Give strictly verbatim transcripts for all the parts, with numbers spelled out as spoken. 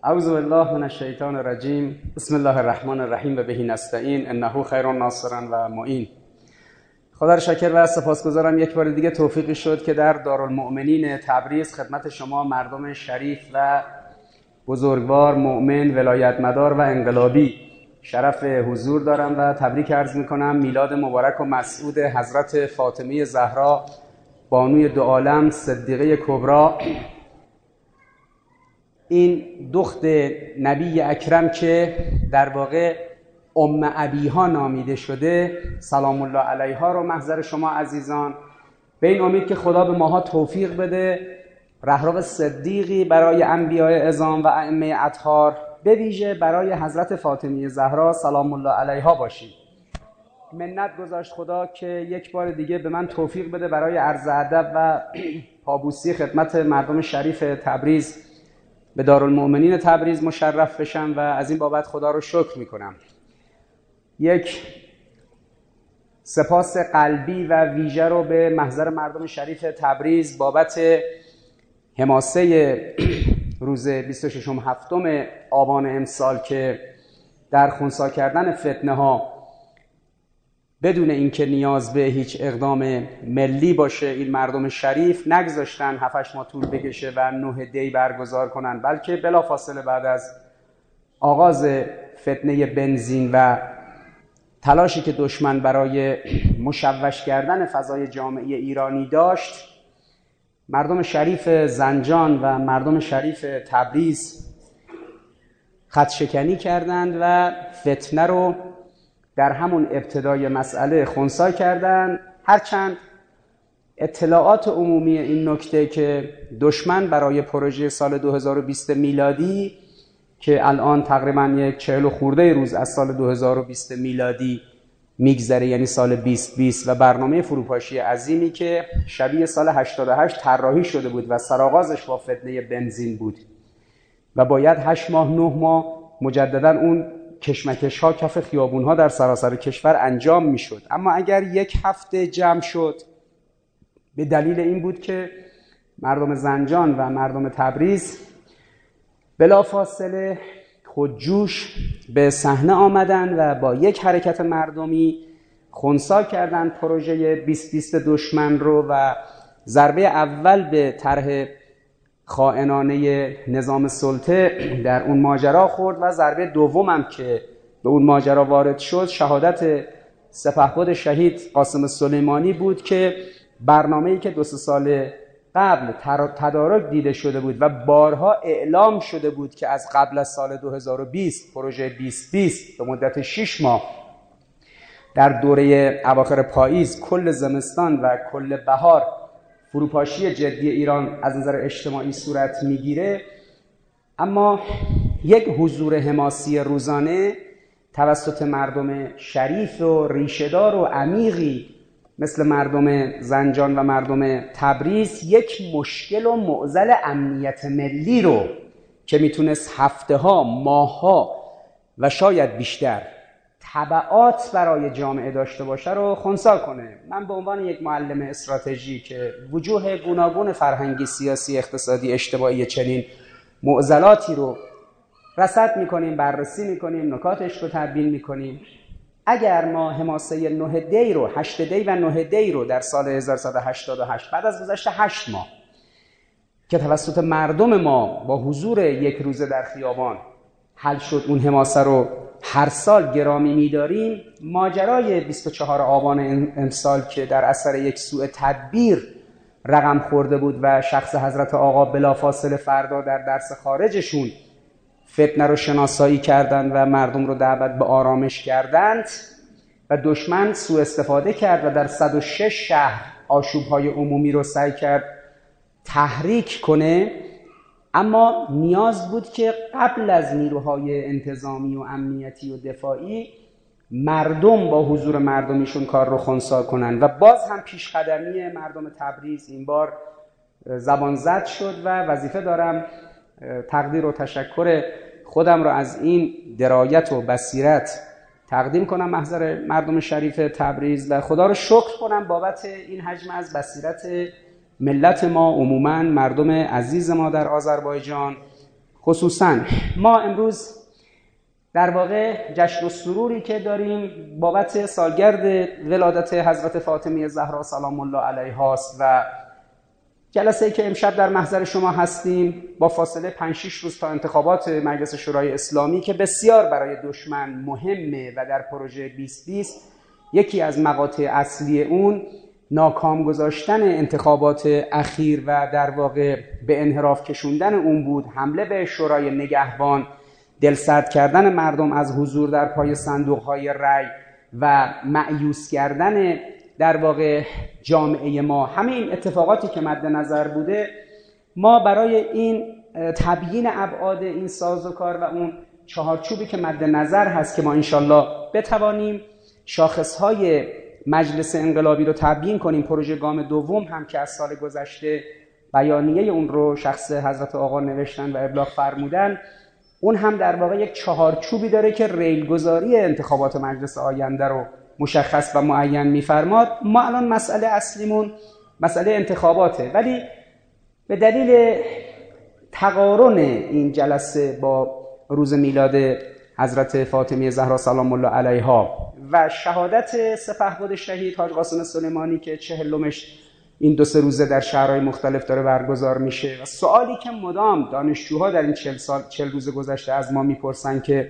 اعوذ بالله من الشیطان الرجیم. بسم الله الرحمن الرحیم و به نستعین انه خیر ناصر و معین. خدا را شکر و سپاسگزارم یک بار دیگه توفیقی شد که در دارالمؤمنین تبریز خدمت شما مردم شریف و بزرگوار، مؤمن، ولایتمدار و انقلابی شرف حضور دارم و تبریک عرض میکنم میلاد مبارک و مسعود حضرت فاطمه زهرا بانوی دو عالم صدیقه کبری، این دخت نبی اکرم که در واقع ام ابیها نامیده شده، سلام الله علیها رو محضر شما عزیزان به این امید که خدا به ماها توفیق بده رهرو صدیقی برای انبیاء عظام و ائمه اطهار، به ویژه برای حضرت فاطمه زهرا سلام الله علیها باشید. منت گذاشت خدا که یک بار دیگه به من توفیق بده برای عرض ادب و پابوسی خدمت مردم شریف تبریز به دارالمؤمنین تبریز مشرف بشم و از این بابت خدا رو شکر میکنم. یک سپاس قلبی و ویژه رو به محضر مردم شریف تبریز بابت حماسه روز بیست و ششم هفتم آبان امسال که در خنثی کردن فتنه ها بدون اینکه نیاز به هیچ اقدام ملی باشه این مردم شریف نگذاشتن هفتش ماه طول بکشه و نه دی برگزار کنن، بلکه بلافاصله بعد از آغاز فتنه بنزین و تلاشی که دشمن برای مشوش کردن فضای جامعه ایرانی داشت، مردم شریف زنجان و مردم شریف تبریز خط شکنی کردند و فتنه رو در همون ابتدای مسئله خنثی کردند. هرچند اطلاعات عمومی این نکته که دشمن برای پروژه سال دو هزار و بیست میلادی که الان تقریبا یک چهل و خورده روز از سال دو هزار و بیست میلادی میگذره، یعنی سال بیست بیست، و برنامه فروپاشی عظیمی که شبیه سال هشتاد و هشت طراحی شده بود و سرآغازش با فتنه بنزین بود و باید هشت ماه نه ماه مجددا اون کشمکش ها کف خیابون ها در سراسر کشور انجام میشد. اما اگر یک هفته جمع شد به دلیل این بود که مردم زنجان و مردم تبریز بلافاصله خودجوش به صحنه آمدن و با یک حرکت مردمی خنثی کردند پروژه بیست بیست دشمن رو و ضربه اول به طرح خائنانه نظام سلطه در اون ماجرا خورد و ضربه دوم هم که به اون ماجرا وارد شد شهادت سپهبد شهید قاسم سلیمانی بود که برنامه‌ای که دو سه سال قبل تدارک دیده شده بود و بارها اعلام شده بود که از قبل از سال دو هزار و بیست پروژه بیست بیست به مدت شش ماه در دوره اواخر پاییز، کل زمستان و کل بهار فروپاشی جدی ایران از نظر اجتماعی صورت میگیره، اما یک حضور حماسی روزانه توسط مردم شریف و ریشه‌دار و عمیقی مثل مردم زنجان و مردم تبریز یک مشکل و معضل امنیت ملی رو که میتونست هفته ها، ماه ها و شاید بیشتر تبعات برای جامعه داشته باشه رو خنثی کنه. من به عنوان یک معلم استراتژی که وجوه گوناگون فرهنگی، سیاسی، اقتصادی، اجتماعی چنین معضلاتی رو رصد میکنیم، بررسی میکنیم، نکاتش رو تبیین میکنیم، اگر ما حماسه نه دی رو، هشت دی و نه دی رو در سال هزار و سیصد و هشتاد و هشت بعد از گذشت هشت ماه که توسط مردم ما با حضور یک روزه در خیابان حل شد، اون حماسه رو هر سال گرامی می‌داریم، ماجرای بیست و چهارم آبان امسال که در اثر یک سوء تدبیر رقم خورده بود و شخص حضرت آقا بلافاصله فردا در درس خارجشون فتنه رو شناسایی کردند و مردم رو دعوت به آرامش کردند و دشمن سوء استفاده کرد و در صد و شش شهر آشوب‌های عمومی رو سعی کرد تحریک کنه. اما نیاز بود که قبل از نیروهای انتظامی و امنیتی و دفاعی مردم با حضور مردمیشون کار رو خنثی کنن و باز هم پیشقدمی مردم تبریز این بار زبان زد شد و وظیفه دارم تقدیر و تشکر خودم رو از این درایت و بصیرت تقدیم کنم محضر مردم شریف تبریز و خدا رو شکر کنم بابت این حجم از بصیرت ملت ما، عموماً مردم عزیز ما در آذربایجان، خصوصا ما امروز در واقع جشن و سروری که داریم بابت سالگرد ولادت حضرت فاطمه زهرا سلام الله علیها است و جلسه‌ای که امشب در محضر شما هستیم با فاصله پنج شش روز تا انتخابات مجلس شورای اسلامی که بسیار برای دشمن مهمه و در پروژه بیست بیست یکی از مقاطع اصلی اون ناکام گذاشتن انتخابات اخیر و در واقع به انحراف کشوندن اون بود، حمله به شورای نگهبان، دلسرد کردن مردم از حضور در پای صندوق‌های رای و مأیوس کردن در واقع جامعه ما. همه این اتفاقاتی که مد نظر بوده، ما برای این تبیین ابعاد این سازوکار و اون چهارچوبی که مد نظر هست که ما انشالله بتوانیم شاخصهای مجلس انقلابی رو تبیین کنیم. پروژه گام دوم هم که از سال گذشته بیانیه اون رو شخص حضرت آقا نوشتن و ابلاغ فرمودن، اون هم در واقع یک چهارچوبی داره که ریلگذاری انتخابات مجلس آینده رو مشخص و معین می‌فرماد. ما الان مسئله اصلیمون مسئله انتخاباته، ولی به دلیل تقارن این جلسه با روز میلاد حضرت فاطمه زهرا سلام الله علیها و شهادت سپهبد شهید حاج قاسم سلیمانی که چهلمش این دو سه روزه در شهرهای مختلف داره برگزار میشه و سوالی که مدام دانشجوها در این چهل سال چهل روز گذشته از ما میپرسن که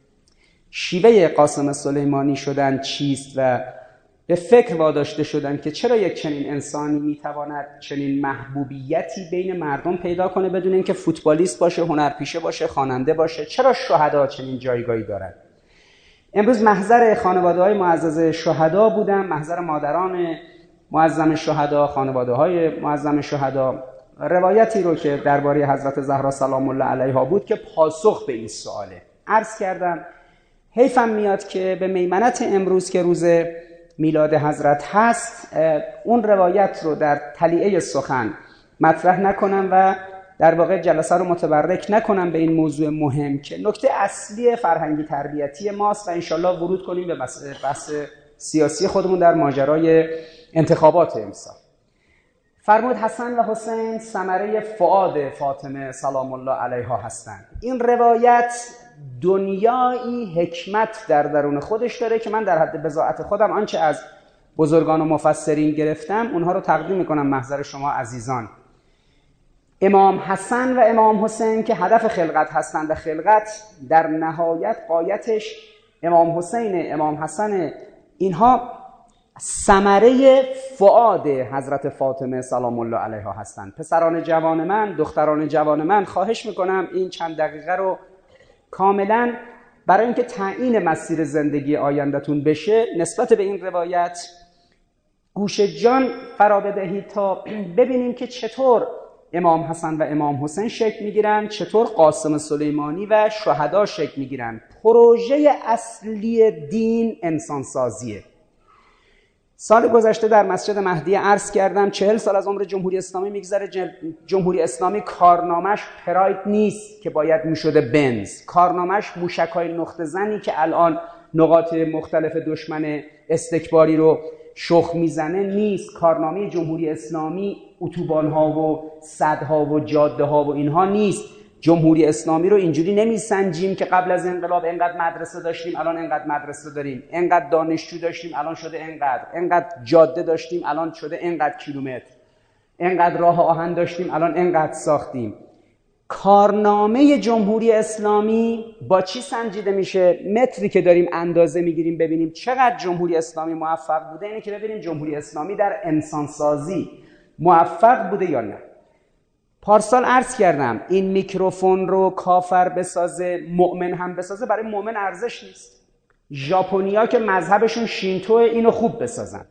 شیوه قاسم سلیمانی شدن چیست و به فکر واداشته شدن که چرا یک چنین انسانی میتواند چنین محبوبیتی بین مردم پیدا کنه بدون اینکه فوتبالیست باشه، هنرپیشه باشه، خواننده باشه؟ چرا شهدا چنین جایگاهی دارند؟ امروز محضر خانواده‌های معزز شهدا بودم، محضر مادران معظم شهدا، خانواده‌های معظم شهدا. روایتی رو که درباره حضرت زهرا سلام الله علیها بود که پاسخ به این سواله عرض کردم. حیفم میاد که به میمنت امروز که روز میلاد حضرت هست اون روایت رو در تلیعه سخن مطرح نکنم و در واقع جلسه رو متبرک نکنم به این موضوع مهم که نکته اصلی فرهنگی تربیتی ماست و انشالله ورود کنیم به بحث سیاسی خودمون در ماجرای انتخابات امسال. فرمود حسن و حسین ثمره فؤاد فاطمه سلام الله علیها هستند. این روایت دنیایی حکمت در درون خودش داره که من در حد بضاعت خودم آنچه از بزرگان و مفسرین گرفتم اونها رو تقدیم میکنم محضر شما عزیزان. امام حسن و امام حسین که هدف خلقت هستند و خلقت در نهایت قایتش امام حسین، امام حسن، اینها ثمره فؤاد حضرت فاطمه سلام الله علیها هستند. پسران جوان من، دختران جوان من، خواهش میکنم این چند دقیقه رو کاملا برای اینکه تعیین مسیر زندگی آینده‌تون بشه نسبت به این روایت گوش جان فرا بدهید تا ببینیم که چطور امام حسن و امام حسین شکل میگیرن، چطور قاسم سلیمانی و شهدا شکل میگیرن. پروژه اصلی دین انسانسازیه. سال گذشته در مسجد مهدی عرض کردم چهل سال از عمر جمهوری اسلامی میگذره. جمهوری اسلامی کارنامش پراید نیست که باید میشده بنز، کارنامش موشک‌های نقطه زنی که الان نقاط مختلف دشمن استکباری رو شخ میزنه نیست. کارنامه جمهوری اسلامی اتوبان‌ها و سدها و جاده‌ها و اینها نیست. جمهوری اسلامی رو اینجوری نمیسنجیم که قبل از انقلاب انقدر مدرسه داشتیم الان انقدر مدرسه داریم، انقدر دانشجو داشتیم الان شده انقدر، انقدر جاده داشتیم الان شده انقدر کیلومتر، انقدر راه آهن داشتیم الان انقدر ساختیم. کارنامه جمهوری اسلامی با چی سنجیده میشه؟ متری که داریم اندازه میگیریم ببینیم چقدر جمهوری اسلامی موفق بوده، اینه که ببینیم جمهوری اسلامی در انسانسازی موفق بوده یا نه. پارسال عرض کردم این میکروفون رو کافر بسازه مؤمن هم بسازه برای مؤمن ارزش نیست. ژاپنیا که مذهبشون شینتوه اینو خوب بسازن،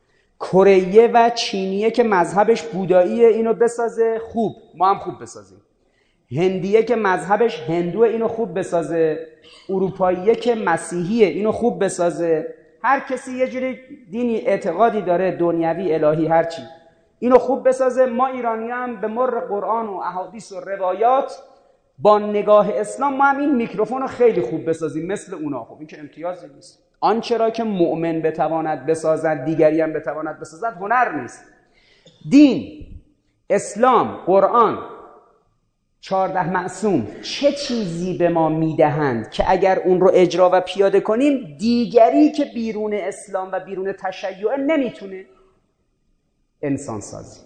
کره و چینیه که مذهبش بوداییه اینو بسازه خوب، ما هم خوب بسازیم. هندیه که مذهبش هندوه اینو خوب بسازه، اروپاییه که مسیحیه اینو خوب بسازه. هر کسی یه جوری دینی اعتقادی داره، دنیوی الهی هرچی، اینو خوب بسازه. ما ایرانی هم به مر قرآن و احادیث و روایات با نگاه اسلام ما هم این میکروفون رو خیلی خوب بسازیم مثل اونا. خب این که امتیازی نیست. آنچه را که مؤمن بتواند بسازد دیگری هم بتواند بسازد هنر نیست. دین، اسلام، قرآن چهارده معصوم چه چیزی به ما میدهند که اگر اون رو اجرا و پیاده کنیم دیگری که بیرون اسلام و بیرون تشیع نمیتونه؟ انسان سازی.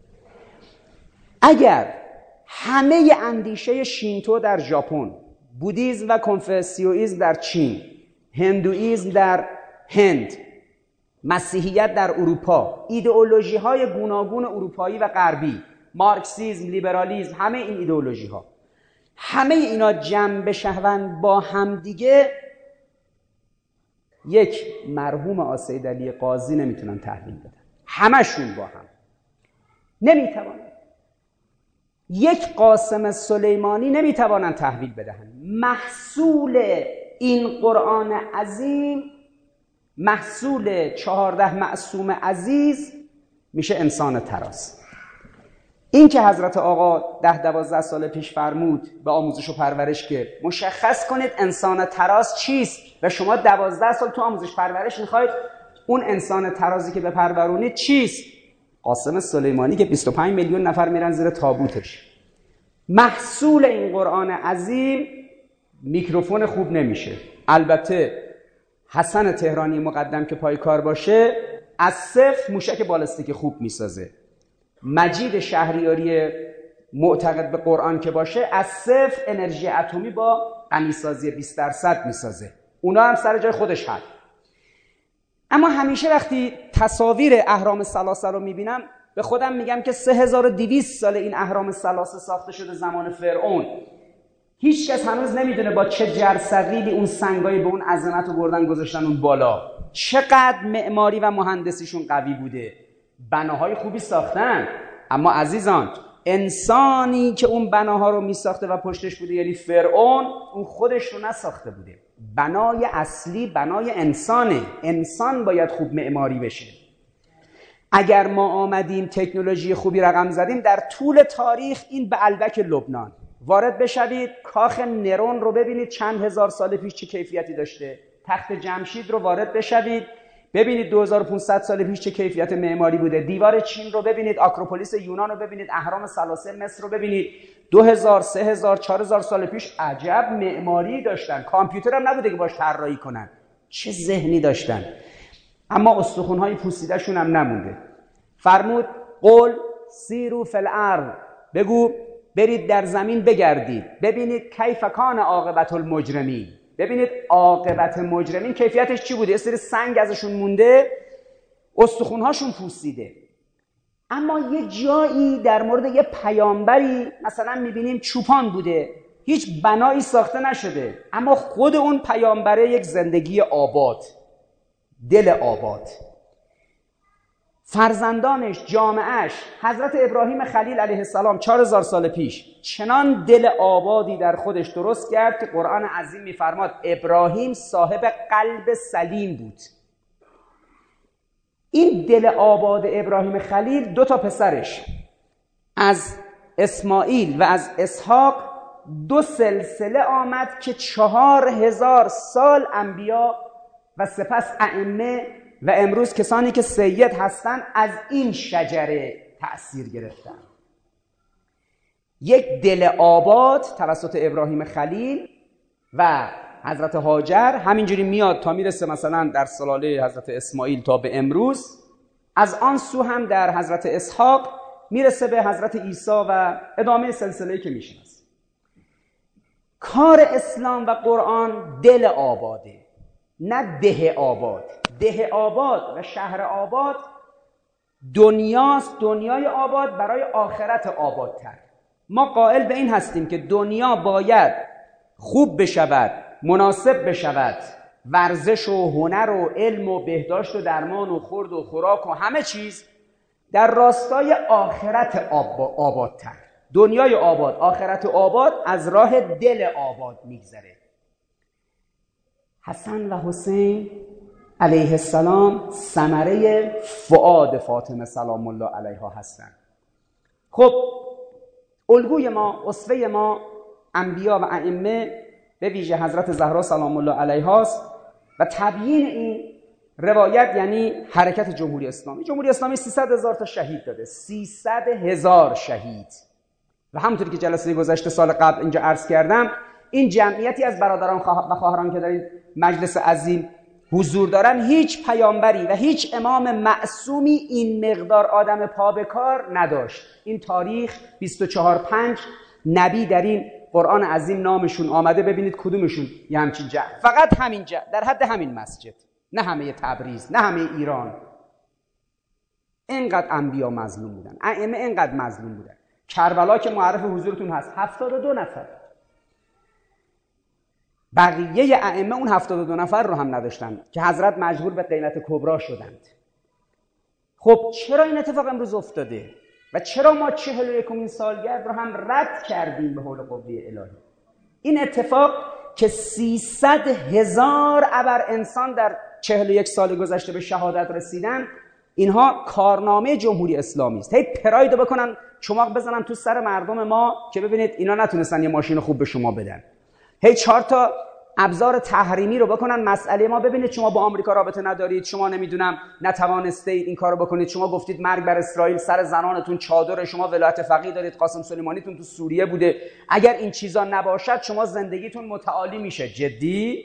اگر همه اندیشه شینتو در ژاپن، بودیسم و کنفوسیویسم در چین، هندویسم در هند، مسیحیت در اروپا، ایدئولوژی های گوناگون اروپایی و غربی، مارکسیسم، لیبرالیسم، همه این ایدئولوژی ها، همه اینا جمع بشوند با همدیگه یک مرحوم آسید علی قاضی نمیتونن تحویل بدن. همشون با هم نمیتوانن. یک قاسم سلیمانی نمیتوانن تحویل بدهن. محصول این قرآن عظیم، محصول چهارده معصوم عزیز میشه انسان تراز. این که حضرت آقا ده دوازده سال پیش فرمود به آموزش و پرورش که مشخص کنید انسان تراز چیست و شما دوازده سال تو آموزش پرورش میخواید اون انسان ترازی که بپرورونید چیست؟ قاسم سلیمانی که بیست و پنج میلیون نفر میرن زیر تابوتش. محصول این قرآن عظیم میکروفون خوب نمیشه. البته حسن تهرانی مقدم که پای کار باشه از صفر موشک بالستیک خوب میسازه. مجید شهریاری معتقد به قرآن که باشه از صفر انرژی اتمی با غنیسازی بیست درصد میسازه. اونا هم سر جای خودش هست. اما همیشه وقتی تصاویر اهرام ثلاثه رو میبینم به خودم میگم که سه هزار و دویست سال این اهرام ثلاثه ساخته شده زمان فرعون. هیچ کس هنوز نمیدونه با چه جرثقیلی اون سنگایی به اون عظمت رو بردن گذاشتن اون بالا. چقدر معماری و مهندسیشون قوی بوده. بناهای خوبی ساختن، اما عزیزان انسانی که اون بناها رو میساخته و پشتش بوده یعنی فرعون، اون خودش رو نساخته بوده. بنای اصلی بنای انسانه. انسان باید خوب معماری بشه. اگر ما آمدیم تکنولوژی خوبی رقم زدیم، در طول تاریخ این به البک لبنان وارد بشوید، کاخ نرون رو ببینید چند هزار سال پیش چه کیفیتی داشته. تخت جمشید رو وارد بشوید ببینید دو هزار و پانصد سال پیش چه کیفیت معماری بوده. دیوار چین رو ببینید، آکروپولیس یونان رو ببینید، اهرام ثلاثه مصر رو ببینید. دو هزار، سه هزار، چهار هزار سال پیش عجب معماری داشتن. کامپیوتر هم نبوده که باش طراحی کنن. چه ذهنی داشتن. اما استخوان‌های پوسیده شون هم نمونده. فرمود قل سیروا فی الارض، بگو برید در زمین بگردید ببینید کیف کان عاقبت المجرمین. ببینید عاقبت مجرمین کیفیتش چی بوده. یه سری سنگ ازشون مونده، استخوان‌هاشون پوسیده. اما یه جایی در مورد یه پیامبری مثلا میبینیم چوپان بوده، هیچ بنایی ساخته نشده، اما خود اون پیامبره یک زندگی آباد، دل آباد. فرزندانش، جامعهش، حضرت ابراهیم خلیل علیه السلام چهار هزار سال پیش چنان دل آبادی در خودش درست کرد که قرآن عظیم میفرماد ابراهیم صاحب قلب سلیم بود. این دل آباد ابراهیم خلیل دو تا پسرش از اسماعیل و از اسحاق دو سلسله آمد که چهار هزار سال انبیا و سپس ائمه و امروز کسانی که سید هستن از این شجره تأثیر گرفتن. یک دل آباد توسط ابراهیم خلیل و حضرت هاجر همینجوری میاد تا میرسه مثلا در سلاله حضرت اسماعیل تا به امروز. از آن سو هم در حضرت اسحاق میرسه به حضرت عیسی و ادامه سلسله‌ای که میشناسید. کار اسلام و قرآن دل آباده، نه ده آباد. ده آباد و شهر آباد دنیاست، دنیای آباد برای آخرت آبادتر. ما قائل به این هستیم که دنیا باید خوب بشود، مناسب بشود، ورزش و هنر و علم و بهداشت و درمان و خورد و خوراک و همه چیز در راستای آخرت آب آبادتر. دنیای آباد، آخرت آباد از راه دل آباد میگذره. حسن و حسین علیه السلام ثمره فؤاد فاطمه سلام الله علیها هستند. خب الگوی ما، اسوه ما انبیا و ائمه به ویژه حضرت زهرا سلام الله علیها است و تبیین این روایت یعنی حرکت جمهوری اسلامی. جمهوری اسلامی سیصد هزار تا شهید داده. سیصد هزار شهید. و همونطوری که جلسه گذشته سال قبل اینجا عرض کردم، این جمعیتی از برادران و خواهران که در این مجلس عظیم حضور دارن، هیچ پیامبری و هیچ امام معصومی این مقدار آدم پا به کار نداشت. این تاریخ بیست و چهار پنج نبی در این قرآن عظیم نامشون آمده، ببینید کدومشون یه همچین جا، فقط همین جا، در حد همین مسجد، نه همه تبریز، نه همه ایران. اینقدر انبیا مظلوم بودن، ائمه اینقدر مظلوم بودن. کربلا که معرف حضورتون هست، هفتاد و دو نفر. بقیه ائمه اون هفتاد و دو نفر رو هم نداشتن که حضرت مجبور به غیبت کبرا شدند. خب چرا این اتفاق امروز افتاده و چرا ما چهل و یکمین سالگرد رو هم رد کردیم به حول قوه الهی؟ این اتفاق که سیصد هزار ابر انسان در چهل و یک سال گذشته به شهادت رسیدن، اینها کارنامه جمهوری اسلامی است. هی پراید رو بکنن چماق بزنن تو سر مردم ما که ببینید اینا نتونستن یه ماشین خوب به شما بدن. هی چهار تا ابزار تحریمی رو بکنن مسئله ما، ببینید شما با آمریکا رابطه ندارید، شما نمیدونم نتوانستید این کارو بکنید، شما گفتید مرگ بر اسرائیل، سر زنانتون چادر، شما ولایت فقیه دارید، قاسم سلیمانیتون تو سوریه بوده، اگر این چیزا نباشد شما زندگیتون متعالی میشه. جدی؟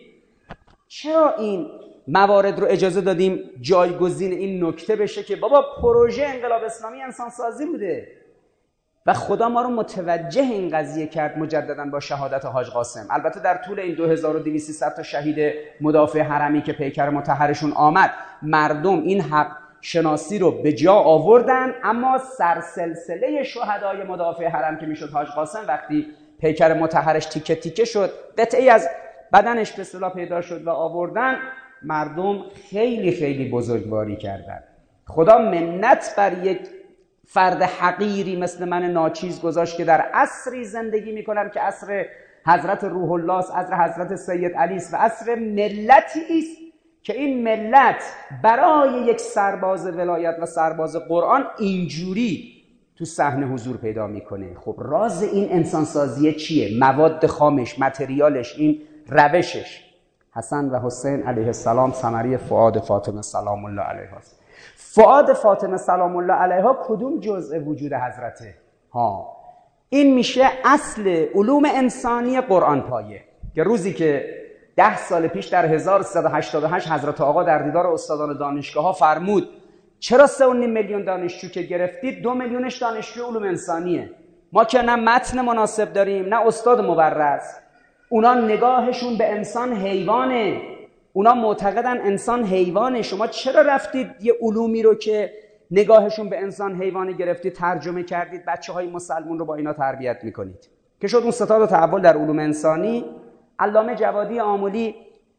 چرا این موارد رو اجازه دادیم جایگزین این نکته بشه که بابا پروژه انقلاب اسلامی انسان سازی بوده و خدا ما رو متوجه این قضیه کرد مجددا با شهادت حاج قاسم. البته در طول این دو هزار و دویست تا شهید مدافع حرمی که پیکر مطهرشون آمد، مردم این حق شناسی رو به جا آوردن، اما سرسلسله شهدای مدافع حرم که میشد حاج قاسم، وقتی پیکر مطهرش تیکه تیکه شد، قطعی از بدنش به اصطلاح پیدا شد و آوردن، مردم خیلی خیلی بزرگواری کردن. خدا منت بر یک فرد حقیری مثل من ناچیز گذاشت که در عصری زندگی میکنم که عصر حضرت روح الله است، عصر حضرت سید علی است و عصر ملتی است که این ملت برای یک سرباز ولایت و سرباز قرآن اینجوری تو صحنه حضور پیدا میکنه. خب راز این انسانسازی چیه؟ مواد خامش، متریالش، این روشش. حسن و حسین علیه السلام ثمره فؤاد فاطمه سلام الله علیها است. فؤاد فاطمه سلام الله علیها کدوم جزء وجود حضرته؟ ها، این میشه اصل علوم انسانی قرآن پایه که روزی که ده سال پیش در هزار و سیصد و هشتاد و هشت حضرت آقا در دیدار استادان دانشگاه ها فرمود چرا سه و نیم میلیون دانشجو که گرفتید دو میلیونش دانشجو علوم انسانیه؟ ما که نه متن مناسب داریم نه استاد مبرز. اونا نگاهشون به انسان حیوانه، اونا معتقدن انسان حیوانه. شما چرا رفتید یه علومی رو که نگاهشون به انسان حیوانه گرفتید ترجمه کردید، بچه های مسلمون رو با اینا تربیت میکنید؟ که شد اون ستاد تحول در علوم انسانی. علامه جوادی آملی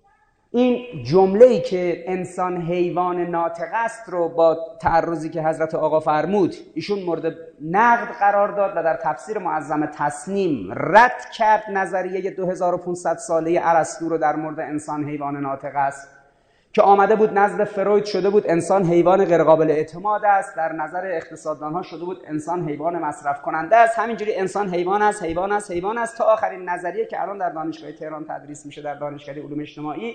این جمله‌ای که انسان حیوان ناطق است رو با تعرضی که حضرت آقا فرمود ایشون مورد نقد قرار داد و در تفسیر معظم تصنیم رد کرد نظریه دو هزار و پانصد ساله ارسطو رو در مورد انسان حیوان ناطق است که آمده بود نزد فروید شده بود انسان حیوان غیر قابل اعتماد است، در نظر اقتصاددانها شده بود انسان حیوان مصرف کننده است، همینجوری انسان حیوان است حیوان است حیوان است تا آخرین نظریه که الان در دانشگاه تهران تدریس میشه در دانشکده علوم اجتماعی،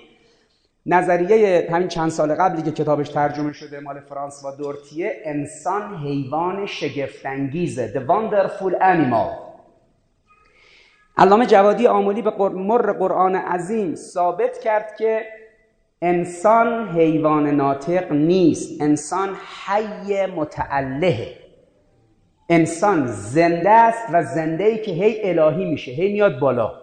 نظریه همین چند سال قبلی که کتابش ترجمه شده مال فرانسوا دورتیه، انسان حیوان شگفت‌انگیزه، The Wonderful Animal. علامه جوادی آملی به مر قرآن عظیم ثابت کرد که انسان حیوان ناطق نیست، انسان حی متعله، انسان زنده است و زنده‌ای که هی الهی میشه، هی میاد بالا.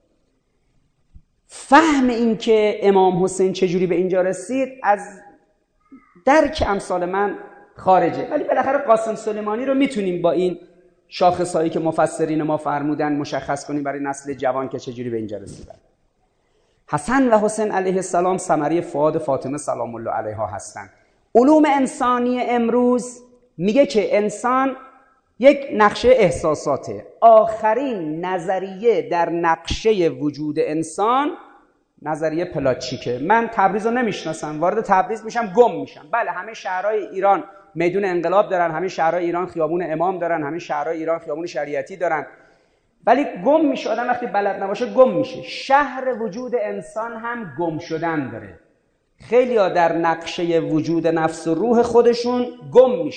فهم این که امام حسین چجوری به اینجا رسید از درک امثال من خارجه، ولی بالاخره قاسم سلیمانی رو میتونیم با این شاخصهایی که مفسرین ما فرمودن مشخص کنیم برای نسل جوان که چجوری به اینجا رسیدن. حسن و حسین علیه السلام ثمره فؤاد فاطمه سلام الله علیها هستند. علوم انسانی امروز میگه که انسان یک نقشه احساساته. آخرین نظریه در نقشه وجود انسان نظریه پلاچیکه. من تبریز رو نمیشناسم، وارد تبریز میشم گم میشم. بله همه شهرهای ایران میدون انقلاب دارن، همه شهرهای ایران خیابون امام دارن، همه شهرهای ایران خیابون شریعتی دارن، ولی گم میشه. آدم وقتی بلد نباشه گم میشه. شهر وجود انسان هم گم شدن داره. خیلی‌ها در نقشه وجود نفس و روح خودشون گم میشن.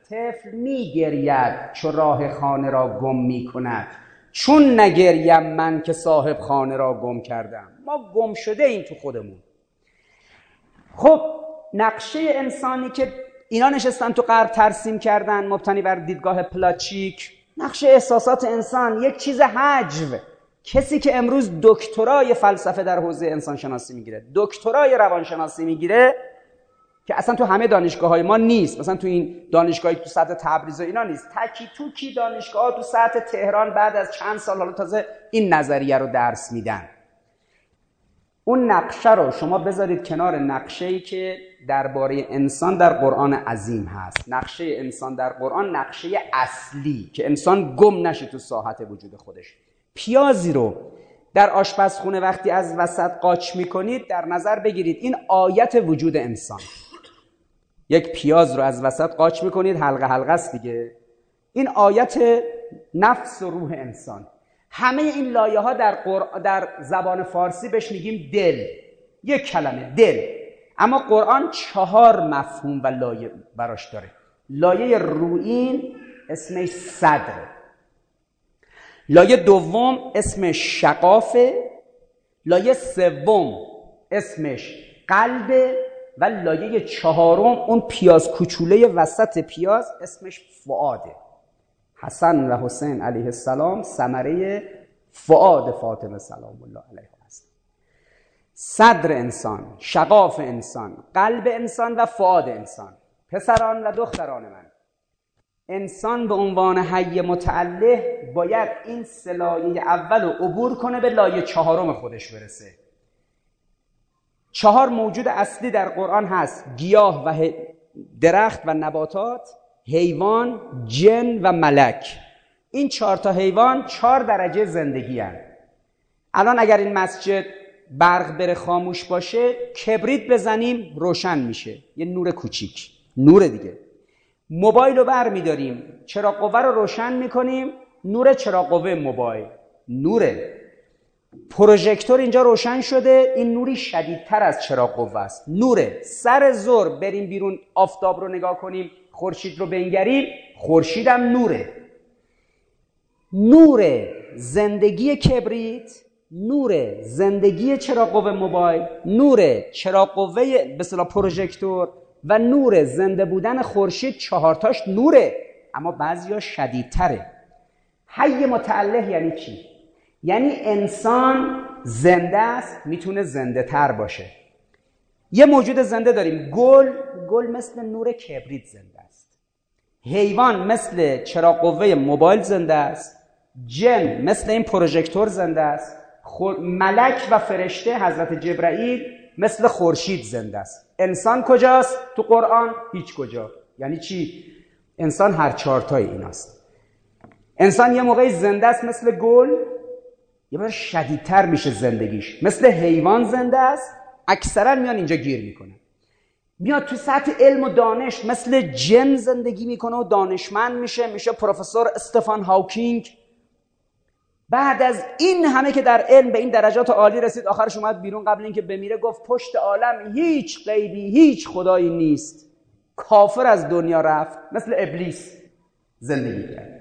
طفل میگرید چو راه خانه را گم میکند، چون نگریم من که صاحب خانه را گم کردم. ما گم شده این تو خودمون. خب نقشه انسانی که اینا نشستن تو غرب ترسیم کردن مبتنی بر دیدگاه پلاچیک، نقشه احساسات انسان یک چیز حجو. کسی که امروز دکترای فلسفه در حوزه انسان شناسی میگیره، دکترای روانشناسی میگیره، که اصلا تو همه دانشگاه‌های ما نیست، مثلا تو این دانشگاهی تو سطح تبریز و اینا نیست، تکی توکی دانشگاه‌ها تو سطح تهران بعد از چند سال حالا تازه این نظریه رو درس میدن. اون نقشه رو شما بذارید کنار نقشه‌ای که درباره انسان در قرآن عظیم هست. نقشه انسان در قرآن نقشه اصلی که انسان گم نشه تو ساحت وجود خودش. پیازی رو در آشپزخونه وقتی از وسط قاچ میکنید در نظر بگیرید این آیت وجود انسان. یک پیاز رو از وسط قاچ میکنید، حلقه حلقه است دیگه، این آیت نفس و روح انسان. همه این لایه ها در, قر... در زبان فارسی بهش میگیم دل، یک کلمه دل، اما قرآن چهار مفهوم و لایه براش داره. لایه رویین اسمش صدره، لایه دوم اسمش شقافه، لایه سوم اسمش قلبه و لایه چهارم اون پیاز کوچوله وسط پیاز اسمش فؤاده. حسن و حسین علیه السلام ثمره فؤاد فاطمه سلام الله علیها است. صدر انسان، شقاف انسان، قلب انسان و فؤاد انسان. پسران و دختران من، انسان به عنوان حی متعله باید این سه لایه اول رو عبور کنه به لایه چهارم خودش برسه. چهار موجود اصلی در قرآن هست: گیاه و درخت و نباتات، حیوان، جن و ملک. این چهار تا حیوان چهار درجه زندگی هست. الان اگر این مسجد برق بره خاموش باشه، کبریت بزنیم روشن میشه، یه نور کوچیک، نور دیگه. موبایل رو بر میداریم، چراغ قوه رو روشن میکنیم، نور چراغ قوه موبایل، نوره. پروژکتور اینجا روشن شده، این نوری شدیدتر از چراغ قوه است، نوره. سر ظهر بریم بیرون آفتاب رو نگاه کنیم، خورشید رو بنگریم، خورشید هم نوره. نور زندگی کبریت، نور زندگی چراغ قوه موبایل، نور چراغ قوه به اصطلاح پروژکتور و نور زنده بودن خورشید، چهارتاش نوره، اما بعضیا شدیدتره. حی متعله یعنی چی؟ یعنی انسان زنده است، میتونه زنده تر باشه. یه موجود زنده داریم، گل. گل مثل نور کبریت زنده است. حیوان مثل چراغ قوه موبایل زنده است. جن مثل این پروژکتور زنده است. خور... ملک و فرشته حضرت جبرائیل مثل خورشید زنده است. انسان کجاست تو قرآن؟ هیچ کجا. یعنی چی؟ انسان هر چهارتای ایناست. انسان یه موقعی زنده است مثل گل، یه بار شدیدتر میشه زندگیش، مثل حیوان زنده است. اکثرا میان اینجا گیر میکنه، میاد تو سطح علم و دانش مثل جن زندگی میکنه و دانشمند میشه، میشه پروفسور استفان هاوکینگ. بعد از این همه که در علم به این درجات عالی رسید، آخرش اومد بیرون قبل اینکه بمیره گفت پشت عالم هیچ غیبی، هیچ خدایی نیست. کافر از دنیا رفت، مثل ابلیس زندگی کرد.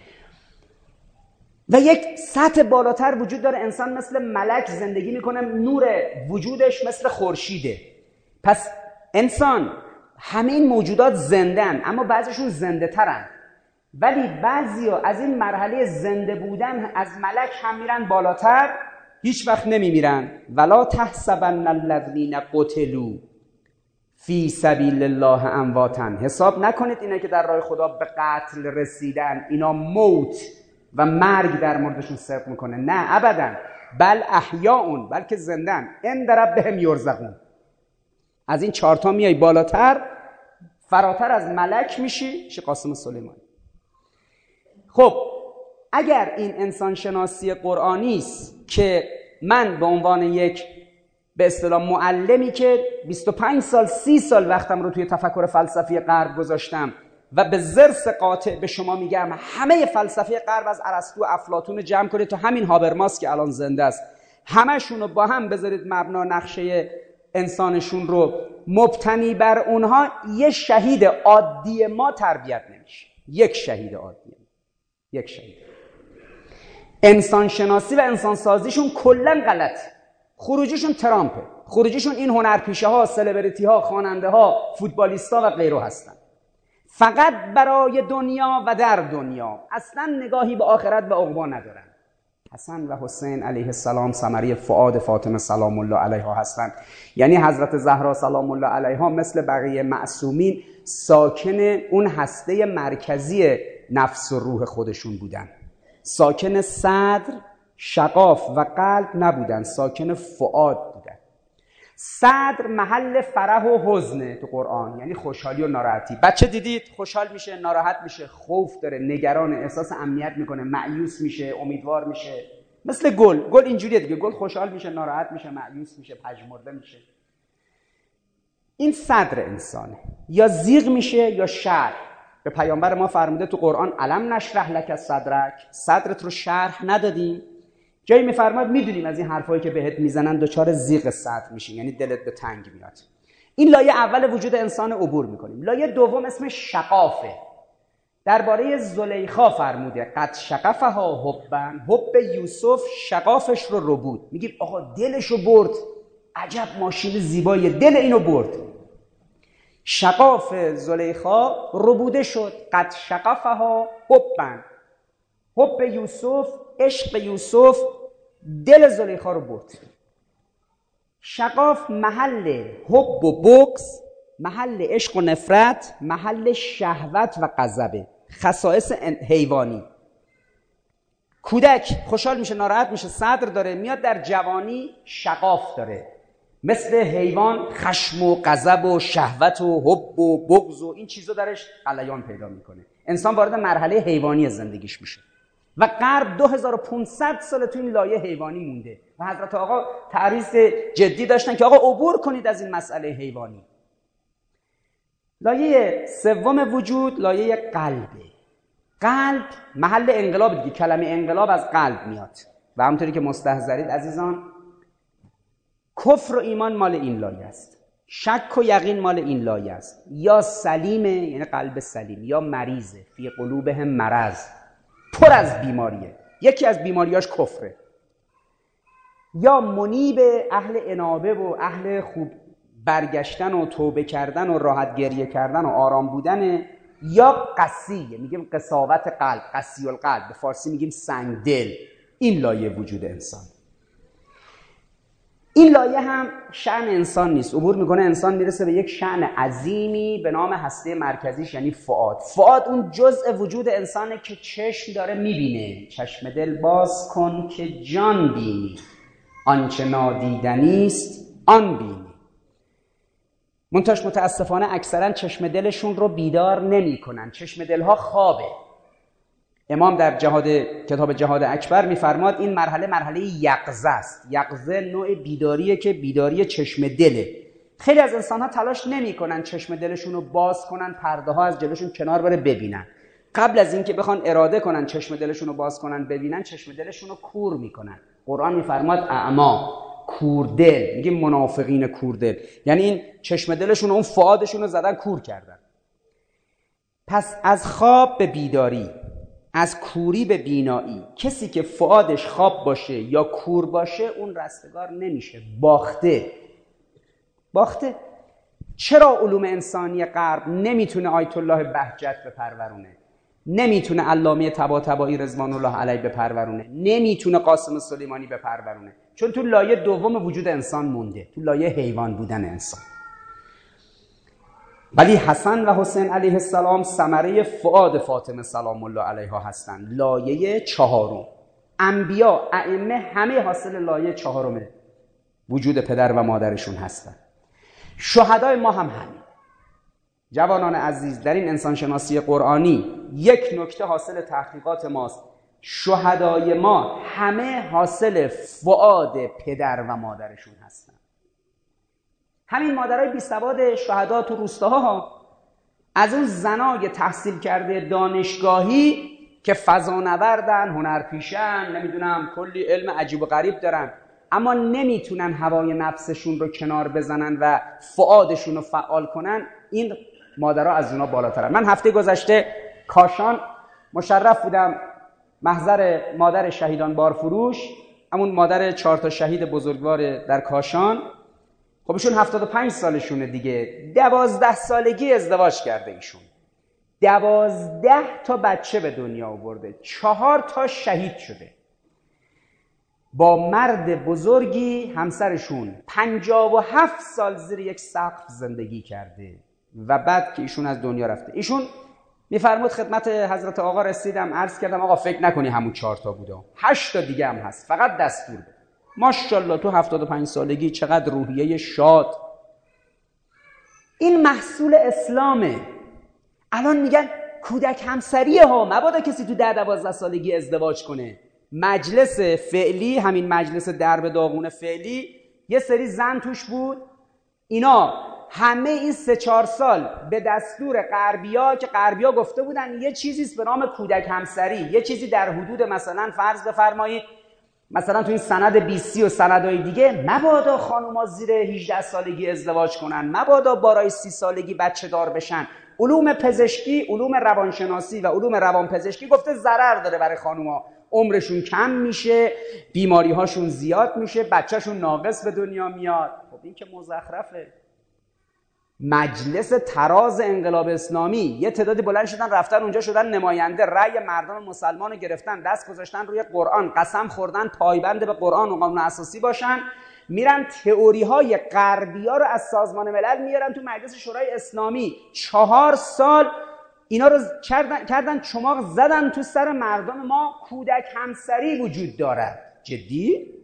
و یک سطح بالاتر وجود داره، انسان مثل ملک زندگی میکنه، نور وجودش مثل خورشیده. پس انسان، همه این موجودات زندن، اما بعضیشون زنده ترن، ولی بعضیا از این مرحله زنده بودن از ملک هم میرن بالاتر، هیچ وقت نمیمیرن. ولا تحسبن الذین قتلوا فی سبیل الله امواتا. حساب نکنید اینا که در راه خدا به قتل رسیدن اینا موت و مرگ در موردشون صدق میکنه، نه ابدا، بل احیاء، بلکه زندن، عند ربهم یرزقون. از این چهارتا میای بالاتر، فراتر از ملک میشی، میشه قاسم سلیمانی. خب اگر این انسان شناسی قرآنی است که من به عنوان یک به اصطلاح معلمی که بیست و پنج سال سی سال وقتم رو توی تفکر فلسفی غرب گذاشتم و به ضرس قاطع به شما میگم همه فلسفه غرب از ارسطو و افلاطون جمع کنید تا همین هابرماس که الان زنده است، همشون رو با هم بذارید مبنا نقشه انسانشون رو مبتنی بر اونها، یه شهید عادی ما تربیت نمیشه. یک شهید عادیه، یک شهید. انسان شناسی و انسان سازیشون کلا غلط، خروجیشون ترامپه، خروجیشون این هنرپیشه ها، سلبریتی ها، خواننده ها، فوتبالیست ها و غیره هستن، فقط برای دنیا و در دنیا، اصلا نگاهی به آخرت و عقبا ندارن. حسن و حسین علیه السلام ثمره فؤاد فاطمه سلام الله علیها هستند. یعنی حضرت زهرا سلام الله علیها مثل بقیه معصومین ساکن اون هسته مرکزی نفس و روح خودشون بودن، ساکن صدر، شقاف و قلب نبودن، ساکن فؤاد بودن. صدر محل فرح و حزنه تو قرآن، یعنی خوشحالی و ناراحتی. بچه دیدید خوشحال میشه، ناراحت میشه، خوف داره، نگران، احساس امنیت میکنه، مایوس میشه، امیدوار میشه. مثل گل، گل اینجوریه دیگه، گل خوشحال میشه، ناراحت میشه، مایوس میشه، پژمرده میشه. این صدر انسانه، یا زیغ میشه یا شرح. به پیامبر ما فرموده تو قرآن الم نشرح لک صدرک، صدرت رو شرح ندادیم؟ جایی میفرماد میدونیم از این حرفایی که بهت میزنن دچار زیغ صدر میشین، یعنی دلت به تنگ میاد. این لایه اول وجود انسان عبور میکنیم. لایه دوم اسم شقافه. درباره زلیخا فرموده قد شقفها حبن، حب یوسف شقافش رو رو بود. میگیم آقا دلش رو برد، عجب ماشین زیبایی، دل اینو برد. شقاف زلیخا ربوده شد. قد شقفها حبن، حب یوسف، عشق یوسف دل زلیخا رو برد. شقاف محل حب و بغض، محل عشق و نفرت، محل شهوت و غضب، خصائص حیوانی. کودک خوشحال میشه، ناراحت میشه، صدر داره، میاد در جوانی شقاف داره، مثل حیوان خشم و غضب و شهوت و حب و بغض و این چیزا درش غلیان پیدا میکنه. انسان وارد مرحله حیوانی زندگیش میشه و غرب دو هزار و پانصد سال تو این لایه حیوانی مونده و حضرت آقا تعریض جدی داشتن که آقا عبور کنید از این مسئله حیوانی. لایه سوم وجود لایه قلبه. قلب محل انقلاب دیگه، کلمه انقلاب از قلب میاد و همونطوری که مستحضرید عزیزان، کفر و ایمان مال این لایه است، شک و یقین مال این لایه است. یا سلیمه یعنی قلب سلیم، یا مریضه، فی قلوبهم مرض، پر از بیماریه، یکی از بیماریاش کفره. یا منیب، اهل انابه و اهل خوب برگشتن و توبه کردن و راحت گریه کردن و آرام بودنه. یا قسیه، میگیم قساوت قلب، قسی القلب، به فارسی میگیم سنگ دل. این لایه وجود انسان. این لایه هم شأن انسان نیست، عبور میکنه انسان میرسه به یک شأن عظیمی به نام هسته مرکزیش، یعنی فؤاد. فؤاد اون جزء وجود انسانه که چشم داره میبینه. چشم دل باز کن که جان بینی، آنچه نادیدنیست آن بینی. منتاش متاسفانه اکثرا چشم دلشون رو بیدار نمی کنن، چشم دلها خوابه. امام در جهاد کتاب جهاد اکبر میفرماد این مرحله مرحله یقظه است. یقظه نوع بیداریه که بیداری چشم دله. خیلی از انسان‌ها تلاش نمی‌کنن چشم دلشون رو باز کنن، پرده ها از جلوشون کنار بره ببینن. قبل از اینکه بخوان اراده کنن چشم دلشون رو باز کنن ببینن، چشم دلشون رو کور میکنن. قرآن میفرماد اعما، کوردل، میگه منافقین کوردل، یعنی این چشم دلشون اون فؤادشون رو زدن کور کردن. پس از خواب به بیداری، از کوری به بینایی، کسی که فؤادش خواب باشه یا کور باشه اون رستگار نمیشه، باخته. باخته. چرا علوم انسانی غرب نمیتونه آیت الله بهجت بپرورونه؟ نمیتونه علامه طباطبایی رضوان الله علیه بپرورونه؟ نمیتونه قاسم سلیمانی بپرورونه؟ چون تو لایه دوم وجود انسان مونده، تو لایه حیوان بودن انسان. ولی حسن و حسین علیه السلام ثمره فؤاد فاطمه سلام الله علیها هستند. لایه چهارم. انبیا، ائمه همه حاصل لایه چهارم وجود پدر و مادرشون هستند. شهدای ما هم همین. جوانان عزیز، در این انسانشناسی قرآنی یک نکته حاصل تحقیقات ماست. شهدای ما همه حاصل فؤاد پدر و مادرشون هستن. همین مادرای بی سواد شهدا تو روستاها، از اون زنای تحصیل کرده دانشگاهی که فضانوردن، هنرپیشن، نمیدونم کلی علم عجیب و غریب دارن، اما نمیتونن هوای نفسشون رو کنار بزنن و فؤادشون رو فعال کنن، این مادرها از اونا بالاترن. من هفته گذشته کاشان مشرف بودم محضر مادر شهیدان بارفروش، همون مادر چهار تا شهید بزرگوار در کاشان. خب ایشون هفتاد و پنج سالشونه دیگه، دوازده سالگی ازدواج کرده ایشون، دوازده تا بچه به دنیا آورده، چهار تا شهید شده. با مرد بزرگی همسرشون پنجاه و هفت سال زیر یک سقف زندگی کرده و بعد که ایشون از دنیا رفته. ایشون میفرمود خدمت حضرت آقا رسیدم، عرض کردم آقا فکر نکنی همون چهار تا بوده، هشت تا دیگه هم هست، فقط دستور بده. ماشاءالله تو هفتاد و پنج سالگی چقدر روحیه شاد. این محصول اسلامه. الان میگن کودک همسریه ها، مبادا کسی تو ده دوازده سالگی ازدواج کنه. مجلس فعلی، همین مجلس درب داغون فعلی، یه سری زن توش بود، اینا همه این سه چهار سال به دستور غربیا، که غربیا گفته بودن یه چیزیست به نام کودک همسری، یه چیزی در حدود مثلا فرض بفرمایید مثلا تو این سند بیستی و سندهای دیگه مبادا خانوما زیر هجده سالگی ازدواج کنن، مبادا بالای سی سالگی بچه دار بشن. علوم پزشکی، علوم روانشناسی و علوم روانپزشکی گفته ضرر داره برای خانوما، عمرشون کم میشه، بیماری هاشون زیاد میشه، بچهشون ناقص به دنیا میاد. خب این که مزخرفه. مجلس تراز انقلاب اسلامی یه تعدادی بلند شدن رفتن اونجا شدن نماینده، رأی مردم مسلمان رو گرفتن، دست گذاشتن روی قرآن، قسم خوردن پایبند به قرآن و قانون اساسی باشن، میرن تئوری های غربی ها رو از سازمان ملل میارن تو مجلس شورای اسلامی. چهار سال اینا رو کردن, کردن چماق زدن تو سر مردم ما کودک همسری وجود دارد. جدی؟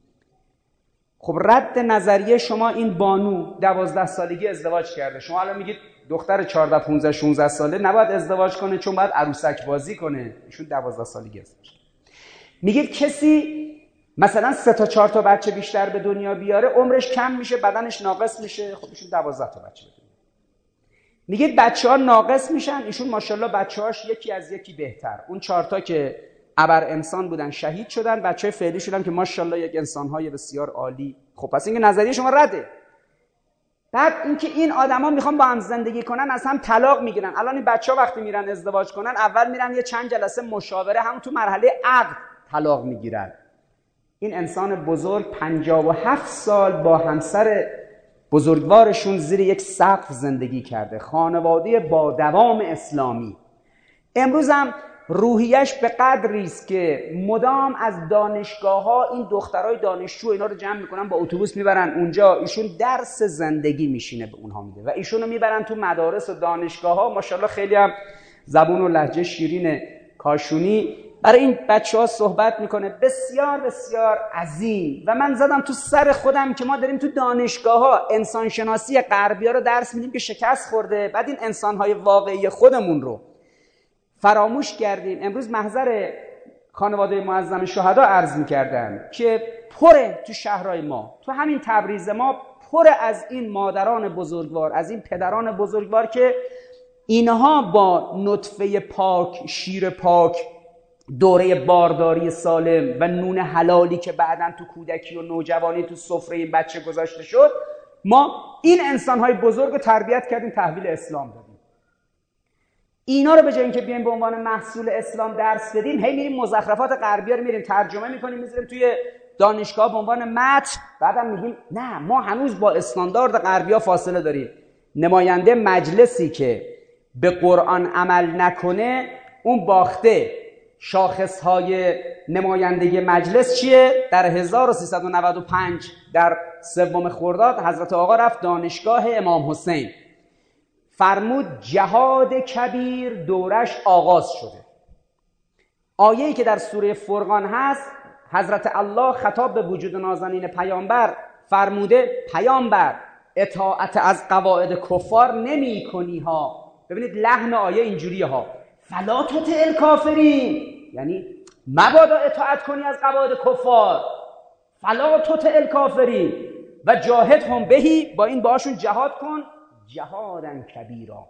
خب رد نظریه شما این بانو دوازده سالگی ازدواج کرده، شما الان میگید دختر چهارده پانزده شانزده ساله نباید ازدواج کنه چون باید عروسک بازی کنه، ایشون دوازده سالگی ازدواج. میگید کسی مثلا سه تا چهار تا بچه بیشتر به دنیا بیاره عمرش کم میشه، بدنش ناقص میشه، خب ایشون دوازده تا بچه به دنیا. میگید بچه‌ها ناقص میشن، ایشون ماشاءالله بچه‌هاش یکی از یکی بهتر. اون چهار تا که ابر انسان بودن شهید شدن، بچه‌های فعلی شدن که ماشاءالله یک انسان‌های بسیار عالی. خب پس اینکه نظریه شما رده. بعد اینکه این آدما میخوان با هم زندگی کنن از هم طلاق میگیرن. الان این بچه‌ها وقتی میرن ازدواج کنن اول میرن یه چند جلسه مشاوره، هم تو مرحله عقد طلاق میگیرن. این انسان بزرگ پنجاه و هفت سال با همسر بزرگوارشون زیر یک سقف زندگی کرده، خانواده با دوام اسلامی. امروز هم روحیش به قدری است که مدام از دانشگاه ها این دخترای دانشجو اینا رو جمع میکنن، با اتوبوس میبرن اونجا، ایشون درس زندگی میشینه به اونها میده و ایشونو میبرن تو مدارس و دانشگاه ها. ماشاءالله خیلی هم زبون و لهجه شیرین کاشونی برای این بچه ها صحبت میکنه، بسیار بسیار عظیم. و من زدم تو سر خودم که ما داریم تو دانشگاه ها انسانشناسی غربی ها رو درس میدیم که شکست خورده، بعد این انسان های واقعی خودمون رو فراموش کردیم. امروز محضر خانواده معظم شهدا عرض میکردن که پره تو شهرهای ما، تو همین تبریز ما پر از این مادران بزرگوار، از این پدران بزرگوار که اینها با نطفه پاک، شیر پاک، دوره بارداری سالم و نون حلالی که بعداً تو کودکی و نوجوانی تو سفره این بچه گذاشته شد، ما این انسان‌های بزرگ رو تربیت کردیم، تحویل اسلام دادیم. اینا رو به جای اینکه بیایم به عنوان محصول اسلام درس بدیم، هی میریم مزخرفات غربی رو میریم ترجمه میکنیم، میذاریم توی دانشگاه به عنوان متن، بعدم میگیم نه ما هنوز با استاندارد غربی‌ها فاصله داریم. نماینده مجلسی که به قرآن عمل نکنه اون باخته. شاخصهای نمایندگی مجلس چیه؟ در هزار و سیصد و نود و پنج در سوم خرداد حضرت آقا رفت دانشگاه امام حسین، فرمود جهاد کبیر دورش آغاز شده. آیه‌ای که در سوره فرقان هست، حضرت الله خطاب به وجود نازنین پیامبر فرموده پیامبر اطاعت از قواعد کفار نمی کنی ها. ببینید لحن آیه اینجوریه ها، فلا تطع الکافرین، یعنی مبادا اطاعت کنی از قواعد کفار، فلا تطع الکافرین و جاهدهم بهی، با این باشون جهاد کن، جهادن کبیرا.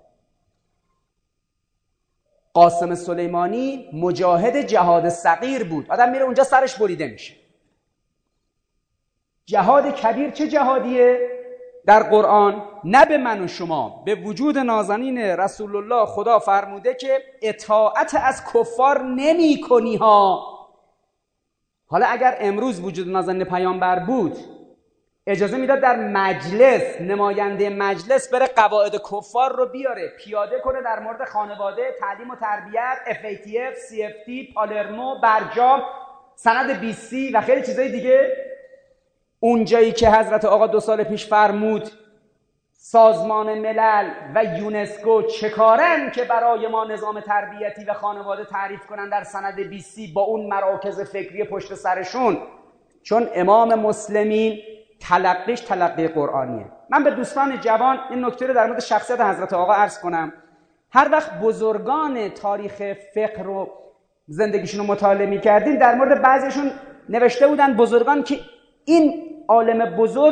قاسم سلیمانی مجاهد جهاد صغیر بود، آدم میره اونجا سرش بریده میشه. جهاد کبیر چه جهادیه؟ در قرآن، نه به من و شما، به وجود نازنین رسول الله خدا فرموده که اطاعت از کفار نمی کنی ها. حالا اگر امروز وجود نازنین پیامبر بود، اجازه میداد در مجلس نماینده مجلس بره قواعد کفار رو بیاره پیاده کنه در مورد خانواده، تعلیم و تربیت، اف ای تی اف، سی اف تی، پالرمو، برجام، سند بی سی و خیلی چیزای دیگه. اونجایی که حضرت آقا دو سال پیش فرمود سازمان ملل و یونسکو چه کارن که برای ما نظام تربیتی و خانواده تعریف کنن در سند بی سی با اون مراکز فکری پشت سرشون، چون امام مسلمین تلقیش تلقی قرآنیه. من به دوستان جوان این نکته رو در مورد شخصیت حضرت آقا عرض کنم. هر وقت بزرگان تاریخ فقه رو زندگیشون رو مطالعه می‌کردیم، در مورد بعضیشون نوشته بودن بزرگان که این عالم بزرگ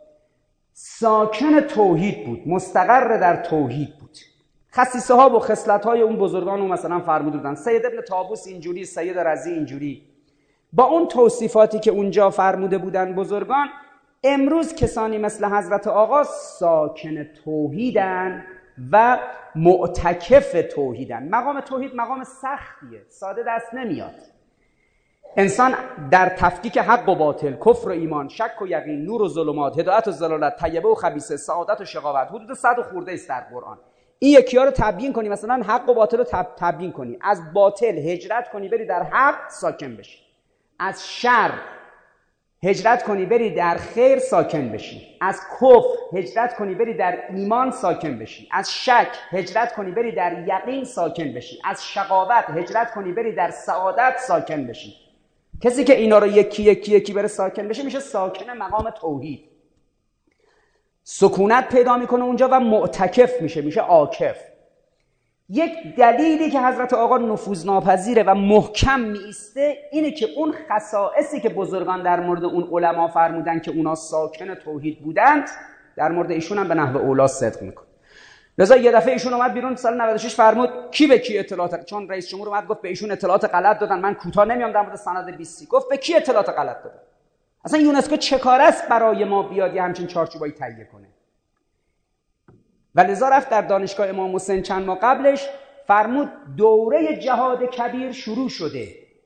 ساکن توحید بود، مستقر در توحید بود. خصیصه ها و خصلت های اون بزرگان رو مثلا فرموده بودن. سید ابن طاووس اینجوری، سید رضی اینجوری. با اون توصیفاتی که اونجا فرموده بودن بزرگان، امروز کسانی مثل حضرت آقا ساکن توحیدن و معتکف توحیدن. مقام توحید مقام سختیه، ساده دست نمیاد. انسان در تفکیک حق و باطل، کفر و ایمان، شک و یقین، نور و ظلمات، هدایت و ضلالت، طیبه و خبیثه، سعادت و شقاوت، حدود صد و خورده است در قرآن. این یکی ها رو تبیین کنی، مثلا حق و باطل رو تب... تبیین کنی، از باطل هجرت کنی بری در حق ساکن بشی، از شر هجرت کنی بری در خیر ساکن بشی، از کفر هجرت کنی بری در ایمان ساکن بشی، از شک هجرت کنی بری در یقین ساکن بشی، از شقاوت هجرت کنی بری در سعادت ساکن بشی. کسی که اینا رو یکی یکی یکی بره ساکن بشه میشه ساکن مقام توحید، سکونت پیدا میکنه اونجا و معتکف میشه، میشه عاکف. یک دلیلی که حضرت آقا نفوذناپذیره و محکم میسته اینه که اون خصائصی که بزرگان در مورد اون علما فرمودن که اونا ساکن توحید بودند، در مورد ایشون هم به نحو اولا صدق میکنه. لذا یه دفعه ایشون اومد بیرون سال نود و شش فرمود کی به کی اطلاعات، چون رئیس جمهور اومد گفت به ایشون اطلاعات غلط دادن. من کوتاه نمیام در مورد سند بیست، گفت به کی اطلاعات غلط دادن؟ اصلا یونسکو چه کار است برای ما بیاد یه همچین چارچوبایی تهیه کنه؟ و لذا رفت در دانشگاه امام حسین چند ماه قبلش فرمود دوره جهاد کبیر شروع شده.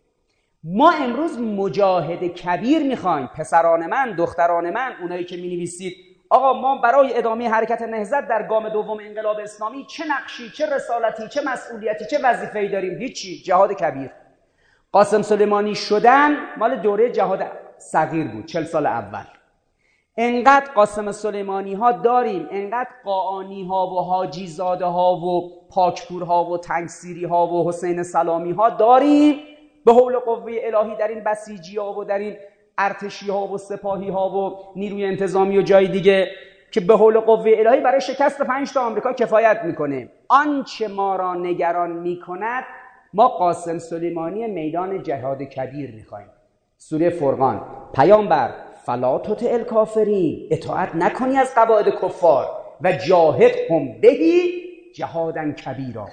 ما امروز مجاهد کبیر میخوایم. پسران من، دختران من، اونایی که مینویسید آقا ما برای ادامه حرکت نهضت در گام دوم انقلاب اسلامی چه نقشی، چه رسالتی، چه مسئولیتی، چه وظیفه‌ای داریم؟ هیچی. جهاد کبیر. قاسم سلیمانی شدن مال دوره جهاد صغیر بود، چهل سال اول. انقدر قاسم سلیمانی ها داریم، انقدر قاآنی ها و حاجی زاده ها و پاکپور ها و تنگسیری ها و حسین سلامی ها داریم، به حول قوه الهی در این بسیجی ها و در این ارتشی ها و سپاهی ها و نیروی انتظامی و جای دیگه که به حول قوه الهی برای شکست پنج تا آمریکا کفایت میکنه. آنچه ما را نگران میکند، ما قاسم سلیمانی میدان جهاد کبیر میخوایم. سوره فرقان، پیامبر فلا تطع الکافرین، اطاعت نکنی از قواعد کفار و جاهد هم بهی جهادا کبیرا.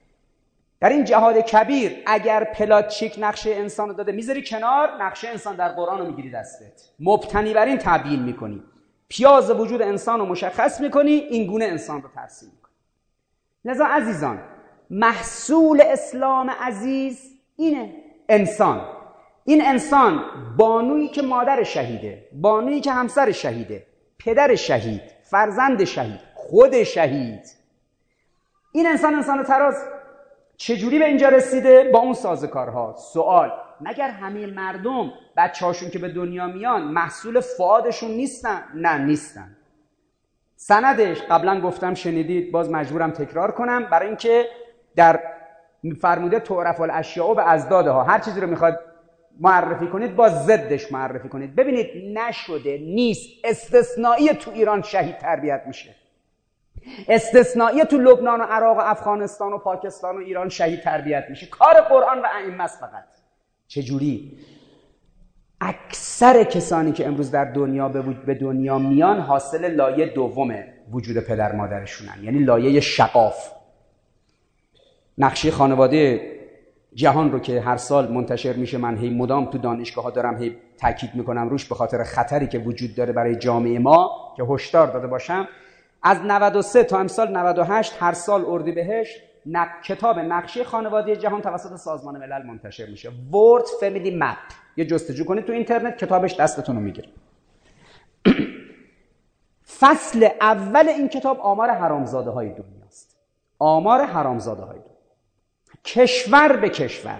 در این جهاد کبیر اگر پلاتچیک نقشه انسان رو داده میذاری کنار، نقشه انسان در قرآن رو میگیری دستت، مبتنی بر این تبیین میکنی، پیاز وجود انسان رو مشخص میکنی، این گونه انسان رو ترسیم میکنی. لذا عزیزان، محصول اسلام عزیز اینه. انسان، این انسان بانویی که مادر شهیده، بانویی که همسر شهیده، پدر شهید، فرزند شهید، خود شهید، این انسان انسان تراز چجوری به اینجا رسیده؟ با اون سازوکارها. سوال، مگر همه مردم بچه‌هاشون که به دنیا میان محصول فؤادشون نیستن؟ نه نیستن. سندش قبلا گفتم، شنیدید، باز مجبورم تکرار کنم برای اینکه در فرموده تعرف الاشیاء به ازدادها، هر چیزی رو میخواد معرفی کنید با ضدش معرفی کنید. ببینید نشده، نیست، استثنایی تو ایران شهید تربیت میشه، استثنایی تو لبنان و عراق و افغانستان و پاکستان و ایران شهید تربیت میشه. کار قرآن و ائمه است فقط. چجوری؟ اکثر کسانی که امروز در دنیا به دنیا میان حاصل لایه دوم وجود پدر مادرشونن، یعنی لایه شقاف. نقشه خانواده جهان رو که هر سال منتشر میشه، من هی مدام تو دانشگاه ها دارم هی تاکید میکنم روش به خاطر خطری که وجود داره برای جامعه ما که هشدار داده باشم. از نود و سه تا امسال نود و هشت هر سال اردیبهشت نق... کتاب نقشه خانواده جهان توسط سازمان ملل منتشر میشه. World Family Map. یه جستجو کنید تو اینترنت، کتابش دستتون رو میگیره. فصل اول این کتاب آمار حرامزاده های دنیاست. آمار حرامزاده های دنیا، کشور به کشور.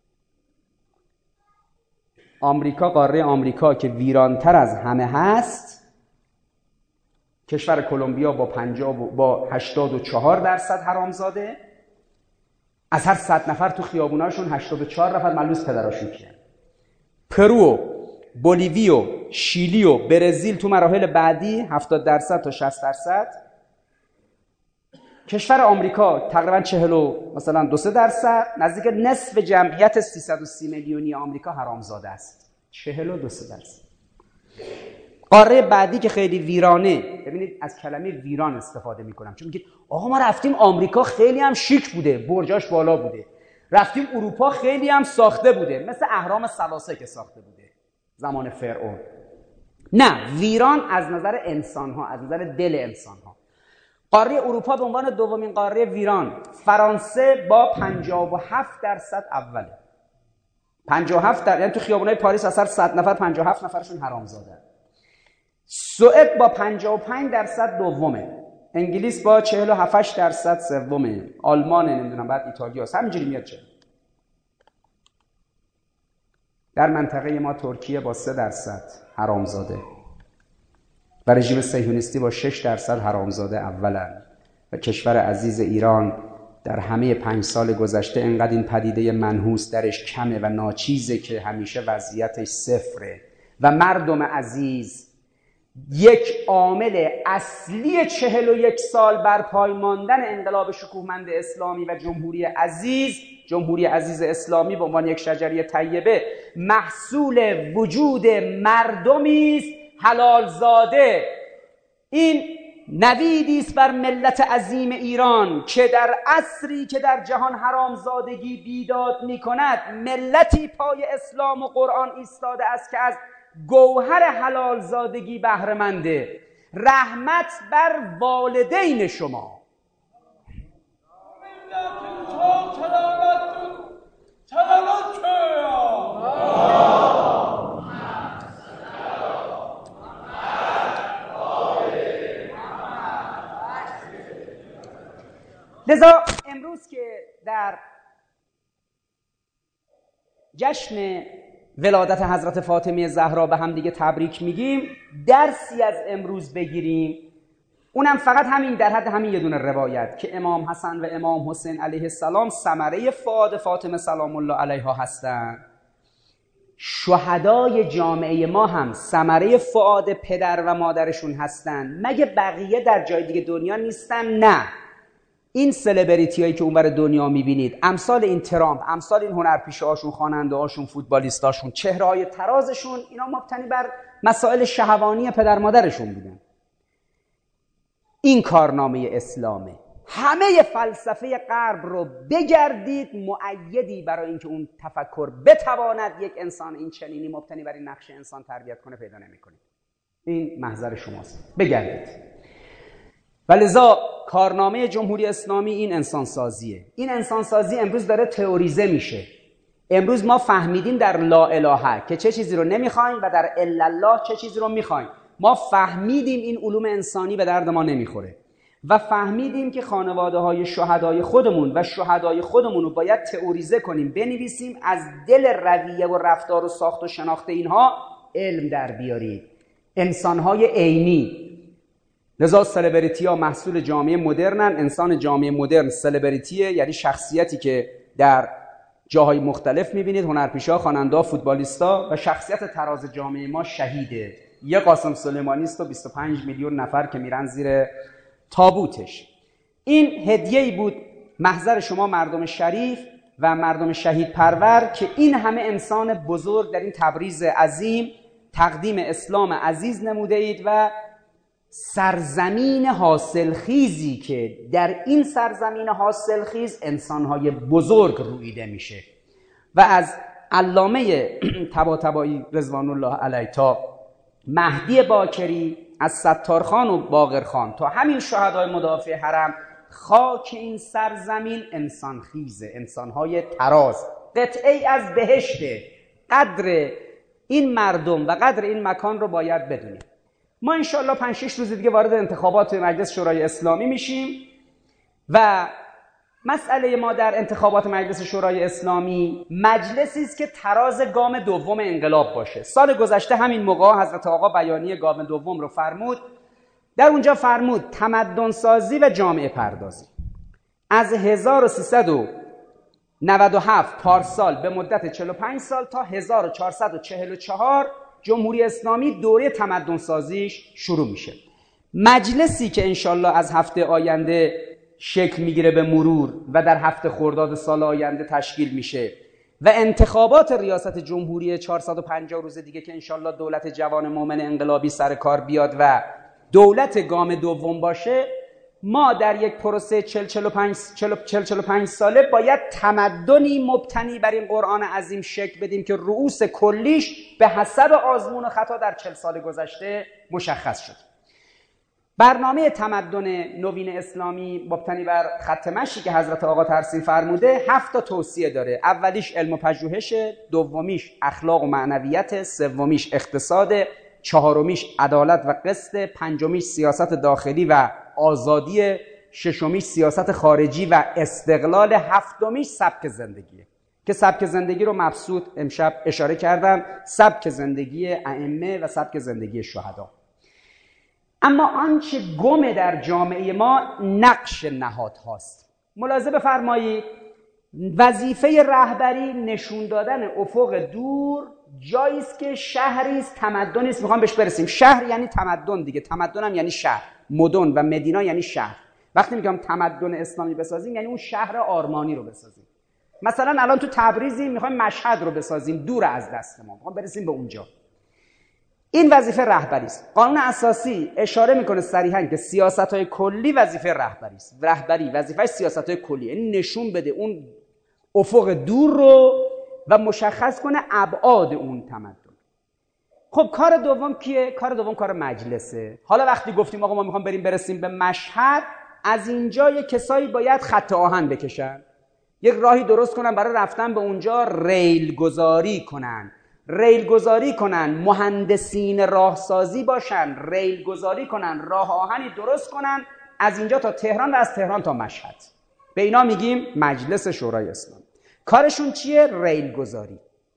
آمریکا، قاره آمریکا که ویرانتر از همه هست، کشور کلمبیا با پنجاه و با هشتاد و چهار درصد حرامزاده، از هر صد نفر تو خیابوناشون هشتاد و چهار نفر ملوس پدراشون کیه. پرو، بولیوی و شیلی و برزیل تو مراحل بعدی هفتاد درصد تا شصت درصد. کشور آمریکا تقریبا چهل و مثلا دو سه درصد، نزدیک نصف جمعیت سیصد و سی میلیونی آمریکا حرامزاده است. چهل و دو سه درصد. قاره بعدی که خیلی ویرانه، ببینید از کلمه ویران استفاده میکنم چون میگید آقا ما رفتیم آمریکا خیلی هم شیک بوده، برجاش بالا بوده، رفتیم اروپا خیلی هم ساخته بوده، مثل اهرام ثلاثه که ساخته بوده زمان فرعون. نه، ویران از نظر انسان ها، از نظر دل انسان ها. قاره اروپا به عنوان دومین قاره ویران، فرانسه با پنجاه و هفت درصد اوله. پنجاه و هفت در یعنی تو خیابونای پاریس از هر صد نفر پنجاه و هفت نفرشون حرامزاده. سوئد با پنجاه و پنج درصد دومه. انگلیس با چهل و هفت درصد سومه. آلمان نمیدونم، بعد ایتالیا است، همینجوری میاد چه. در منطقه ما ترکیه با سه درصد حرامزاده و رژیم صهیونیستی با شش درصد حرامزاده اولن. و کشور عزیز ایران در همه پنج سال گذشته انقدر این پدیده منحوس درش کمه و ناچیزه که همیشه وضعیتش صفره. و مردم عزیز، یک عامل اصلی چهل و یک سال بر پای ماندن انقلاب شکوهمند اسلامی و جمهوری عزیز، جمهوری عزیز اسلامی به عنوان یک شجره طیبه، محصول وجود مردمی است حلال زاده. این نویدی است بر ملت عظیم ایران که در عصری که در جهان حرامزادگی بیداد می‌کند، ملتی پای اسلام و قرآن ایستاده است که از گوهر حلال زادگی بهره منده. رحمت بر والدین شما. لذا امروز که در جشن ولادت حضرت فاطمه زهرا به هم دیگه تبریک میگیم، درسی از امروز بگیریم، اونم فقط همین در حد همین یه دونه روایت که امام حسن و امام حسین علیه السلام ثمره فؤاد فاطمه سلام الله علیها هستند. شهدای جامعه ما هم ثمره فؤاد پدر و مادرشون هستند. مگه بقیه در جای دیگه دنیا نیستن؟ نه. این سلبریتی هایی که اونور دنیا میبینید، امثال این ترامپ، امثال این هنرپیشه هاشون، خواننده هاشون، فوتبالیستاشون، چهره های ترازشون، اینا مبتنی بر مسائل شهوانی پدر مادرشون بودن. این کارنامه اسلامه. همه فلسفه غرب رو بگردید، مؤیدی برای اینکه اون تفکر بتواند یک انسان این چنینی مبتنی بر این نقش انسان تربیت کنه پیدا نمی‌کنید. این محضر شماست، بگردید. ولذا کارنامه جمهوری اسلامی این انسانسازیه. این انسانسازی امروز داره تئوریزه میشه. امروز ما فهمیدیم در لا اله که چه چیزی رو نمیخوایم و در الا الله چه چیزی رو میخوایم. ما فهمیدیم این علوم انسانی به درد ما نمیخوره و فهمیدیم که خانواده های شهدای خودمون و شهدای خودمون رو باید تئوریزه کنیم، بنویسیم، از دل رویه و رفتار و ساخت و شناخت اینها علم در بیاریم. انسانهای عینی. لذا سلبریتی ها محصول جامعه مدرنن. انسان جامعه مدرن سلبریتیه، یعنی شخصیتی که در جاهای مختلف میبینید، هنرپیشه ها، خواننده ها، فوتبالیستا، و شخصیت تراز جامعه ما شهیده. یه قاسم سلیمانی است و بیست و پنج میلیون نفر که میرن زیر تابوتش. این هدیه‌ای بود محضر شما مردم شریف و مردم شهید پرور که این همه انسان بزرگ در این تبریز عظیم تقدیم اسلام عزیز نموده اید و سرزمین حاصلخیزی که در این سرزمین حاصلخیز انسانهای بزرگ رویده میشه. و از علامه طباطبایی رضوان الله علیه تا مهدی باکری، از ستارخان و باقرخان تا همین شهدای مدافع حرم، خاک این سرزمین انسان خیزه، انسانهای تراز، قطعه از بهشته. قدر این مردم و قدر این مکان رو باید بدونیم. ما انشاءالله پنج شش روز دیگه وارد انتخابات مجلس شورای اسلامی میشیم و مسئله ما در انتخابات مجلس شورای اسلامی مجلسی است که تراز گام دوم انقلاب باشه. سال گذشته همین موقع حضرت آقا بیانیه گام دوم رو فرمود. در اونجا فرمود تمدن سازی و جامعه پردازی. از هزار و سیصد و نود و هفت پارسال به مدت چهل و پنج سال تا هزار و چهارصد و چهل و چهار جمهوری اسلامی دوره تمدن سازیش شروع میشه. مجلسی که انشالله از هفته آینده شکل میگیره به مرور و در هفته خرداد سال آینده تشکیل میشه و انتخابات ریاست جمهوری چهارصد و پنجاه روز دیگه که انشالله دولت جوان مومن انقلابی سر کار بیاد و دولت گام دوم باشه، ما در یک پروسه چهل چهل و پنج ساله باید تمدنی مبتنی بر این قرآن عظیم شکل بدیم که رؤوس کلیش به حسب آزمون و خطا در چهل سال گذشته مشخص شد. برنامه تمدن نوین اسلامی مبتنی بر خط مشی که حضرت آقا ترسیم فرموده هفت تا توصیه داره. اولیش علم و پژوهشه، دومیش اخلاق و معنویت، سومیش اقتصاد، چهارمیش عدالت و قسط، پنجمیش سیاست داخلی و آزادی، ششمیش سیاست خارجی و استقلال، هفتمیش سبک زندگیه که سبک زندگی رو مبسوط امشب اشاره کردم، سبک زندگی ائمه و سبک زندگی شهدا. اما آنچه گم در جامعه ما نقش نهادهاست. ملاحظه بفرمایید وظیفه رهبری نشون دادن افق دور، جایی است که شهری است، تمدنی است، میخوام بهش برسیم. شهر یعنی تمدن دیگه، تمدن هم یعنی شهر، مدن و مدینا یعنی شهر. وقتی میگم تمدن اسلامی بسازیم یعنی اون شهر آرمانی رو بسازیم. مثلا الان تو تبریزی میخوایم مشهد رو بسازیم، دور از دست ما، میخوام برسیم به اونجا. این وظیفه رهبری است. قانون اساسی اشاره میکنه صریحا که سیاست‌های کلی وظیفه رهبری است. رهبری وظیفه سیاست‌های کلی، یعنی نشون بده اون افق دور رو و مشخص کنه ابعاد اون تمدن. خب کار دوم کیه؟ کار دوم کار مجلسه. حالا وقتی گفتیم آقا ما میخوام بریم برسیم به مشهد، از اینجا یه کسایی باید خط آهن بکشن، یک راهی درست کنن برای رفتن به اونجا، ریل گذاری کنن ریل گذاری کنن مهندسین راهسازی باشن، ریل گذاری کنن، راه آهنی درست کنن از اینجا تا تهران و از تهران تا مشهد. به اینا میگیم مجلس شورای اسلامی. کارشون چیه؟ ریل گذاری.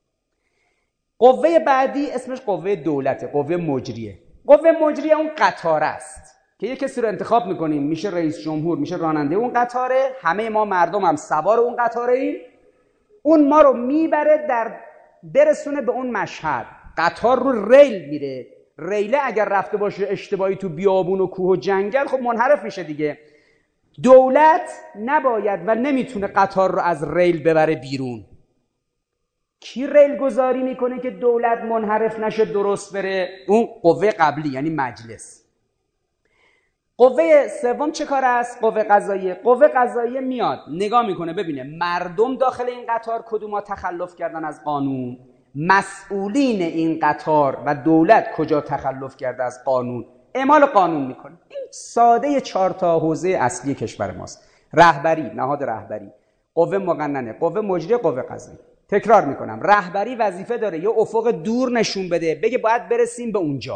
قوه بعدی اسمش قوه دولته، قوه مجریه. قوه مجریه اون قطار است که یک کسی رو انتخاب میکنیم، میشه رئیس جمهور، میشه راننده اون قطاره، همه ما مردم هم سوار اون قطاره ایم، اون ما رو میبره در برسونه به اون مشهد. قطار رو ریل میره، ریله اگر رفته باشه اشتباهی تو بیابون و کوه و جنگل خب منحرف میشه دیگه. دولت نباید و نمیتونه قطار رو از ریل ببره بیرون. کی ریل گذاری میکنه که دولت منحرف نشه درست بره؟ اون قوه قبلی یعنی مجلس. قوه سوم چه کار است؟ قوه قضاییه. قوه قضاییه میاد نگاه میکنه ببینه مردم داخل این قطار کدوما تخلف کردن از قانون، مسئولین این قطار و دولت کجا تخلف کرده از قانون، اعمال قانون میکنه. این ساده چهار تا حوزه اصلی کشور ماست. رهبری، نهاد رهبری، قوه مقننه، قوه مجریه، قوه قضاییه. تکرار میکنم، رهبری وظیفه داره یه افق دور نشون بده، بگه باید برسیم به اونجا.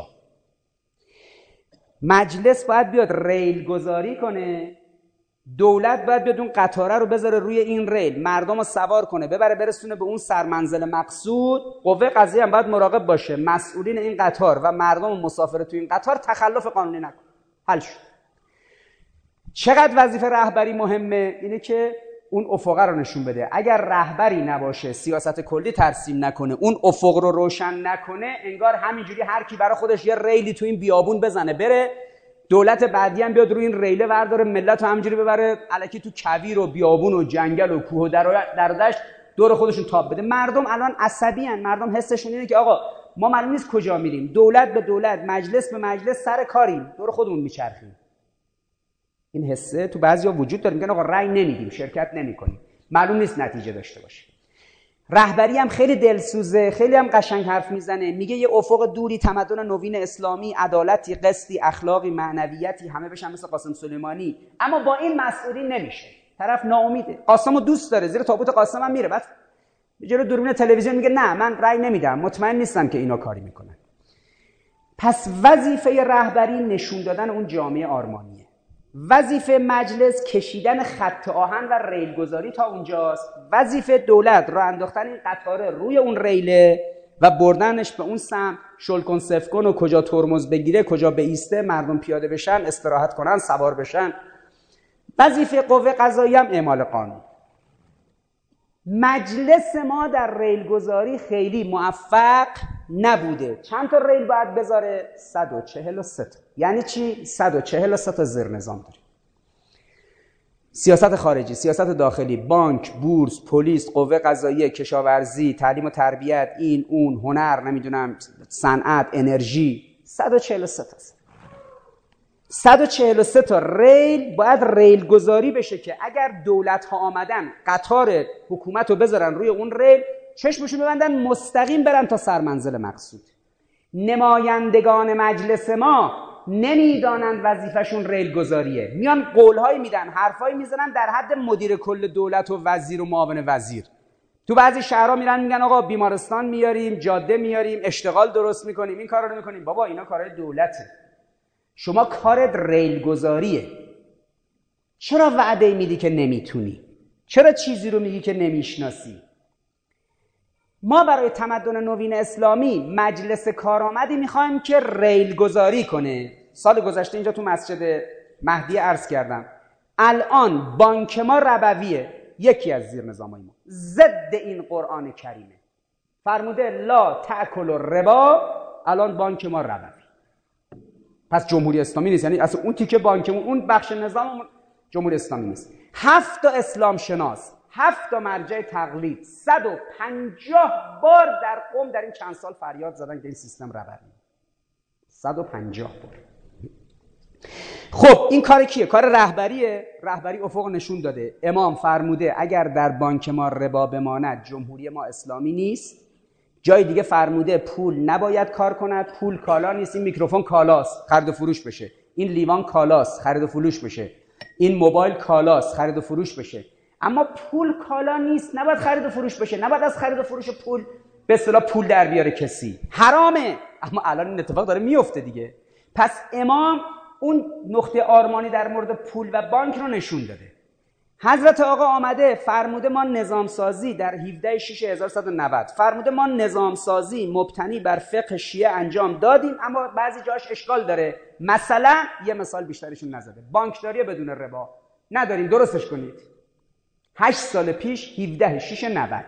مجلس باید بیاد ریل گذاری کنه، دولت باید بیاد اون قطاره رو بذاره روی این ریل، مردم رو سوار کنه، ببره برسونه به اون سرمنزل مقصود. قوه قضاییه هم باید مراقب باشه مسئولین این قطار و مردم مسافر تو این قطار تخلف قانونی نکنه. حل شد. چقدر وظیفه رهبری مهمه؟ اینه که اون افق رو نشون بده. اگر رهبری نباشه، سیاست کلی ترسیم نکنه، اون افق رو روشن نکنه، انگار همینجوری هر کی برای خودش یه ریلی تو این بیابون بزنه بره، دولت بعدی هم بیاد روی این ریله ورداره ملت رو همینجوری ببره الکی تو کویر و بیابون و جنگل و کوه و در دشت دور خودشون تاب بده. مردم الان عصبی ان، مردم حسشون اینه که آقا ما معلوم نیست کجا میریم، دولت به دولت، مجلس به مجلس، سر کاریم، دور خودمون میچرخیم. این حسه تو بعضیا وجود داره، میگن آقا رأی نمیدیم، شرکت نمیکنیم، معلوم نیست نتیجه داشته باشه. رهبری هم خیلی دلسوزه، خیلی هم قشنگ حرف میزنه، میگه یه افق دوری، تمدن نوین اسلامی، عدالتی، قسطی، اخلاقی، معنویتی، همه بشن مثل قاسم سلیمانی. اما با این مسئولین نمیشه، طرف ناامیده، قاسمو دوست داره، زیر تابوت قاسم هم میره، بعد جلو دوربین تلویزیون میگه نه من رأی نمیدم، مطمئن نیستم که اینا کاری میکنن. پس وظیفه رهبری نشون دادن اون جامعه آرمانیه. وظیفه مجلس کشیدن خط آهن و ریل گذاری تا اونجاست. وظیفه دولت راه انداختن این قطاره روی اون ریله و بردنش به اون سمت، شل کن صفر کن و کجا ترمز بگیره، کجا بایسته، مردم پیاده بشن، استراحت کنن، سوار بشن. وظیفه قوه قضاییه هم اعمال قانون. مجلس ما در ریل گذاری خیلی موفق نبوده. چند تا ریل باید بذاره؟ صد و چهل و سه تا. یعنی چی؟ صد و چهل و سه تا زیر نظام داریم. سیاست خارجی، سیاست داخلی، بانک، بورس، پلیس، قوه قضاییه، کشاورزی، تعلیم و تربیت، این اون، هنر، نمیدونم، صنعت، انرژی، صد و چهل و سه تا. صد و چهل و سه تا ریل باید ریل گذاری بشه که اگر دولت ها آمدن قطار حکومت رو بذارن روی اون ریل، چشمشون ببندن مستقیم برن تا سرمنزل مقصود. نمایندگان مجلس ما نمیدانند وظیفشون ریل گذاریه، میان قولهایی میدن، حرفایی میزنن در حد مدیر کل دولت و وزیر و معاون وزیر. تو بعضی شهرها میرن میگن آقا بیمارستان میاریم، جاده میاریم، اشتغال درست میکنیم، این کارا رو میکنیم. بابا اینا کارهای دولته، شما کارت ریل گذاریه. چرا وعده میدی که نمیتونی؟ چرا چیزی رو میگی که نمیشناسی؟ ما برای تمدن نوین اسلامی مجلس کارآمدی میخوایم که ریل گذاری کنه. سال گذشته اینجا تو مسجد مهدی عرض کردم، الان بانک ما ربویه، یکی از زیر نظامای ما ضد این قرآن کریمه، فرموده لا تأکل الربا، الان بانک ما ربوی. پس جمهوری اسلامی نیست، یعنی اصلا اون تیکه بانکمون، اون بخش نظام جمهوری اسلامی نیست. هفت تا اسلام شناس، هفت تا مرجع تقلید، صد و پنجاه بار در قم در این چند سال فریاد زدن که این سیستم ربوی. صد و پنجاه بار. خب این کار کیه؟ کار رهبریه. رهبری افق نشون داده، امام فرموده اگر در بانک ما ربا بماند جمهوری ما اسلامی نیست. جای دیگه فرموده پول نباید کار کند، پول کالا نیست، این میکروفون کالاست خرید و فروش بشه، این لیوان کالاست خرید و فروش بشه، این موبایل کالاست خرید و فروش بشه. اما پول کالا نیست، نباید خرید و فروش بشه، نباید از خرید و فروش پول به اصطلاح پول در بیاره کسی، حرامه. اما الان این اتفاق داره میفته دیگه. پس امام اون نقطه آرمانی در مورد پول و بانک رو نشون داده. حضرت آقا آمده فرموده ما نظام سازی در هفده شش هزار و صد و نود فرموده ما نظام سازی مبتنی بر فقه شیعه انجام دادیم، اما بعضی جاش اشکال داره. مثلا یه مثال بیشترشون نزده، بانکداری بدون ربا نداریم، درستش کنید. هشت سال پیش هفده شش نود.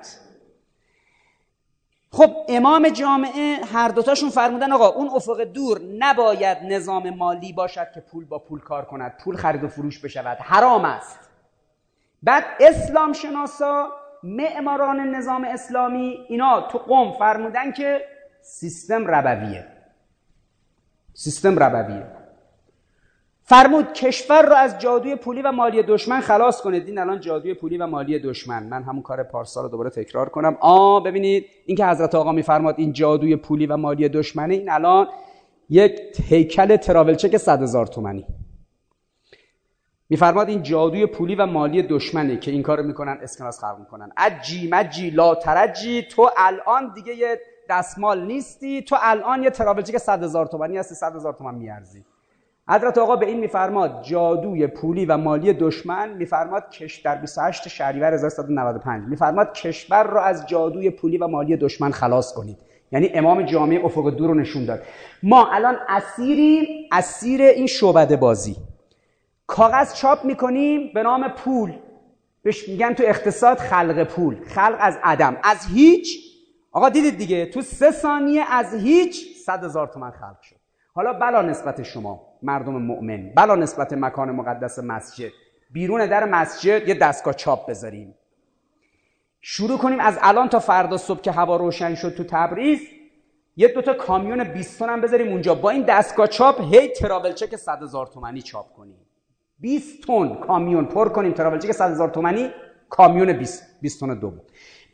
خب امام جامعه هر دوتاشون فرمودن آقا اون افق دور نباید نظام مالی باشد که پول با پول کار کند، پول خرید و فروش بشود، حرام است. بعد اسلام شناسا، معماران نظام اسلامی، اینا تو قم فرمودن که سیستم ربویه، سیستم ربویه. فرمود کشور رو از جادوی پولی و مالی دشمن خلاص کنید. این الان جادوی پولی و مالی دشمن، من همون کار پارسال رو دوباره تکرار کنم. آ ببینید این که حضرت آقا میفرماد این جادوی پولی و مالی دشمنه، این الان یک هیکل تراولچک صد هزار تومانی میفرماد این جادوی پولی و مالی دشمنه که این کارو میکنن، اسکناس خلق میکنن. اجی مجی لا ترجی، تو الان دیگه یه دستمال نیستی، تو الان یه تراولچک صد هزار تومانی هستی، صد هزار تومان میارزی. حضرت آقا به این میفرماد جادوی پولی و مالی دشمن، میفرماد کش در بیست و هشت شهریور هزار و سیصد و نود و پنج میفرماد کشور رو از جادوی پولی و مالی دشمن خلاص کنید. یعنی امام جامعه افق دور رو نشون داد. ما الان اسیریم، اسیر این شعبده بازی. کاغذ چاپ میکنیم به نام پول، بهش میگن تو اقتصاد خلق پول، خلق از عدم، از هیچ. آقا دیدید دیگه تو سه ثانیه از هیچ صد هزار تومان خلق شد. حالا بلا نسبت شما مردم مؤمن، بلا نسبت مکان مقدس مسجد، بیرون در مسجد یه دستگاه چاپ بذاریم، شروع کنیم از الان تا فردا صبح که هوا روشن شد تو تبریز یه دوتا کامیون بیست تن هم بذاریم اونجا، با این دستگاه چاپ هی تراولچک صد هزار تومانی چاپ کنیم. بیست تن کامیون پر کنیم تراولچک صد هزار تومانی، کامیون بیست تن دوم.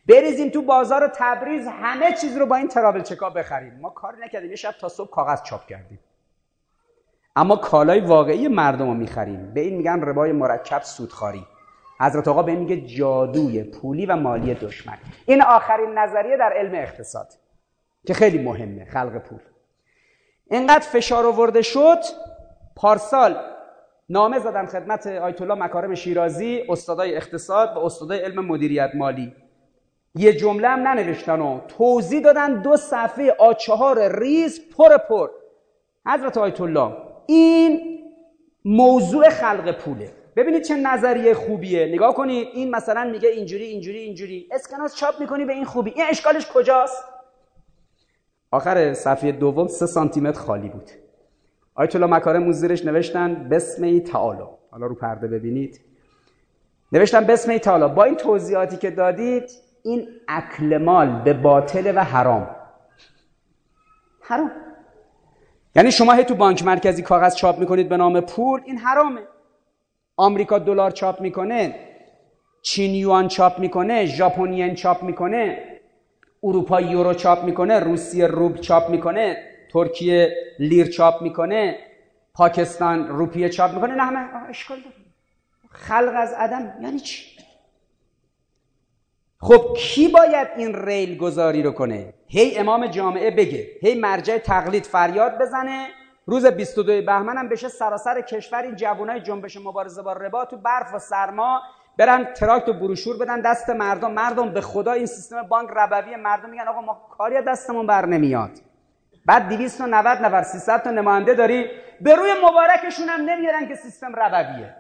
بریزیم تو بازار تبریز همه چیز رو با این ترابل چکا بخریم. ما کاری نکردیم، یه شب تا صبح کاغذ چاپ کردیم، اما کالای واقعی مردم رو میخریم. به این میگن ربای مرکب سودخواری. حضرت آقا به این میگه جادوی پولی و مالی دشمن. این آخرین نظریه در علم اقتصاد که خیلی مهمه، خلق پول. اینقدر فشار آورده شد، پارسال نامه زدن خدمت آیت الله مکارم شیرازی، استادای اقتصاد و استادای علم مدیریت مالی. یه جمله هم ننوشتن و توضیح دادن، دو صفحه آ چهار ریز پر پر. حضرت آیت الله این موضوع خلق پوله، ببینید چه نظریه خوبیه. نگاه کنید، این مثلا میگه اینجوری اینجوری اینجوری، اسکناس چاپ میکنی به این خوبی، این اشکالش کجاست؟ آخر صفحه دوم سه سانتی متر خالی بود. آیت الله مکارم زیرش نوشتن بسم تعالی. حالا رو پرده ببینید، نوشتن بسم تعالی. با این توضیحاتی که دادید، این اکل مال به باطل و حرام. حرام یعنی شما هی تو بانک مرکزی کاغذ چاپ میکنید به نام پول، این حرامه. آمریکا دلار چاپ میکنه، چین یوان چاپ میکنه، ژاپن ین چاپ میکنه، اروپا یورو چاپ میکنه، روسیه روبل چاپ میکنه، ترکیه لیر چاپ میکنه، پاکستان روپیه چاپ میکنه. نه همه اشکال داره. خلق از عدم یعنی چی؟ خب کی باید این ریل گذاری رو کنه؟ هی امام جامعه بگه، هی مرجع تقلید فریاد بزنه، روز بیست و دو بهمن هم بشه سراسر کشور این جوانای جنبش مبارزه با ربا تو برف و سرما برن تراکت و بروشور بدن دست مردم. مردم به خدا این سیستم بانک ربوی، مردم میگن آقا ما کاری از دستمون بر نمیاد. بعد دویست و نود نفر سیصد تا نماینده داری، به روی مبارکشون هم نمیارن که سیستم ربویه.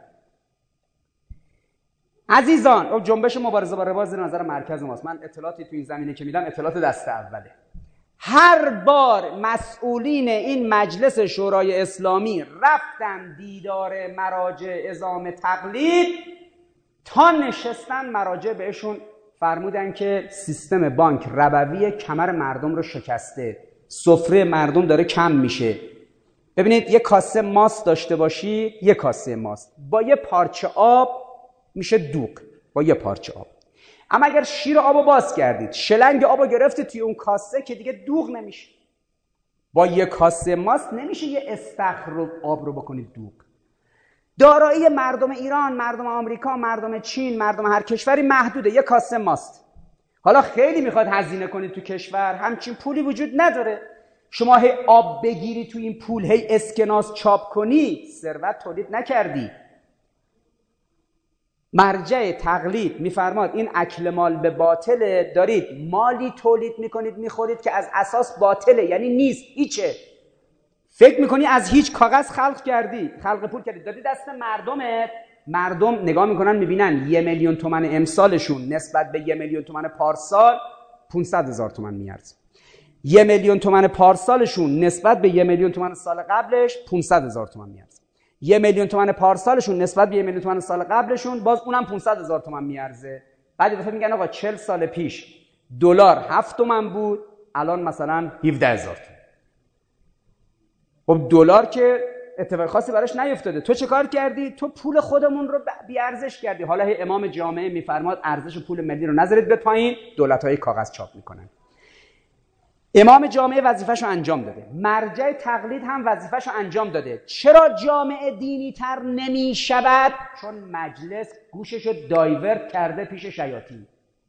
عزیزان، جنبش مبارزه با ربا زیر نظر مرکز ماست. من اطلاعاتی تو این زمینه که میدم اطلاعات دست اوله. هر بار مسئولین این مجلس شورای اسلامی رفتن دیدار مراجع عظام تقلید، تا نشستن مراجع بهشون فرمودن که سیستم بانک ربوی کمر مردم رو شکسته، سفره مردم داره کم میشه. ببینید یه کاسه ماست داشته باشی، یه کاسه ماست با یه پارچه آب میشه دوغ، با یه پارچه آب. اما اگر شیر آبو باز کردید، شلنگ آبو گرفتید توی اون کاسه، که دیگه دوغ نمیشه. با یه کاسه ماست نمیشه یه استخر رو آب رو بکنید دوغ. دارایی مردم ایران، مردم آمریکا، مردم چین، مردم هر کشوری محدوده، یه کاسه ماست. حالا خیلی میخواد هزینه کنید تو کشور، همچین پولی وجود نداره. شما هی آب بگیری تو این پول، هی اسکناس چاپ کنی، ثروت تولید نکردی. مرجع تقلید میفرماد این اکل مال به باطله، دارید مالی تولید میکنید میخورید که از اساس باطله، یعنی نیست، هیچه. فکر میکنی از هیچ کاغذ خلق کردی، خلق پول کردی، دادی دست مردمت. مردم نگاه میکنن میبینن یه میلیون تومن امسالشون نسبت به یه میلیون تومن پارسال پونصد هزار تومن میارزه. یه میلیون تومن پارسالشون نسبت به یه میلیون تومن سال قبلش پونصد هزار تومن میارزه. یه میلیون تومن پارسالشون نسبت به یه میلیون تومن سال قبلشون باز اونم پونصد هزار تومن میارزه. بعد یه دفعه میگن آقا چهل سال پیش دلار هفت تومن بود، الان مثلا هفده هزار تومن. خب دلار که اتفاق خاصی براش نیفتاده. تو چه کار کردی؟ تو پول خودمون رو بی ارزش کردی. حالا هی امام جامعه میفرماد ارزش پول ملی رو نذارید به پایین، دولت‌های کاغذ چاپ میکنن. امام جامعه وظیفه‌شو انجام داده، مرجع تقلید هم وظیفه‌شو انجام داده. چرا جامعه دینی تر نمی شود؟ چون مجلس گوششو دایورت کرده پیش شیاطین.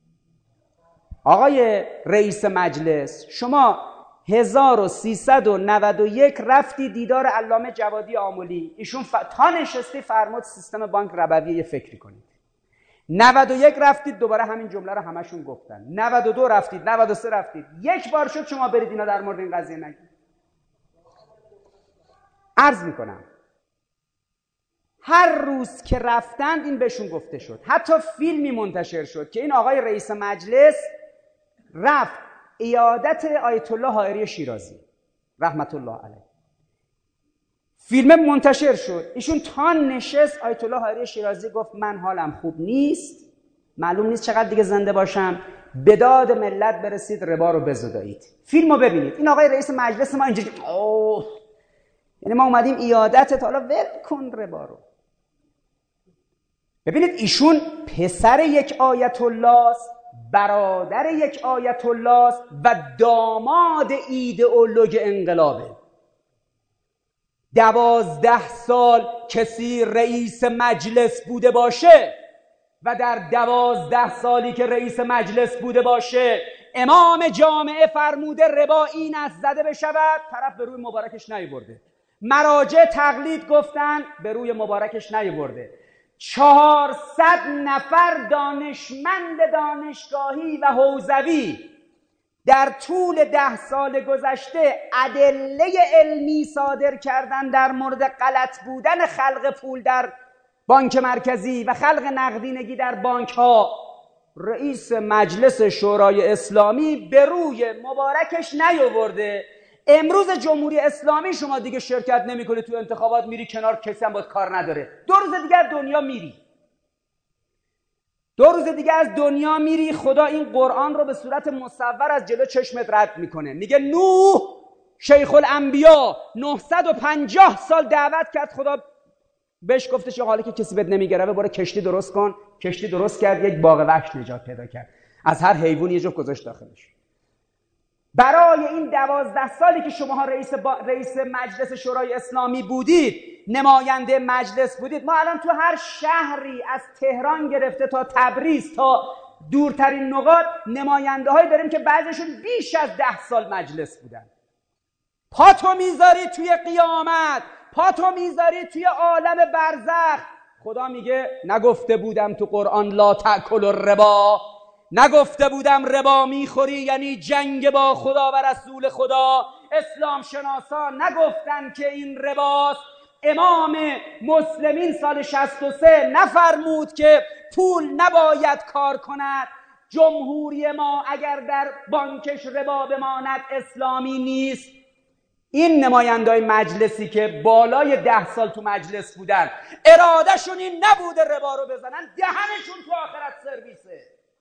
آقای رئیس مجلس، شما هزار و سیصد و نود و یک رفتی دیدار علامه جوادی آملی، ایشون ف... تا نشستی فرمود سیستم بانک ربوی یه فکری کنید. نود و یک رفتید دوباره همین جمله رو همشون گفتن. نود و دو رفتید، نود و سه رفتید. یک بار شد شما برید اینا در مورد این قضیه نگید. عرض میکنم هر روز که رفتند این بهشون گفته شد. حتی فیلمی منتشر شد که این آقای رئیس مجلس رفت عیادت آیت الله حائری شیرازی رحمت الله علیه. فیلم منتشر شد، ایشون تا نشست آیت الله حائری شیرازی گفت من حالم خوب نیست، معلوم نیست چقدر دیگه زنده باشم، به داد ملت برسید، ربا رو بزدایید. فیلمو ببینید. این آقای رئیس مجلس ما اینجوری اوه، یعنی ما اومدیم عیادتت، حالا ول کن ربا رو. ببینید ایشون پسر یک آیت الله است، برادر یک آیت الله است و داماد ایدئولوژ انقلابه. دوازده سال کسی رئیس مجلس بوده باشه و در دوازده سالی که رئیس مجلس بوده باشه امام جامعه فرموده ربا این است زده بشود، طرف به روی مبارکش نیورده. مراجع تقلید گفتن به روی مبارکش نیورده. چهارصد نفر دانشمند دانشگاهی و حوزوی در طول ده سال گذشته ادله علمی صادر کردن در مورد غلط بودن خلق پول در بانک مرکزی و خلق نقدینگی در بانک ها. رئیس مجلس شورای اسلامی به روی مبارکش نیاورده. امروز جمهوری اسلامی شما دیگه شرکت نمی‌کنی تو انتخابات، میری کنار، کسی هم باید کار نداره. دو روز دیگه از دنیا میری. دو روز دیگه از دنیا میری. خدا این قرآن رو به صورت مصور از جلو چشمت رد میکنه. میگه نوح شیخ الانبیا نهصد و پنجاه سال دعوت کرد، خدا بهش گفتش حالا که کسی بهت نمیگره برو کشتی درست کن. کشتی درست کرد، یک باغ وحش نجات پیدا کرد، از هر حیوانی یه جو گذاشت داخلش. برای این دوازده سالی که شماها رئیس, با... رئیس مجلس شورای اسلامی بودید، نماینده مجلس بودید، ما الان تو هر شهری از تهران گرفته تا تبریز تا دورترین نقاط نماینده هایی داریم که بعضیشون بیش از ده سال مجلس بودن. پاتو میذاری توی قیامت، پاتو میذاری توی عالم برزخ. خدا میگه نگفته بودم تو قرآن لا تأکل الربا؟ نگفته بودم ربا میخوری یعنی جنگ با خدا و رسول خدا؟ اسلام شناسان نگفتن که این رباست؟ امام مسلمین سال شصت و سه نفرمود که پول نباید کار کند؟ جمهوری ما اگر در بانکش ربا بماند اسلامی نیست. این نمایندای مجلسی که بالای ده سال تو مجلس بودن ارادهشون این نبوده ربا رو بزنن، دهنشون تو آخرت سرویسه.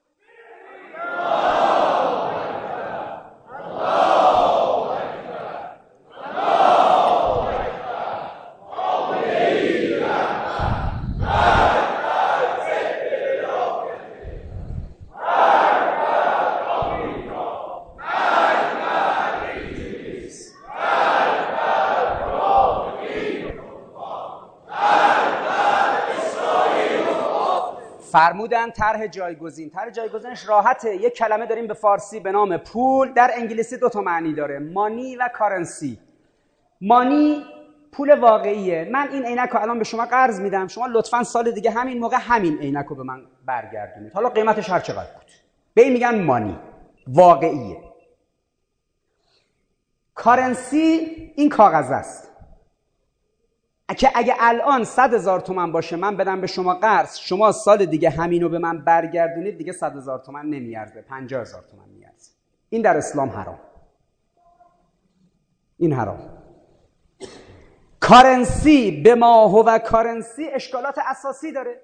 فرمودن طرح جایگزین. طرح جایگزینش راحته. یک کلمه داریم به فارسی به نام پول، در انگلیسی دو تا معنی داره، مانی و کارنسی. مانی پول واقعیه. من این عینک رو الان به شما قرض میدم، شما لطفاً سال دیگه همین موقع همین عینک رو به من برگردونید، حالا قیمتش هر چقدر بود. به این میگن مانی، واقعیه. کارنسی این کاغذ است که اگه الان صد هزار تومن باشه من بدم به شما قرض، شما سال دیگه همینو به من برگردونید، دیگه صد هزار تومن نمیارزه، پنجاه هزار تومن میارزه. این در اسلام حرام. این حرام. کارنسی به ما هو کارنسی اشکالات اساسی داره.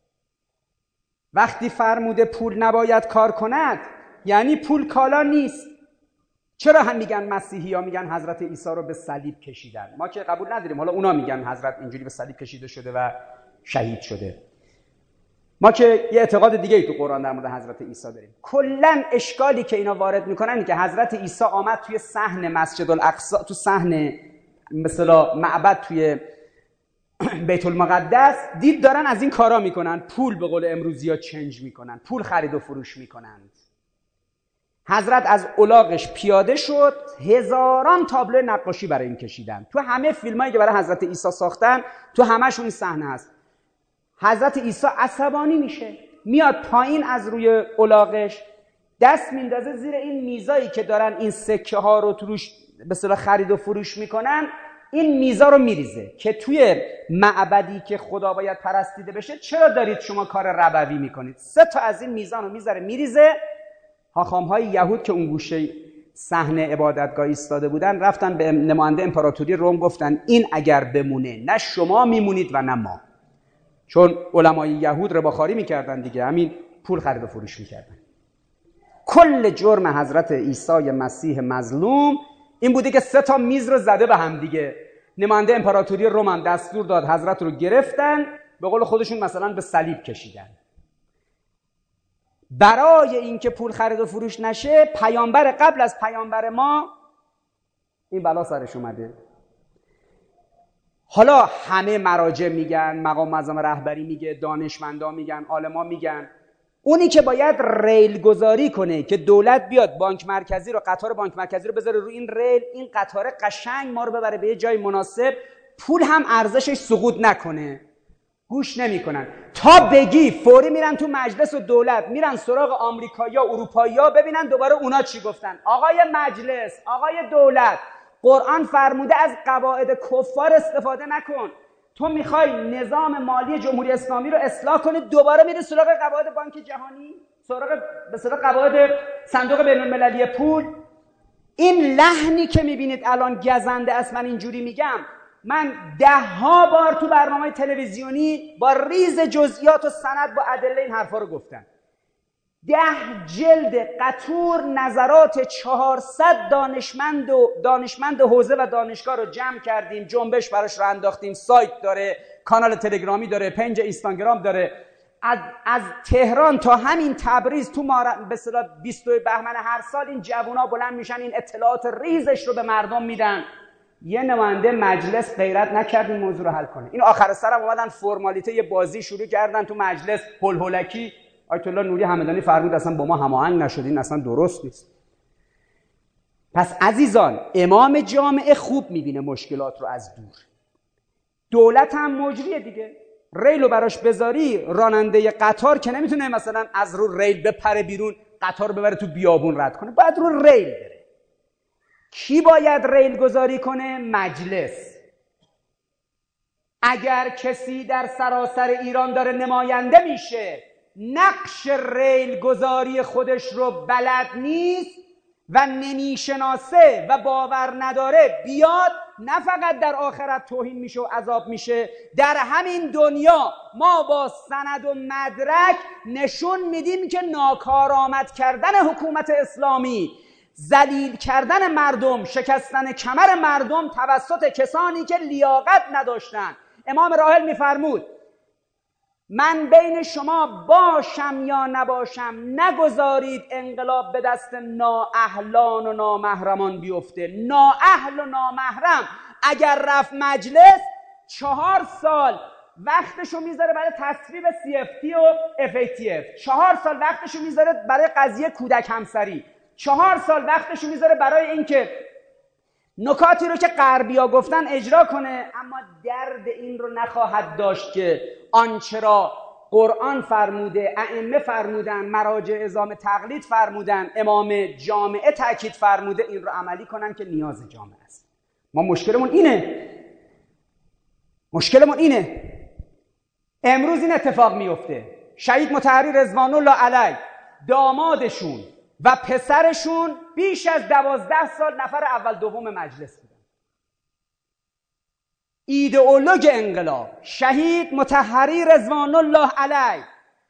وقتی فرموده پول نباید کار کند یعنی پول کالا نیست. چرا هم میگن مسیحی ها میگن حضرت عیسی رو به صلیب کشیدن؟ ما که قبول نداریم، حالا اونا میگن حضرت اینجوری به صلیب کشیده شده و شهید شده. ما که یه اعتقاد دیگه ای تو قرآن در مورد حضرت عیسی داریم. کلا اشکالی که اینا وارد میکنن اینه که حضرت عیسی آمد توی صحن مسجد الاقصی، تو صحن مثلا معبد توی بیت المقدس، دید دارن از این کارا میکنن، پول به قول امروزی ها چنج میکنن، پول خرید و فروش میکنن. حضرت از الاغش پیاده شد، هزاران تابلو نقاشی برای این کشیدن. تو همه فیلمایی که برای حضرت عیسی ساختن تو همشون این صحنه هست. حضرت عیسی عصبانی میشه، میاد پایین از روی الاغش، دست میندازه زیر این میزایی که دارن این سکه ها رو توش به اصطلاح خرید و فروش میکنن، این میزا رو میریزه که توی معبدی که خدا باید پرستیده بشه چرا دارید شما کار ربوی میکنید؟ سه تا از این میزان رو میذاره میریزه. حاخام‌های یهود که اون گوشه صحنه عبادتگاه ایستاده بودن رفتن به نماینده امپراتوری روم گفتن این اگر بمونه نه شما میمونید و نه ما، چون علمای یهود رباخواری میکردن دیگه، همین پول خرید و فروش میکردن. کل جرم حضرت عیسی مسیح مظلوم این بوده که سه تا میز رو زده به هم دیگه. نماینده امپراتوری روم هم دستور داد، حضرت رو گرفتن به قول خودشون مثلا به صلیب کشیدن. برای اینکه پول خرید و فروش نشه پیامبر قبل از پیامبر ما این بلا سرش اومده. حالا همه مراجع میگن، مقام معظم رهبری میگه، دانشمندا میگن، عالما میگن، اونی که باید ریل گذاری کنه که دولت بیاد بانک مرکزی رو، قطار بانک مرکزی رو بذاره روی این ریل، این قطار قشنگ ما رو ببره به یه جای مناسب، پول هم ارزشش سقوط نکنه، گوش نمیکنن. تا بگی فوری میرن تو مجلس و دولت، میرن سراغ آمریکایی‌ها، اروپایی‌ها، ببینن دوباره اونا چی گفتن. آقای مجلس، آقای دولت، قرآن فرموده از قواعد کفار استفاده نکن. تو میخوای نظام مالی جمهوری اسلامی رو اصلاح کنی، دوباره میری سراغ قواعد بانک جهانی، سراغ به سراغ قواعد صندوق بین‌المللی پول. این لحنی که میبینید الان گزنده است، من اینجوری میگم، من ده ها بار تو برنامه تلویزیونی با ریز جزئیات و سند با ادله این حرفا رو گفتم. ده جلد قطور نظرات چهارصد دانشمند و دانشمند حوزه و دانشگاه رو جمع کردیم، جنبش براش رو انداختیم، سایت داره، کانال تلگرامی داره، پنج اینستاگرام داره. از, از تهران تا همین تبریز تو به اصطلاح بیست بهمن هر سال این جوونا بلند میشن، این اطلاعات ریزش رو به مردم میدن. یه نماینده مجلس غیرت نکرد این موضوع رو حل کنه. این آخر سرم اومدن فرمالیته یه بازی شروع کردن تو مجلس، هول هولکی. آیت الله نوری همدانی فرمود اصلا با ما هماهنگ نشد، این اصلا درست نیست. پس عزیزان، امام جامعه خوب میبینه مشکلات رو از دور. دولت هم مجریه دیگه. ریل رو براش بذاری، راننده قطار که نمیتونه مثلا از رو ریل بپره بیرون، قطار ببره تو بیابون رد کنه، باید رو ریل بره. کی باید ریل گذاری کنه؟ مجلس. اگر کسی در سراسر ایران داره نماینده میشه، نقش ریل گذاری خودش رو بلد نیست و نمیشناسه و باور نداره، بیاد نه فقط در آخرت توهین میشه و عذاب میشه، در همین دنیا ما با سند و مدرک نشون میدیم که ناکارآمد کردن حکومت اسلامی، ذلیل کردن مردم، شکستن کمر مردم توسط کسانی که لیاقت نداشتن. امام راحل میفرمود من بین شما باشم یا نباشم، نگذارید انقلاب به دست نااهلان و نامحرمان بیفته. نااهل و نامحرم اگر رفت مجلس، چهار سال وقتشو میذاره برای تصویب سی اف تی و اف ای تی اف، چهار سال وقتشو میذاره برای قضیه کودک همسری، چهار سال وقتشو میذاره برای اینکه نکاتی رو که غربی‌ها گفتن اجرا کنه، اما درد این رو نخواهد داشت که آنچه را قرآن فرموده، ائمه فرمودن، مراجع اعظام تقلید فرمودن، امام جامعه تاکید فرموده، این رو عملی کنن که نیاز جامعه است. ما مشکلمون اینه. مشکلمون اینه. امروز این اتفاق میفته. شهید مطهری رضوان الله علیه، دامادشون و پسرشون بیش از دوازده سال نفر اول دوم مجلس بودن. ایدئولوژ انقلاب شهید مطهری رضوان الله علیه.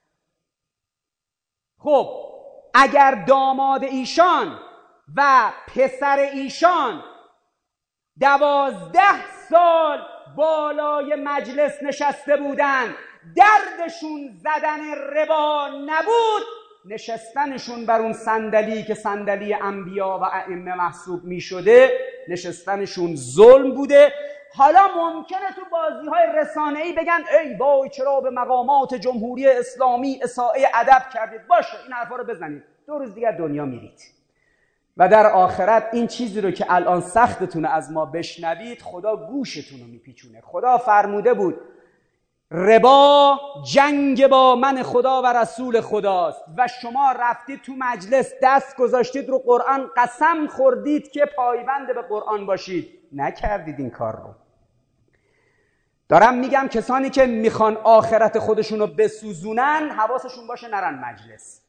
خب اگر داماد ایشان و پسر ایشان دوازده سال بالای مجلس نشسته بودن، دردشون زدن ربا نبود، نشستنشون بر اون صندلی که صندلی انبیا و ائمه محسوب می شده، نشستنشون ظلم بوده. حالا ممکنه تو بازی‌های رسانه‌ای بگن ای وای چرا به مقامات جمهوری اسلامی اساءه ادب کردید. باشه، این حرفا رو بزنید، دو روز دیگر دنیا میرید و در آخرت این چیزی رو که الان سختتونه از ما بشنوید، خدا گوشتون رو میپیچونه. خدا فرموده بود ربا جنگ با من خدا و رسول خداست و شما رفتید تو مجلس دست گذاشتید رو قرآن، قسم خوردید که پایبند به قرآن باشید، نکردید این کار رو. دارم میگم کسانی که میخوان آخرت خودشون رو بسوزونن، حواسشون باشه نرن مجلس.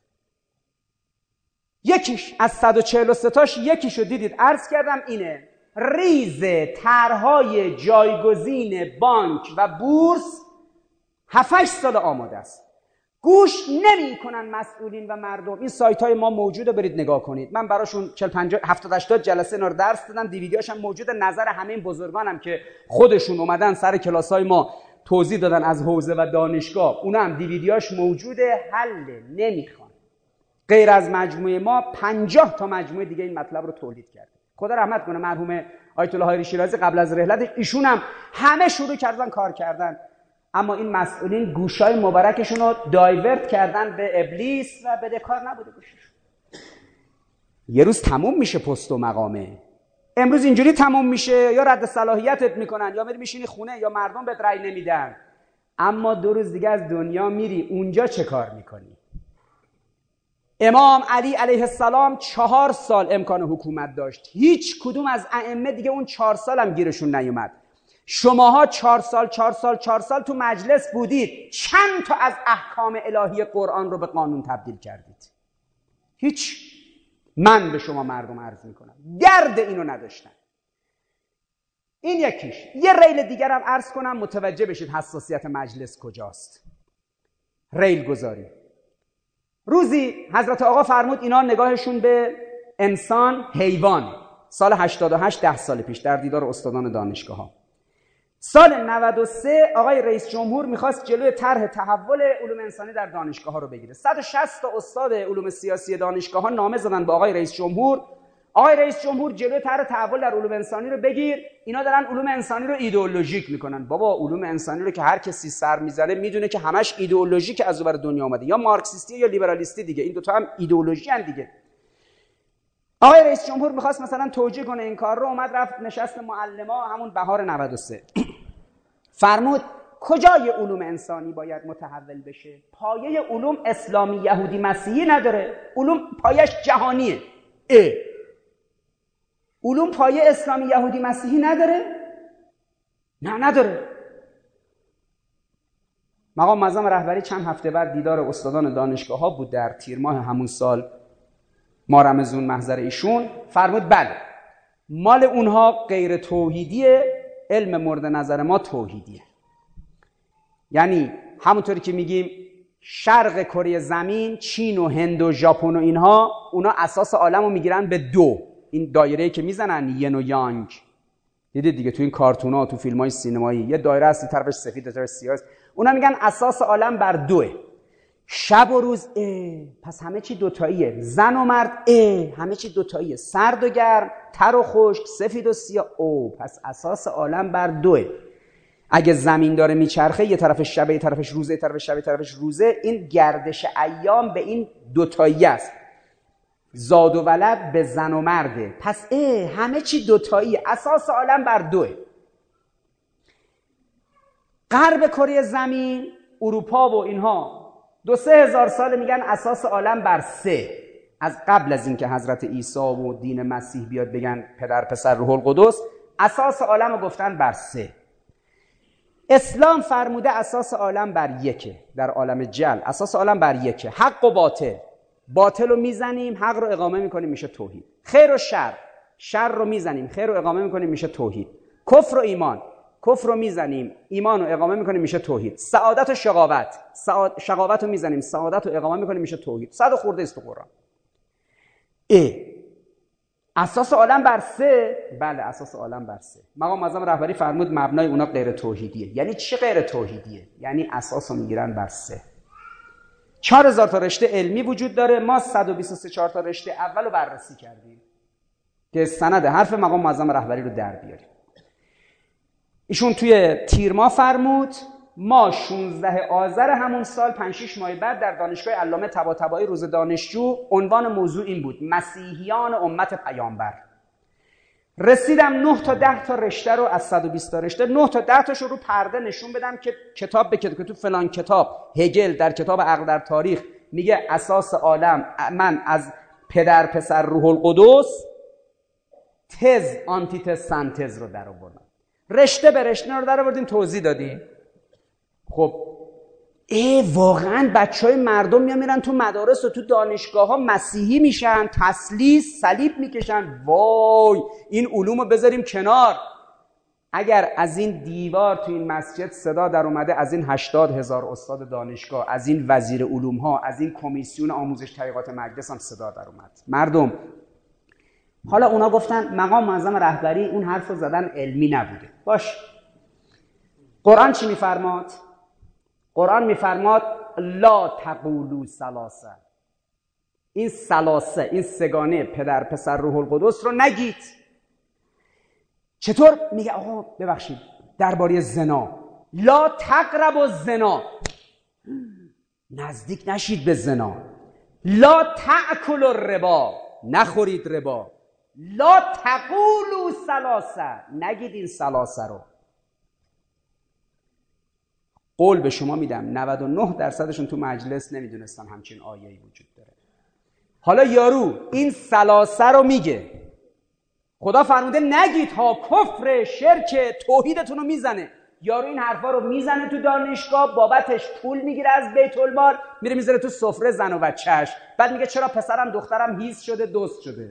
یکیش از صد و چهل و سه تاش یکیشو دیدید، عرض کردم اینه، ریز طرح‌های جایگزین بانک و بورس هفت هشت سال آماده است. گوش نمی کنن مسئولین و مردم. این سایت های ما موجوده، برید نگاه کنید. من براشون چهل پنجاه هفتاد هشتاد جلسه اینا رو درس دادم، دیویدیوهاش هم موجوده. نظر همه این بزرگانم که خودشون اومدن سر کلاس های ما توضیح دادن از حوزه و دانشگاه، اونا هم دیویدیوهاش موجوده. حل نمیخوان. غیر از مجموعه ما پنجاه تا مجموعه دیگه این مطلب رو تولید کرده. خدا رحمت کنه مرحوم آیت الله حایری شیرازی قبل از رحلت ایشون هم همه شروع کردن کار کردن، اما این مسئولین گوشای مبارکشون رو دایورت کردن به ابلیس و بدهکار نبوده گوششون. یه روز تموم میشه پست و مقامه، امروز اینجوری تموم میشه یا رد صلاحیتت میکنن یا میری میشینی خونه یا مردم بهت رأی نمیدن، اما دو روز دیگه از دنیا میری، اونجا چه کار میکنی؟ امام علی علیه السلام چهار سال امکان حکومت داشت، هیچ کدوم از ائمه دیگه اون چهار سال هم گیرشون نیومد. شماها چهار سال چهار سال چهار سال تو مجلس بودید، چند تا از احکام الهی قرآن رو به قانون تبدیل کردید؟ هیچ. من به شما مردم عرض میکنم درد اینو نداشتن. این یکیش. یه ریل دیگر هم عرض کنم متوجه بشید حساسیت مجلس کجاست. ریل گذاری. روزی حضرت آقا فرمود اینا نگاهشون به انسان حیوان، سال هشتاد و هشت، ده سال پیش، در دیدار استادان دانشگاه ها. سال نود و سه آقای رئیس جمهور میخواست جلوی طرح تحول علوم انسانی در دانشگاه ها رو بگیره. صد و شصت تا استاد علوم سیاسی دانشگاه ها نامه زدن به آقای رئیس جمهور، آقای رئیس جمهور جلوی طرح تحول در علوم انسانی رو بگیر، اینا دارن علوم انسانی رو ایدئولوژیک میکنن. بابا علوم انسانی رو که هر کسی سر میزنه میدونه که همش ایدئولوژیک از اون دنیا اومده، یا مارکسیستی یا لیبرالیستی دیگه، این دو تا هم ایدئولوژی ان دیگه. آقای رئیس جمهور میخواست مثلا توجیه کنه این کار رو، اومد رفت نشست معلما همون بهار نود و سه، فرمود کجای علوم انسانی باید متحول بشه؟ پایه علوم اسلامی یهودی مسیحی نداره، علوم پایش جهانیه. اه. علوم پایه اسلامی یهودی مسیحی نداره؟ نه نداره. مقام معظم رهبری چند هفته بعد دیدار استادان دانشگاه ها بود در تیر ماه همون سال، ما رمزون محضر ایشون، فرمود بله مال اونها غیر توحیدیه، علم مورد نظر ما توحیدیه. یعنی همونطوری که میگیم شرق کره زمین، چین و هند و ژاپن و اینها، اونا اساس عالم رو میگیرن به دو، این دایره‌ای که میزنن ین و یانگ، دیدید دیگه تو این کارتونا تو فیلم‌های سینمایی یه دایره هست طرفش سفید طرفش سیاه، اونا میگن اساس عالم بر دوه، شب و روز اه، پس همه چی دوتاییه، زن و مرد اه، همه چی دوتاییه، سرد و گرم، تر و خشک، سفید و سیاه، او پس اساس عالم بر دوه. اگه زمین داره میچرخه، یه طرفش شبه یه طرفش روزه، یه طرفش شبه یه طرفش روزه، این گردش ایام به این دوتایی است، زاد و ولد به زن و مرده، پس اه همه چی دوتایی، اساس عالم بر دوه. غرب کره زمین، اروپا و اینها دو سه هزار سال میگن اساس عالم بر سه، از قبل از اینکه حضرت عیسی و دین مسیح بیاد بگن پدر پسر روح القدس، اساس عالم رو گفتن بر سه. اسلام فرموده اساس عالم بر یکه، در عالم جل اساس عالم بر یکه، حق و باطل، باطل رو میزنیم حق رو اقامه میکنیم میشه توحید، خیر و شر، شر رو میزنیم خیر رو اقامه میکنیم میشه توحید، کفر و ایمان، کفر رو میزنیم ایمان رو اقامه میکنیم میشه توحید، سعادت و شقاوت، سعاد... شقاوت رو میزنیم سعادت رو اقامه میکنیم میشه توحید. صد خورده است تو قرآن. ای اساس عالم بر سه، بله اساس عالم بر سه. مقام معظم رهبری فرمود مبنای اونا غیر توحیدیه. یعنی چی غیر توحیدیه؟ یعنی اساس رو میگیرن بر سه. چهار هزار تا رشته علمی وجود داره، ما صد و بیست و سه چهار تا رشته اول رو بررسی کردیم که سند حرف مقام معظم رهبری رو در بیاریم. ایشون توی تیر ماه فرمود ما شانزده آذر همون سال پنج شش ماه بعد در دانشگاه علامه طباطبایی روز دانشجو، عنوان موضوع این بود مسیحیان امت پیامبر. رسیدم نه تا ده تا رشته رو از صد و بیست تا رشته نه تا ده تاشو رو پرده نشون بدم که کتاب به کتاب، تو فلان کتاب هگل در کتاب عقل در تاریخ میگه اساس عالم من از پدر پسر روح القدس، تز آنتی تز سنتز رو در آوردم، رشته به رشته رو در آوردیم توضیح دادیم. خب ای واقعا بچهای مردم میان میرن تو مدارس و تو دانشگاه ها مسیحی میشن، تسلیس صلیب میکشن، وای این علومو بذاریم کنار. اگر از این دیوار تو این مسجد صدا در اومده از این هشتاد هزار استاد دانشگاه، از این وزیر علوم ها، از این کمیسیون آموزش تحقیقات مجلس هم صدا در اومد. مردم حالا اونا گفتن مقام معظم رهبری اون حرفو زدن علمی نبوده. باش، قرآن چی میفرماد؟ قرآن میفرماد لا تقولوا ثلاثه، این ثلاثه، این سگانه پدر پسر روح القدس رو نگید. چطور میگه آقا ببخشید درباره زنا، لا تقربوا الزنا، نزدیک نشید به زنا. لا تأکلوا الربا، نخورید ربا. لا تقولوا ثلاثه، نگید این ثلاثه رو. قول به شما میدم نود و نه درصدشون تو مجلس نمیدونستن همچین آیه‌ای وجود داره. حالا یارو این ثلاثه رو میگه، خدا فرموده نگید ها، کفر، شرک، توحیدتون رو میزنه. یارو این حرفا رو میزنه تو دانشگاه، بابتش پول میگیره از بیت المال، میره میذاره تو سفره زن و بچه‌اش، بعد میگه چرا پسرم دخترم هیز شده دوست شده.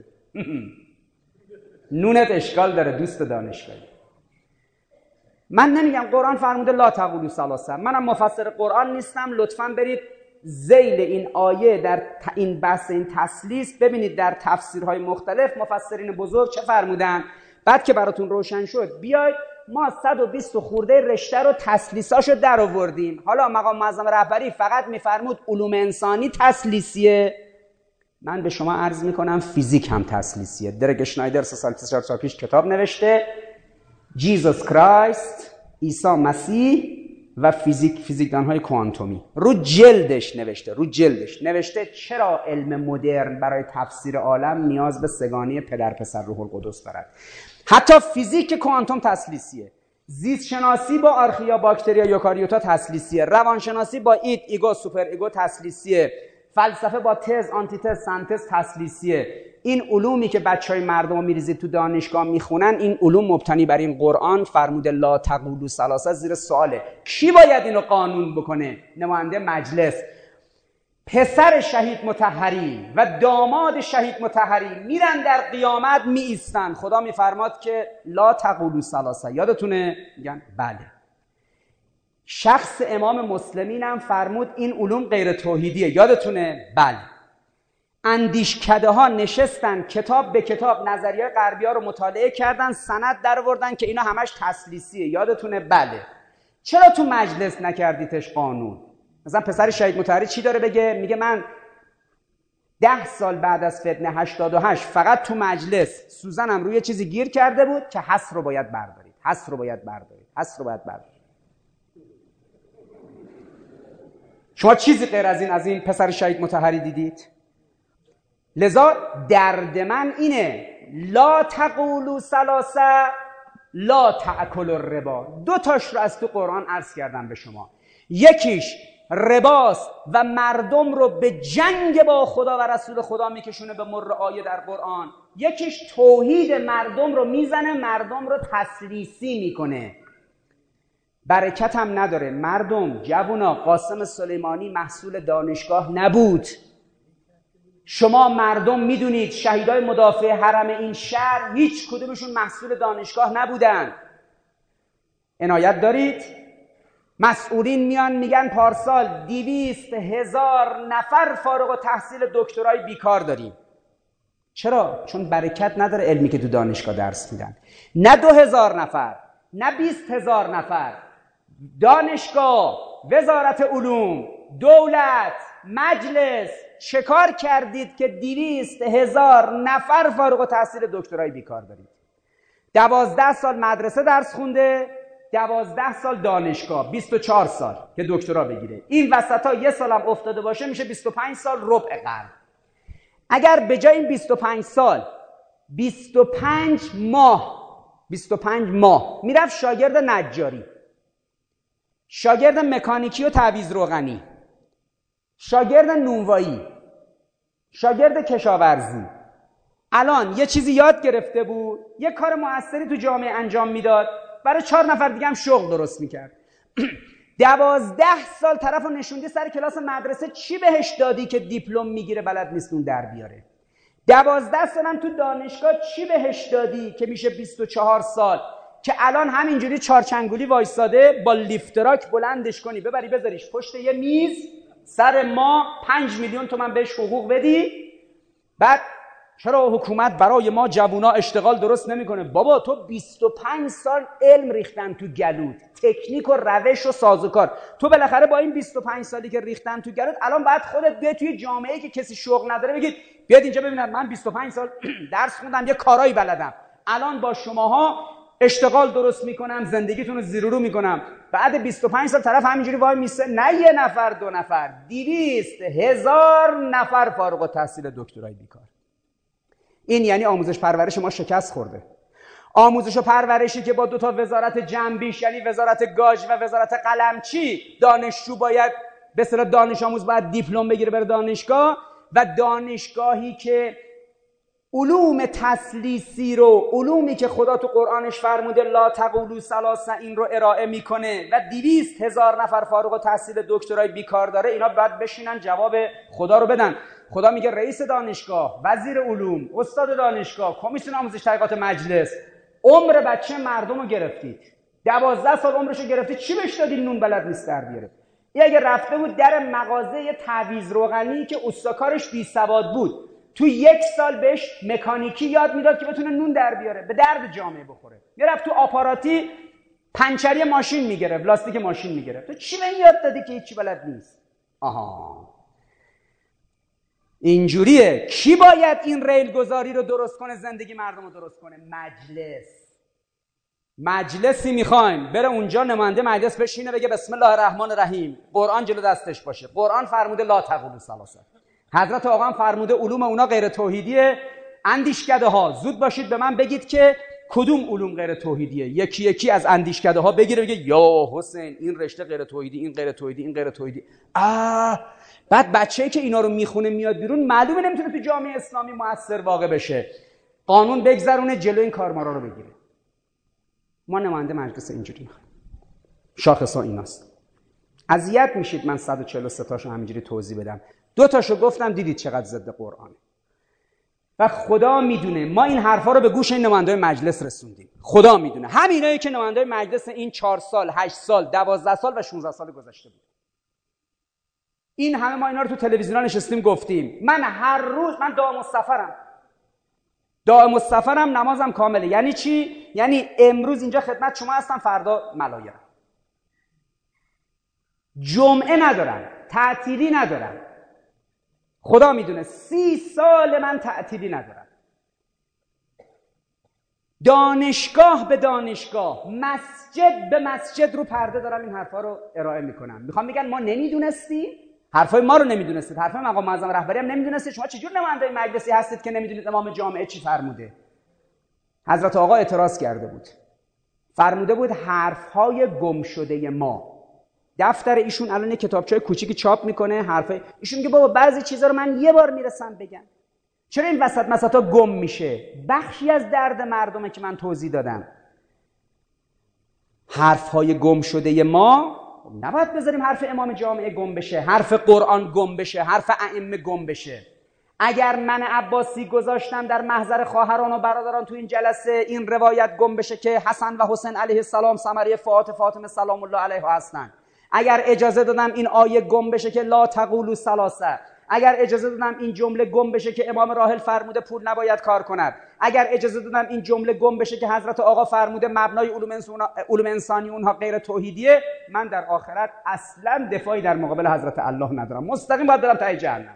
نونت اشکال داره دوست دانشگاهی. من نمیگم قرآن فرموده لا تقولوا ثلاثه، منم مفسر قرآن نیستم. لطفاً برید ذیل این آیه در این بحث این تثلیث ببینید در تفسیرهای مختلف مفسرین بزرگ چه فرمودن. بعد که براتون روشن شد بیاید ما صد و بیست خورده رشته رو تثلیثاشو در آوردیم. حالا مقام معظم رهبری فقط میفرمود علوم انسانی تثلیثیه، من به شما عرض میکنم فیزیک هم تثلیثیه. درگ شنایدر سه سال چهار سال پیش کتاب نوشته جیزوس کرایست، عیسی مسیح و فیزیک، فیزیکدان‌های کوانتومی، رو جلدش نوشته رو جلدش نوشته چرا علم مدرن برای تفسیر عالم نیاز به سگانه پدر پسر روح القدس دارد. حتی فیزیک کوانتوم تثلیثیه، زیست شناسی با آرخیا باکتریا یوکاریوتا تثلیثیه، روانشناسی با ایت ایگو سوپر ایگو تثلیثیه، فلسفه با تز آنتی تز سنتز تثلیثیه. این علومی که بچهای مردم رو میریزید تو دانشگاه میخونن، این علوم مبتنی بر این قرآن فرموده لا تقولوا ثلاثه زیر سواله. کی باید اینو قانون بکنه؟ نماینده مجلس. پسر شهید مطهری و داماد شهید مطهری میرن در قیامت می ایستن، خدا میفرماد که لا تقولوا ثلاثه. یادتونه؟ میگن بله. شخص امام مسلمین هم فرمود این علوم غیر توحیدیه، یادتونه؟ بله. اندیشکده ها نشستن کتاب به کتاب نظریه غربی ها رو مطالعه کردن، سند در آوردن که اینا همش تثلیثیه، یادتونه؟ بله. چرا تو مجلس نکردیتش قانون؟ مثلا پسر شهید مطهری چی داره بگه؟ میگه من ده سال بعد از فتنه هشتاد و هشت فقط تو مجلس سوزنم روی چیزی گیر کرده بود که حس رو باید بردارید، حس رو باید بردارید، حس رو باید بردارید. شما چیزی غیر از این از این پسر شهید مطهری دیدید؟ لذا درد من اینه لا تقولوا ثلاثه لا تأکلوا الربا. دو تاش رو از تو قرآن عرض کردم به شما. یکیش رباست و مردم رو به جنگ با خدا و رسول خدا میکشونه به مر آیه در قرآن. یکیش توحید مردم رو میزنه، مردم رو تثلیثی میکنه، برکت هم نداره. مردم جوونا، قاسم سلیمانی محصول دانشگاه نبود. شما مردم میدونید شهیدای مدافع حرم این شهر هیچ کدومشون محصول دانشگاه نبودن. عنایت دارید؟ مسئولین میان میگن پارسال دویست هزار نفر فارغ التحصیل دکترای بیکار داریم. چرا؟ چون برکت نداره علمی که تو دانشگاه درس میدن. نه دو هزار نفر، نه بیست هزار نفر. دانشگاه، وزارت علوم، دولت، مجلس چه کار کردید که دویست هزار نفر فارغ التحصیل دکترای بیکار دارید؟ دوازده سال مدرسه درس خونده، دوازده سال دانشگاه، بیست و چهار سال که دکترا بگیره. این وسطا یه سالم افتاده باشه میشه بیست و پنج سال، ربع قرن. اگر به جای این بیست و پنج سال بیست و پنج ماه بیست و پنج ماه میرفت شاگرد نجاری، شاگرد مکانیکی و تعویض روغنی، شاگرد نونوایی، شاگرد کشاورزی، الان یه چیزی یاد گرفته بود، یه کار موثری تو جامعه انجام میداد، برای چهار نفر دیگه هم شغل درست میکرد. دوازده سال طرف رو نشوندی سر کلاس مدرسه، چی بهش دادی که دیپلم میگیره بلد نیست اون در بیاره؟ دوازده سال هم تو دانشگاه چی بهش دادی که میشه بیست و چهار سال که الان همینجوری چارچنگولی وایساده با لیفتراک بلندش کنی ببری بذاریش پشت یه میز، سر ما پنج میلیون تومن بهش حقوق بدی، بعد چرا حکومت برای ما جوونا اشتغال درست نمیکنه؟ بابا تو بیست و پنج سال علم ریختن تو گلود، تکنیک و روش و سازوکار. تو بالاخره با این بیست و پنج سالی که ریختن تو گلود الان باید خودت بیای توی جامعه‌ای که کسی شغل نداره بگید بیاد اینجا ببینید من بیست و پنج سال درس خوندم، یه کارایی بلدم، الان با شماها اشتغال درست میکنم، زندگیتون رو زیر و رو میکنم. بعد بیست و پنج سال طرف همینجوری وای میسه، نه یه نفر دو نفر، دویست هزار نفر فارغ التحصیل دکترای بیکار. این یعنی آموزش پرورش ما شکست خورده. آموزش و پرورشی که با دو تا وزارت جنبیش، یعنی وزارت گاج و وزارت قلمچی، دانشجو باید به اصطلاح دانش آموز باید دیپلم بگیره بره دانشگاه، و دانشگاهی که علوم تسلیسی رو، علومی که خدا تو قرآنش فرموده لا تقولوا ثلاثه، این رو ارائه میکنه و دویست هزار نفر فارغ التحصیل دکترای بیکار داره، اینا باید بشینن جواب خدا رو بدن. خدا میگه رئیس دانشگاه، وزیر علوم، استاد دانشگاه، کمیسیون آموزش تحقیقات مجلس، عمر بچه مردم رو گرفتید، دوازده سال عمرش رو گرفتید، چی بهش دادید؟ نون بلد نیست در بیاره. این اگه رفته بود در مغازه تعویض روغنی که اوستاکارش بی سواد بود، تو یک سال بهش مکانیکی یاد میداد که بتونه نون در بیاره، به درد جامعه بخوره. میرفت تو آپاراتی پنچری ماشین میگرفت، لاستیک ماشین میگرفت. تو چی به این یاد دادی که هیچی بلد نیست؟ آها، اینجوریه. کی باید این ریل گذاری رو درست کنه، زندگی مردم رو درست کنه؟ مجلس. مجلسی میخوایم بره اونجا نماینده مجلس بشینه بگه بسم الله الرحمن الرحیم، قرآن جلو دستش باشه. قرآن فرموده لا تقولوا ثلاثه، حضرت آقا هم فرموده علوم اونا غیر توحیدیه. اندیشکده ها زود باشید به من بگید که کدوم علوم غیر توحیدیه. یکی یکی از اندیشکده ها بگیره بگه یا حسین این رشته غیر توحیدی، این غیر توحیدی، این غیر توحیدی. آه، بعد بچه‌ای که اینا رو میخونه میاد بیرون، معلومه نمیتونه تو جامعه اسلامی مؤثر واقع بشه. قانون بگذرونه جلو این کارمارا رو بگیره. ما نماینده مجلس اینجوری میخوایم. شاخصا ایناست. اذیت میشید من صد و چهل و سه تاشو همینجوری توضیح بدم. دو تاشو گفتم دیدید چقدر ضد قرآنه. و خدا میدونه ما این حرفا رو به گوش این نماینده مجلس رسوندیم. خدا میدونه همینایی که نماینده مجلس این چهار سال، هشت سال، دوازده سال و شانزده سال گذشته بود. این همه ما اینا رو تو تلویزیون نشستیم گفتیم. من هر روز من دائم السفرم. دائم السفرم، نمازم کامله. یعنی چی؟ یعنی امروز اینجا خدمت شما هستم، فردا ملایرم. جمعه ندارم، تعطیلی ندارم. خدا میدونه سی سال من تعطیلی ندارم. دانشگاه به دانشگاه، مسجد به مسجد رو پرده دارم این حرفا رو ارائه میکنم. میخوام میگن ما نمیدونستی؟ حرفای ما رو نمیدونستید، حرفای مقام معظم رهبری هم نمیدونستید. شما چجور نماینده مجلسی هستید که نمیدونید امام جامعه چی فرموده؟ حضرت آقا اعتراض کرده بود، فرموده بود حرفهای گم شده ما. دفتر ایشون الان کتابچه‌های کوچیکی چاپ میکنه، حرفای ایشون میگه بابا بعضی چیزا رو من یه بار میرسم بگم، چرا این وسط مسطا گم میشه؟ بخشی از درد مردمه که من توضیح دادم. حرفهای گم شده ما نباید بذاریم حرف امام جامعه گم بشه، حرف قرآن گم بشه، حرف ائمه گم بشه. اگر من عباسی گذاشتم در محضر خواهران و برادران تو این جلسه این روایت گم بشه که حسن و حسین علیه السلام ثمره فاطمه فاطمه سلام الله علیها هستن، اگر اجازه دادم این آیه گم بشه که لا تقولوا ثلاثه، اگر اجازه دادم این جمله گم بشه که امام راحل فرموده پول نباید کار کند، اگر اجازه دادم این جمله گم بشه که حضرت آقا فرموده مبنای علوم, علوم انسانی اونها غیر توحیدیه، من در آخرت اصلا دفاعی در مقابل حضرت الله ندارم، مستقیم باید برم ته جهنم.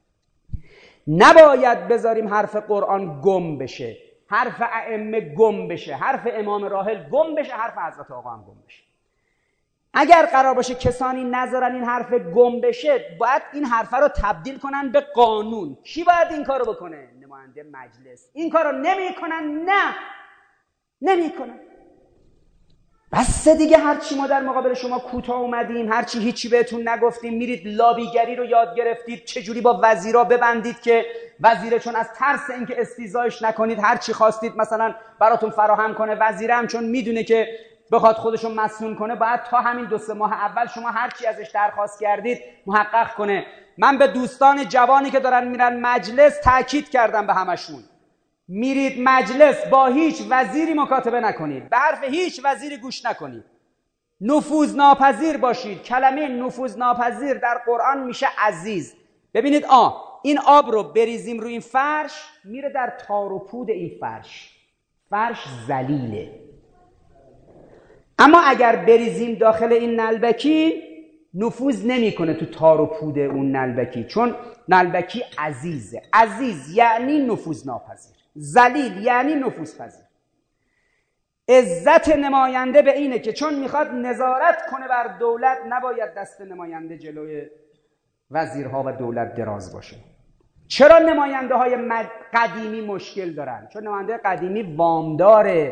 نباید بذاریم حرف قرآن گم بشه، حرف ائمه گم بشه، حرف امام راحل گم بشه، حرف حضرت آقا هم گم بشه. اگر قرار باشه کسانی نذارن این حرف گم بشه، باید این حرف رو تبدیل کنن به قانون. کی باید این کارو بکنه؟ نماینده مجلس. این کارو نمیکنن، نه نمیکنن. بس دیگه هرچی ما در مقابل شما کوتاه اومدیم، هرچی هیچی بهتون نگفتیم، میرید لابیگری رو یاد گرفتید، چجوری با وزیرا ببندید که وزیره چون از ترس اینکه استیضاحش نکنید هرچی خواستید مثلا براتون فراهم کنه، وزیره هم چون میدونه که بخواد خودشو مسئول کنه باید تا همین دو سه ماه اول شما هرچی ازش درخواست کردید محقق کنه. من به دوستان جوانی که دارن میرن مجلس تاکید کردم به همشون، میرید مجلس با هیچ وزیری مکاتبه نکنید، به حرف هیچ وزیری گوش نکنید، نفوذ ناپذیر باشید. کلمه نفوذ ناپذیر در قرآن میشه عزیز. ببینید آ این آب رو بریزیم روی این فرش، میره در تار و پود این فرش، فرش ذلیله. اما اگر بریزیم داخل این نلبکی نفوذ نمیکنه تو تار و پود اون نلبکی، چون نلبکی عزیزه. عزیز یعنی نفوذ ناپذیر، ذلیل یعنی نفوذ پذیر. عزت نماینده به اینه که چون میخواد نظارت کنه بر دولت، نباید دست نماینده جلوی وزیرها و دولت دراز باشه. چرا نماینده های قدیمی مشکل دارن؟ چون نماینده قدیمی وامدار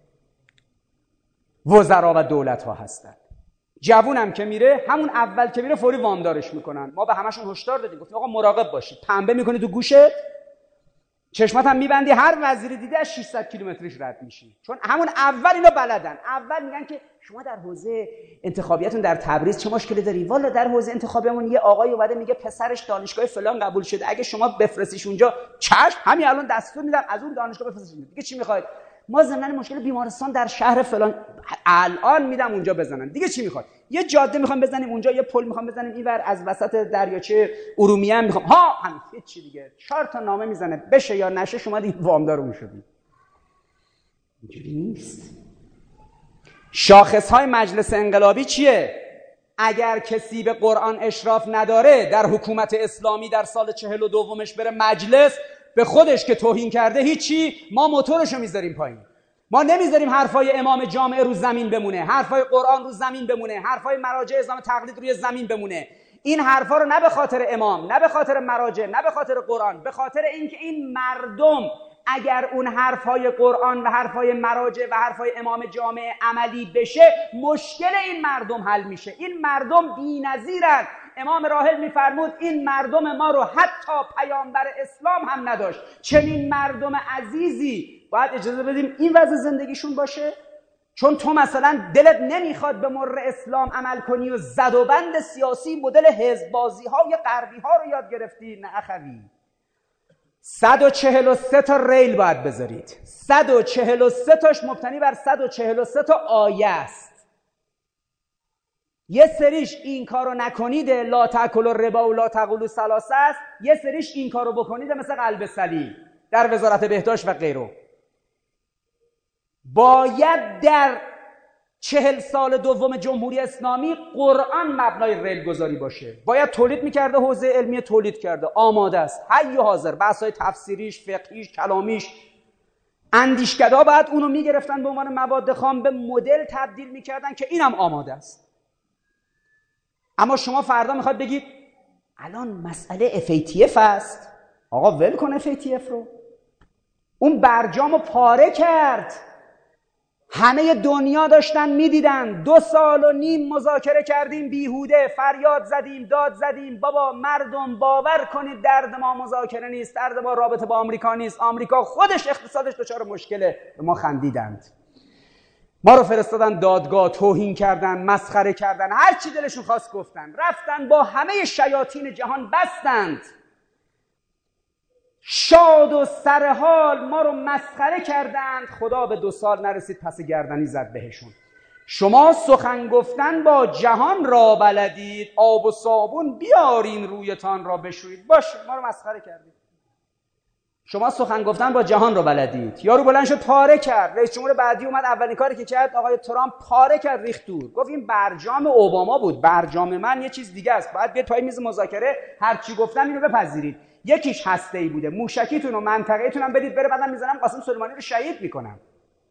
وزرا و دولت ها هستن. جوون هم که میره، همون اول که میره فوری وامدارش میکنن. ما به همشون هشدار دادیم، گفتیم آقا مراقب باشید، پنبه میکنی تو گوشت، چشمات هم میبندی، هر وزیری دیده از ششصد کیلومتریش رد میشی. چون همون اول اینا بلدن. اول میگن که شما در حوزه انتخابیتون در تبریز چه مشکلی داری؟ والا در حوزه انتخابیمون یه آقای اومده میگه پسرش دانشگاه فلان قبول شده، اگه شما بفرستیش اونجا، چشم، همین الان دستور میدم از اون دانشگاه بفرستیش. دیگه چی میخواید؟ ما ضمن مشکل بیمارستان در شهر فلان الان میدم اونجا بزنن. دیگه چی میخواد؟ یه جاده میخوام بزنیم اونجا، یه پل میخوام بزنیم اینور از وسط دریاچه ارومیه میخوام، ها همین چی دیگه، چهار تا نامه میزنه، بشه یا نشه شما دیگه وامدار اون شدید. اینجوری نیست. شاخصهای مجلس انقلابی چیه؟ اگر کسی به قرآن اشراف نداره در حکومت اسلامی در سال چهل و دومش بره مجلس، به خودش که توهین کرده هیچی، ما موتورشو میذاریم پایین. ما نمیذاریم حرفای امام جامعه رو زمین بمونه، حرفای قرآن رو زمین بمونه، حرفای مراجع اسلام تقلید روی زمین بمونه. این حرفا رو نه به خاطر امام، نه به خاطر مراجع، نه به خاطر قرآن، به خاطر اینکه این مردم اگر اون حرفای قرآن و حرفای مراجع و حرفای امام جامعه عملی بشه، مشکل این مردم حل میشه. این مردم بی‌نظیرن. امام راحل میفرمود این مردم ما رو حتی پیامبر اسلام هم نداشت. چنین مردم عزیزی باید اجازه بدیم این وضع زندگیشون باشه؟ چون تو مثلا دلت نمیخواد به مر اسلام عمل کنی و زد و بند سیاسی مدل حزب بازی های غربی ها رو یاد گرفتی؟ نه اخوی. صد و چهل و سه تا ریل باید بذارید. صد و چهل و سه تاش مبتنی بر صد و چهل و سه تا آیه است. یه سریش این کارو نکنید لا تاکلوا الربا و لا تقولوا ثلاثه است، یه سریش این کارو بکنید مثل قلب سلیم در وزارت بهداشت و غیره. باید در چهل سال دوم جمهوری اسلامی قرآن مبنای ریل گذاری باشه. باید تولید میکرده، حوزه علمی تولید کرده، آماده است، حی و حاضر. بحث‌های تفسیریش، فقهیش، کلامیش، اندیشکدا باید اونو میگرفتن به عنوان مواد خام، به مدل تبدیل میکردن که اینم آماده است. اما شما فردا میخواد بگید الان مسئله اف ای تی اف است. آقا ول کن اف ای تی اف رو. اون برجامو پاره کرد. همه دنیا داشتن میدیدن. دو سال و نیم مذاکره کردیم بیهوده، فریاد زدیم، داد زدیم، بابا مردم باور کنید درد ما مذاکره نیست، درد ما رابطه با آمریکا نیست، آمریکا خودش اقتصادش دچار مشکله. به ما خندیدند، ما رو فرستادن دادگاه، توهین کردن، مسخره کردن، هر چی دلشون خواست گفتن، رفتن با همه شیاطین جهان بستند. شاد و سرحال ما رو مسخره کردند. خدا به دو سال نرسید پس گردنی زد بهشون. شما سخن گفتن با جهان را بلدید، آب و صابون بیارین رویتان را بشویید. باشه، ما رو مسخره کردید. شما سخن گفتن با جهان رو بلدید. یارو بلند شد پاره کرد. رئیس جمهور بعدی اومد، اولین کاری که کرد آقای ترامپ پاره کرد، ریخت دور. گفت این برجام اوباما بود، برجام من یه چیز دیگه است. باید بیاد پای میز مذاکره، هر چی گفتم اینو بپذیرید. یکیش هسته‌ای بوده، موشکیتون و منطقه‌تون هم بدید بره، بعدم میذارم قاسم سلیمانی رو شهید میکنم.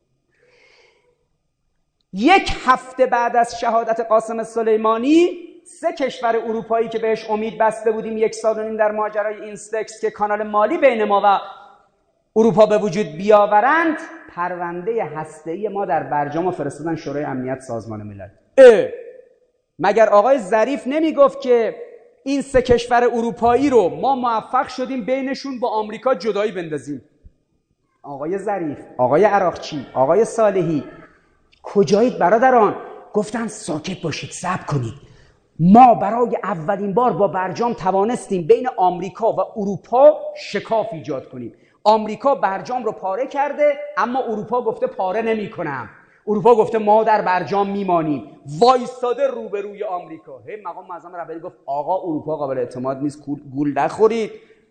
یک هفته بعد از شهادت قاسم سلیمانی، سه کشور اروپایی که بهش امید بسته بودیم یک سال و نیم در ماجرای اینستکس که کانال مالی بین ما و اروپا به وجود بیاورند، پرونده هسته‌ای ما در برجام فرستادن شورای امنیت سازمان ملل. اه مگر آقای ظریف نمیگفت که این سه کشور اروپایی رو ما موفق شدیم بینشون با آمریکا جدایی بندازیم؟ آقای ظریف، آقای عراقچی، آقای صالحی، کجایید برادران؟ گفتن ساکت باشید، صبر کنید. ما برای اولین بار با برجام توانستیم بین آمریکا و اروپا شکاف ایجاد کنیم. آمریکا برجام رو پاره کرده، اما اروپا گفته پاره نمی کنم. اروپا گفته ما در برجام میمانیم. وایستاده روبروی آمریکا. هی مقام معظم رهبری گفت آقا اروپا قابل اعتماد نیست، گول نخورید.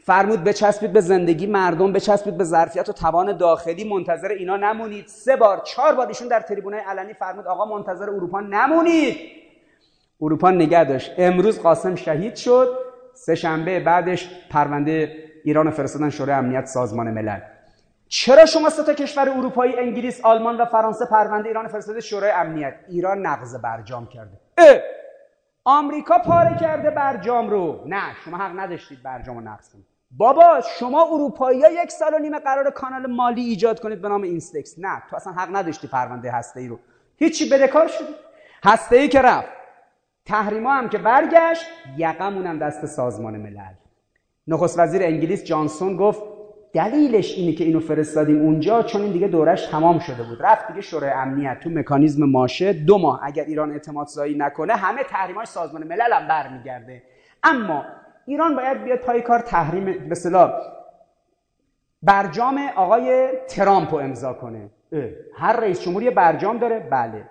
فرمود بچسبید به زندگی مردم، بچسبید به ظرفیت و توان داخلی، منتظر اینا نمونید. سه بار چهار بار ایشون در تریبونای علنی فرمود آقا منتظر اروپا نمونید. اروپا نگه داشت. امروز قاسم شهید شد، سه شنبه بعدش پرونده ایران فرستادن شورای امنیت سازمان ملل. چرا شما سه تا کشور اروپایی انگلیس، آلمان و فرانسه پرونده ایران فرستاده شورای امنیت؟ ایران نقض برجام کرده. اه آمریکا پاره کرده برجام رو. نه شما حق نداشتید برجام رو نقض کنید. بابا شما اروپایی‌ها یک سال و نیمه قرار کانال مالی ایجاد کنید به نام اینستکس. نه تو اصلا حق نداشتی پرونده هسته‌ای رو. هیچی بدهکار شدی. هسته‌ای که رفت، تحریما هم که برگشت، یقمون هم دست سازمان ملل. نخست وزیر انگلیس جانسون گفت دلیلش اینه که اینو فرستادیم اونجا چون این دیگه دورش تمام شده بود، رفت دیگه شورای امنیت تو مکانیزم ماشه، دو ماه اگر ایران اعتماد زایی نکنه همه تحریم‌های سازمان ملل هم برمیگرده. اما ایران باید بیاد پای کار تحریم به اصطلاح برجام آقای ترامپ رو امضا کنه. هر رئیس جمهوری برجام داره. بله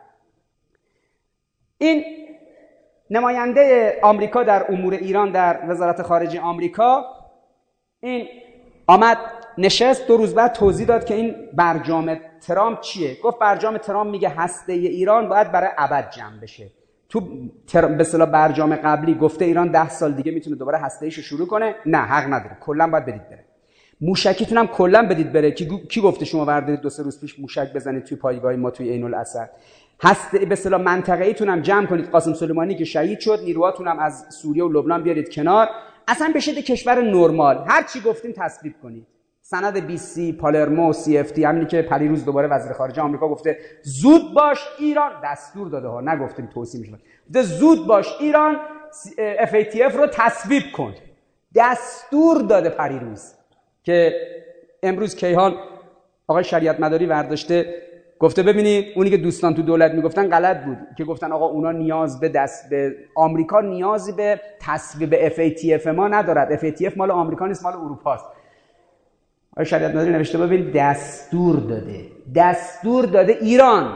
این نماینده آمریکا در امور ایران در وزارت خارجه آمریکا این آمد نشست، دو روز بعد توضیح داد که این برجام ترامپ چیه. گفت برجام ترامپ میگه هسته ایران باید برای ابد جمع بشه. تو تر... به اصطلاح برجام قبلی گفته ایران ده سال دیگه میتونه دوباره هسته ایشو شروع کنه. نه حق نداره، کلا باید بدید بره. موشکیتون هم کلا بدید بره. کی, کی گفته شما وردارید دو سه روز پیش موشک بزنید توی پایگاه ما توی عین الاسد؟ هسته به اصطلاح منطقه‌ایتون هم جمع کنید. قاسم سلیمانی که شهید شد، نیروهاتون هم از سوریه و لبنان بیارید کنار، اصلا بشید کشور نرمال. هر چی گفتیم تصویب کنید. سند بی سی پالرمو سی اف تی همینی که پریروز دوباره وزیر خارجه آمریکا گفته زود باش ایران دستور داده ها، نگفتیم توصیه میشه، گفته زود باش ایران اف ای تی اف رو تصویب کن. دستور داده پریروز که امروز کیهان آقای شریعت مداری ورداشته گفته ببینید اونی که دوستان تو دولت میگفتن غلط بود که گفتن آقا اونا نیاز به دست به آمریکا نیازی به تصویب اف ای تی اف ما ندارد. اف ای تی اف مال آمریکا نیست، مال اروپاست. آقای شریعت مداری نوشته ببین دستور داده دستور داده ایران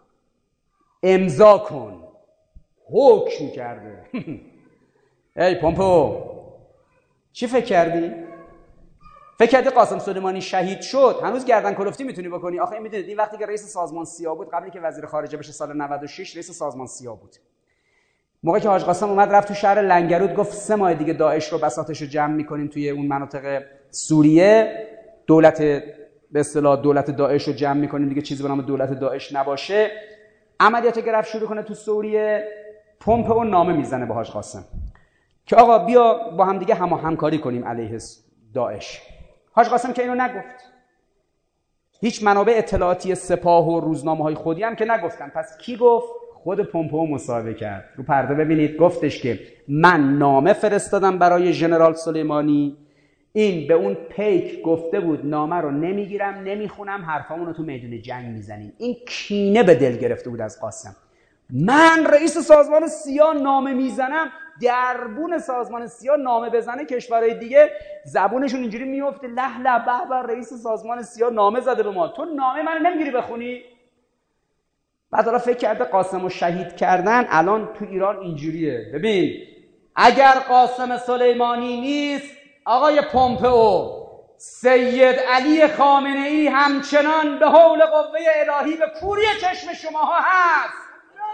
امضا کن، حکم کرده. ای پومپو چی فکر کردی؟ فکر کردی قاسم سلیمانی شهید شد هنوز گردن کلفتی میتونی بکنی؟ آخه میدونید این وقتی که رئیس سازمان سیا بود، قبلی که وزیر خارجه بشه سال نود و شش رئیس سازمان سیا بود، موقعی که حاج قاسم اومد رفت تو شهر لنگرود گفت سه ماه دیگه داعش رو بساطش رو جمع میکنیم توی اون مناطق سوریه، دولت به اصطلاح دولت داعش رو جمع میکنیم دیگه، چیزی به نام دولت داعش نباشه. عملیات گرفت شروع کنه تو سوریه، پمپ اون نامه میزنه به حاج قاسم که آقا بیا با هم دیگه هم همکاری کنیم علیه داعش. حاج قاسم که اینو نگفت. هیچ منابع اطلاعاتی سپاه و روزنامه‌های خودی هم که نگفتن. پس کی گفت؟ خود پومپئو مصاحبه کرد. رو پرده ببینید گفتش که من نامه فرستادم برای ژنرال سلیمانی، این به اون پیک گفته بود نامه رو نمیگیرم نمیخونم، حرفامون رو تو میدون جنگ میزنیم. این کینه به دل گرفته بود از قاسم. من رئیس سازمان سیا نامه میزنم، دربون سازمان سیا نامه بزنه کشورهای دیگه زبونشون اینجوری میفته له له به به رئیس سازمان سیا نامه زده به ما، تو نامه من نمیگیری بخونی؟ بعد حالا فکر کرده قاسم رو شهید کردن الان تو ایران اینجوریه. ببین اگر قاسم سلیمانی نیست آقای پومپئو، سید علی خامنه ای همچنان به حول قوه الهی به کوری چشم شماها هست.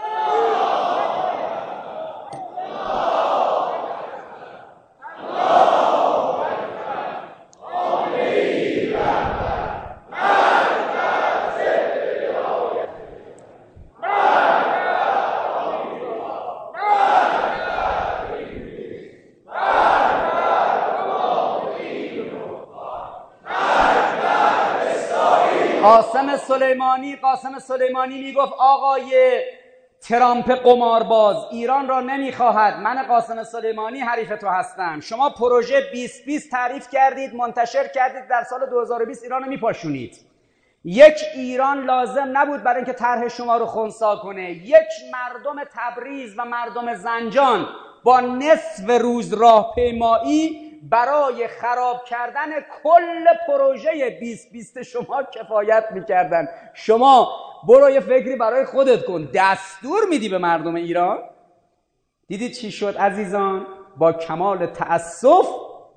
قاسم سلیمانی قاسم سلیمانی میگفت آقای ترامپ قمارباز ایران را نمیخواهد، من قاسم سلیمانی حریف تو هستم. شما پروژه بیست بیست تعریف کردید، منتشر کردید، در سال دو هزار و بیست ایران رو میپاشونید. یک ایران لازم نبود برای اینکه طرح شما رو خنثی کنه. یک مردم تبریز و مردم زنجان با نصف روز راهپیمایی برای خراب کردن کل پروژه بیست بیست شما کفایت میکردن. شما برو یه فکری برای خودت کن، دستور میدی به مردم ایران. دیدید چی شد عزیزان؟ با کمال تأسف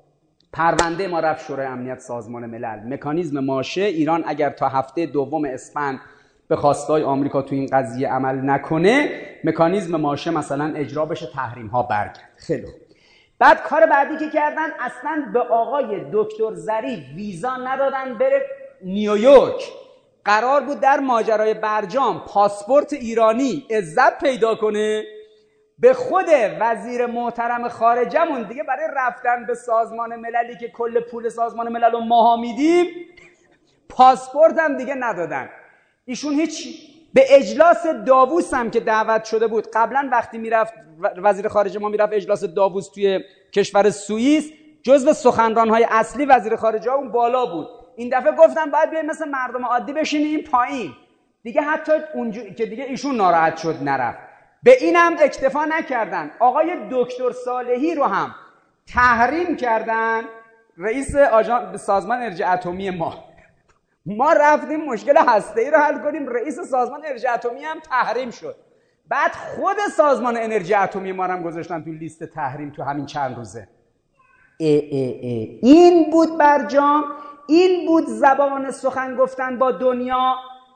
پرونده ما رفت شورای امنیت سازمان ملل. مکانیزم ماشه ایران اگر تا هفته دوم اسفند به خواستای آمریکا تو این قضیه عمل نکنه، مکانیزم ماشه مثلا اجرا بشه، تحریم ها برگرد. خیلی خوب. بعد کار بعدی که کردن، اصلا به آقای دکتر ظریف ویزا ندادن بره نیویورک. قرار بود در ماجرای برجام پاسپورت ایرانی عزت پیدا کنه. به خود وزیر محترم خارجمون دیگه برای رفتن به سازمان مللی که کل پول سازمان ملل رو ماها میدیم، پاسپورت هم دیگه ندادن. ایشون هیچ به اجلاس داووس هم که دعوت شده بود، قبلا وقتی میرفت وزیر خارجه ما میرفت اجلاس داووس توی کشور سوئیس، جزو سخنران‌های اصلی وزیر خارجه اون بالا بود. این دفعه گفتن باید بیایم مثل مردم عادی بشینیم پایین. دیگه حتی اونجا که دیگه ایشون ناراحت شد نرفت. به اینم اکتفا نکردن، آقای دکتر صالحی رو هم تحریم کردن، رئیس آژانس سازمان انرژی اتمی ما. ما رفتیم مشکل هسته‌ای رو حل کنیم، رئیس سازمان انرژی اتمی هم تحریم شد. بعد خود سازمان انرژی اتمی ما رو هم گذاشتن تو لیست تحریم تو همین چند روزه. ای ای ای. این بود برجام، این بود زبان سخن گفتن با دنیا.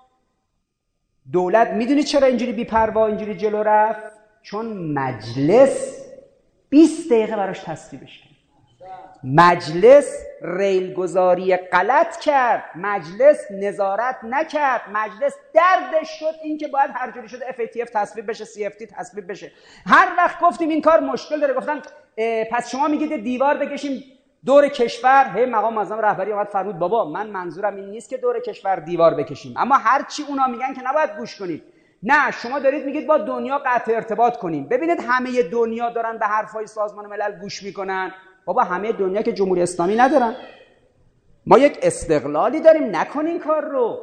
دولت میدونی چرا اینجوری بی‌پروا اینجوری جلو رفت؟ چون مجلس بیست دقیقه براش تصویبش کرد. مجلس ریلگذاری غلط کرد، مجلس نظارت نکرد، مجلس دردش شد این که باید هر جوری شده اف ای تی اف تصویب بشه، سی اف تی تصویب بشه. هر وقت گفتیم این کار مشکل داره، گفتن پس شما میگید دیوار بکشیم دور کشور. هی مقام معظم رهبری اومد فرمود بابا من منظورم این نیست که دور کشور دیوار بکشیم، اما هر چی اونا میگن که نباید گوش کنید. نه، شما دارید میگید با دنیا قطع ارتباط کنیم. ببینید همه دنیا دارن به حرفای سازمان ملل گوش میکنن. بابا همه دنیا که جمهوری اسلامی ندارن. ما یک استقلالی داریم، نکن این کار رو.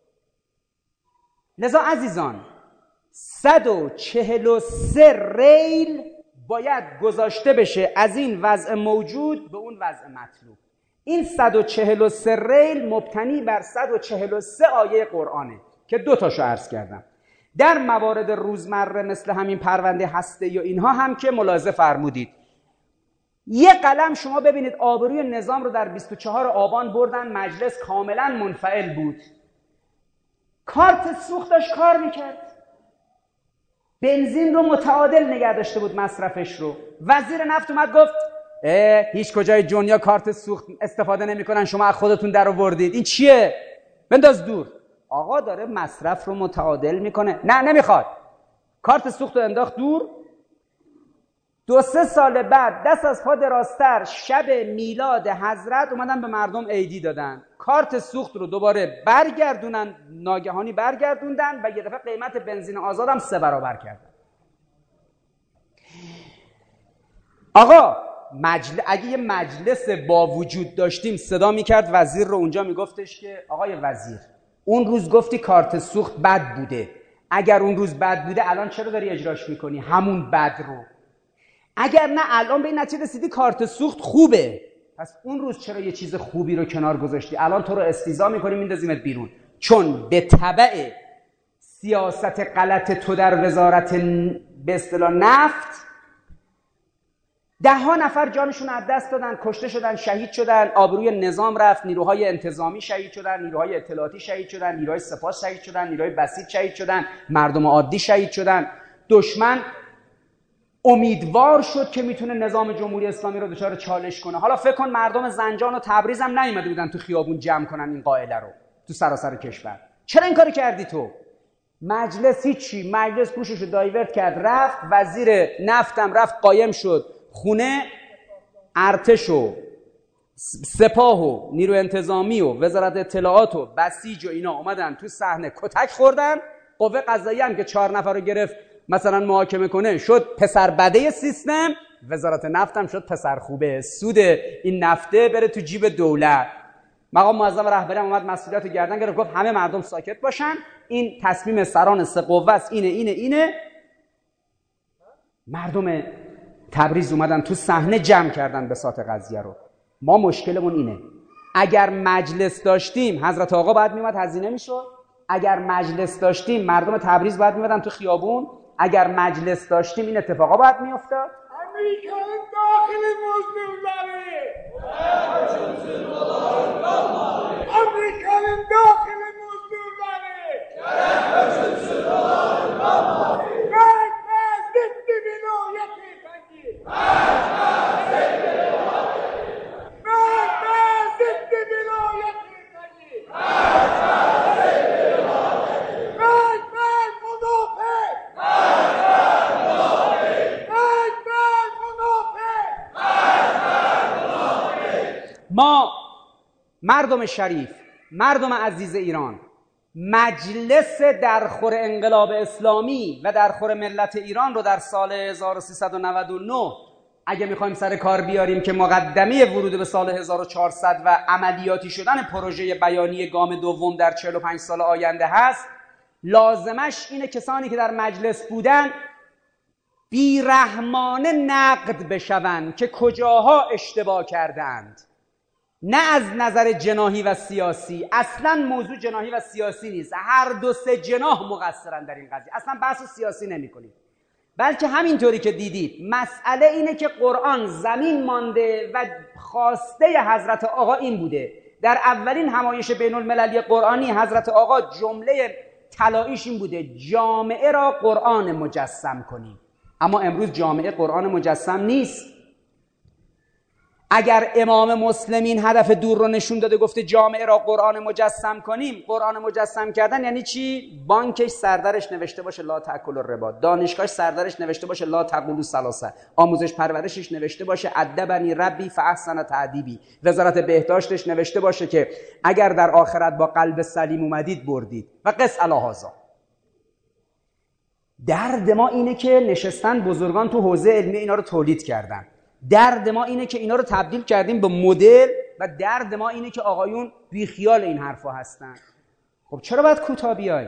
لذا عزیزان، صد و چهل و سه ریل باید گذاشته بشه از این وضع موجود به اون وضع مطلوب. این صد و چهل و سه ریل مبتنی بر صد و چهل و سه آیه قرآنه که دو تاشو عرض کردم. در موارد روزمره مثل همین پرونده هسته‌ای و اینها هم که ملاحظه فرمودید، یه قلم شما ببینید آبروی نظام رو در بیست و چهارم آبان بردن، مجلس کاملا منفعل بود، کارت سوخت داشت کار میکرد، بنزین رو متعادل نگه داشته بود مصرفش رو. وزیر نفت اومد گفت هیچ کجای دنیا کارت سوخت استفاده نمیکنن، شما از خودتون در آوردید، این چیه؟ بنداز دور. آقا داره مصرف رو متعادل میکنه. نه نمیخواد، کارت سوخت رو انداخت دور. دو سه سال بعد دست از پا دراستر شب میلاد حضرت اومدن به مردم عیدی دادن، کارت سوخت رو دوباره برگردونن، ناگهانی برگردوندن و یه دفعه قیمت بنزین آزادم سه برابر کردن. آقا مجل... اگه یه مجلس با وجود داشتیم صدا میکرد وزیر رو اونجا میگفتش که آقای وزیر اون روز گفتی کارت سوخت بد بوده، اگر اون روز بد بوده الان چرا داری اجراش میکنی همون بد رو؟ اگر نه الان به این نتیجه رسیدی کارت سوخت خوبه، پس اون روز چرا یه چیز خوبی رو کنار گذاشتی؟ الان تو رو استیضاح میکنیم میندازیمت بیرون. چون به تبع سیاست غلط تو در وزارت به اصطلاح نفت ده ها نفر جانشون از دست دادن، کشته شدن، شهید شدن، آبروی نظام رفت، نیروهای انتظامی شهید شدن، نیروهای اطلاعاتی شهید شدن، نیروهای سپاه شهید شدن، نیروهای بسیج شهید شدن، مردم عادی شهید شدن. دشمن امیدوار شد که میتونه نظام جمهوری اسلامی رو دچار چالش کنه. حالا فکر کن مردم زنجان و تبریز هم نیومده بودن تو خیابون جمع کنن این قائله رو تو سراسر کشور. چرا این کارو کردی تو؟ مجلس هیچی، مجلس گوشش رو دایورت کرد رفت، وزیر نفتم رفت قایم شد خونه، ارتش و سپاه و نیرو انتظامی و وزارت اطلاعات و بسیج و اینا اومدن تو صحنه کتک خوردن. قوه قضاییه هم که چهار نفر رو گرفت مثلا محاکمه کنه شد پسر بده سیستم، وزارت نفت هم شد پسر خوبه، سود این نفته بره تو جیب دولت. مقام معظم رهبری هم اومد مسئولیت رو گردن گرفت، گفت همه مردم ساکت باشن، این تصمیم سران سه قوه است، اینه اینه اینه. مردم تبریز اومدن تو صحنه جمع کردن بساط قضیه رو. ما مشکلمون اینه، اگر مجلس داشتیم حضرت آقا باید میومد هزینه میشد، اگر مجلس داشتیم مردم تبریز باید میمدن تو خیابون، اگر مجلس داشتیم این اتفاقا باید میافتاد. Amerika'nın dahili Müslümanları. Amerika'nın dahili Müslümanları. Ben ben zitti vilayeti sanki. Ben ben zitti vilayeti sanki. Ben ben münafık. ما مردم شریف، مردم عزیز ایران، مجلس درخور انقلاب اسلامی و درخور ملت ایران رو در سال هزار و سیصد و نود و نه اگه میخوایم سر کار بیاریم که مقدمه ورود به سال هزار و چهارصد و عملیاتی شدن پروژه بیانی گام دوم در چهل و پنج سال آینده هست، لازمش اینه کسانی که در مجلس بودن بیرحمانه نقد بشوند که کجاها اشتباه کردند، نه از نظر جناحی و سیاسی. اصلا موضوع جناحی و سیاسی نیست، هر دو سه جناح مقصرن در این قضیه، اصلا بحث سیاسی نمی کنید. بلکه همینطوری که دیدید مسئله اینه که قرآن زمین مانده و خواسته حضرت آقا این بوده. در اولین همایش بین المللی قرآنی حضرت آقا جمله طلاییش این بوده جامعه را قرآن مجسم کنیم. اما امروز جامعه قرآن مجسم نیست. اگر امام مسلم این هدف دور رو نشون داده گفته جامعه را قرآن مجسم کنیم، قرآن مجسم کردن یعنی چی؟ بانکش سردرش نوشته باشه لا تأکلوا الربا، دانشگاهش سردرش نوشته باشه لا تقولوا ثلاثه، آموزش پرورشش نوشته باشه ادبنی ربی فاحسن تأدیبی، وزارت بهداشتش نوشته باشه که اگر در آخرت با قلب سلیم اومدید بردید و قس علی هذا. درد ما اینه که نشستن بزرگان تو حوزه علمی اینا رو تولید کردن. درد ما اینه که اینا رو تبدیل کردیم به مدل و درد ما اینه که آقایون بیخیال این حرفا هستن. خب چرا باید کوتاه بیای؟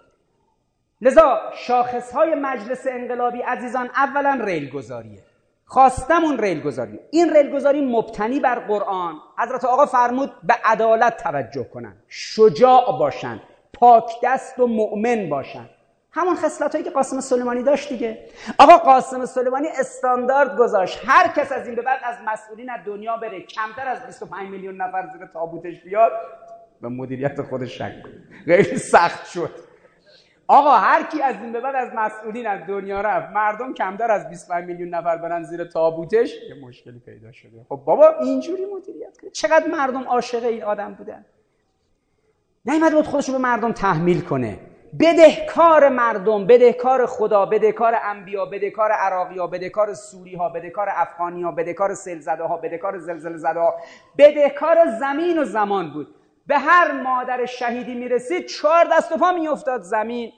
لذا شاخصهای مجلس انقلابی عزیزان اولا ریل گذاریه. خواستمون ریل گذاری. این ریل گذاری مبتنی بر قرآن. حضرت آقا فرمود به عدالت توجه کنن، شجاع باشن، پاک دست و مؤمن باشن. همون خصلتایی که قاسم سلیمانی داشت دیگه. آقا قاسم سلیمانی استاندارد گذاشت هر کس از این به بعد از مسئولین از دنیا بره کمتر از بیست و پنج میلیون نفر زیر تابوتش بیاد به مدیریت خودش شک کنه. خیلی سخت شد. آقا هر کی از این به بعد از مسئولین از دنیا رفت مردم کمتر از بیست و پنج میلیون نفر برن زیر تابوتش یه مشکلی پیدا شده. خب بابا اینجوری مدیریت کنه. چقدر مردم عاشق این آدم بودن. نیامد بود خودش رو به مردم تحمیل کنه. بدهکار مردم، بدهکار خدا، بدهکار انبیا، بدهکار عراقی‌ها، بدهکار سوری‌ها، بدهکار افغانی‌ها، بدهکار سیل‌زده‌ها، بدهکار زلزله زده‌ها، بدهکار زمین و زمان بود. به هر مادر شهیدی میرسید چهار دست و پا میافتاد زمین.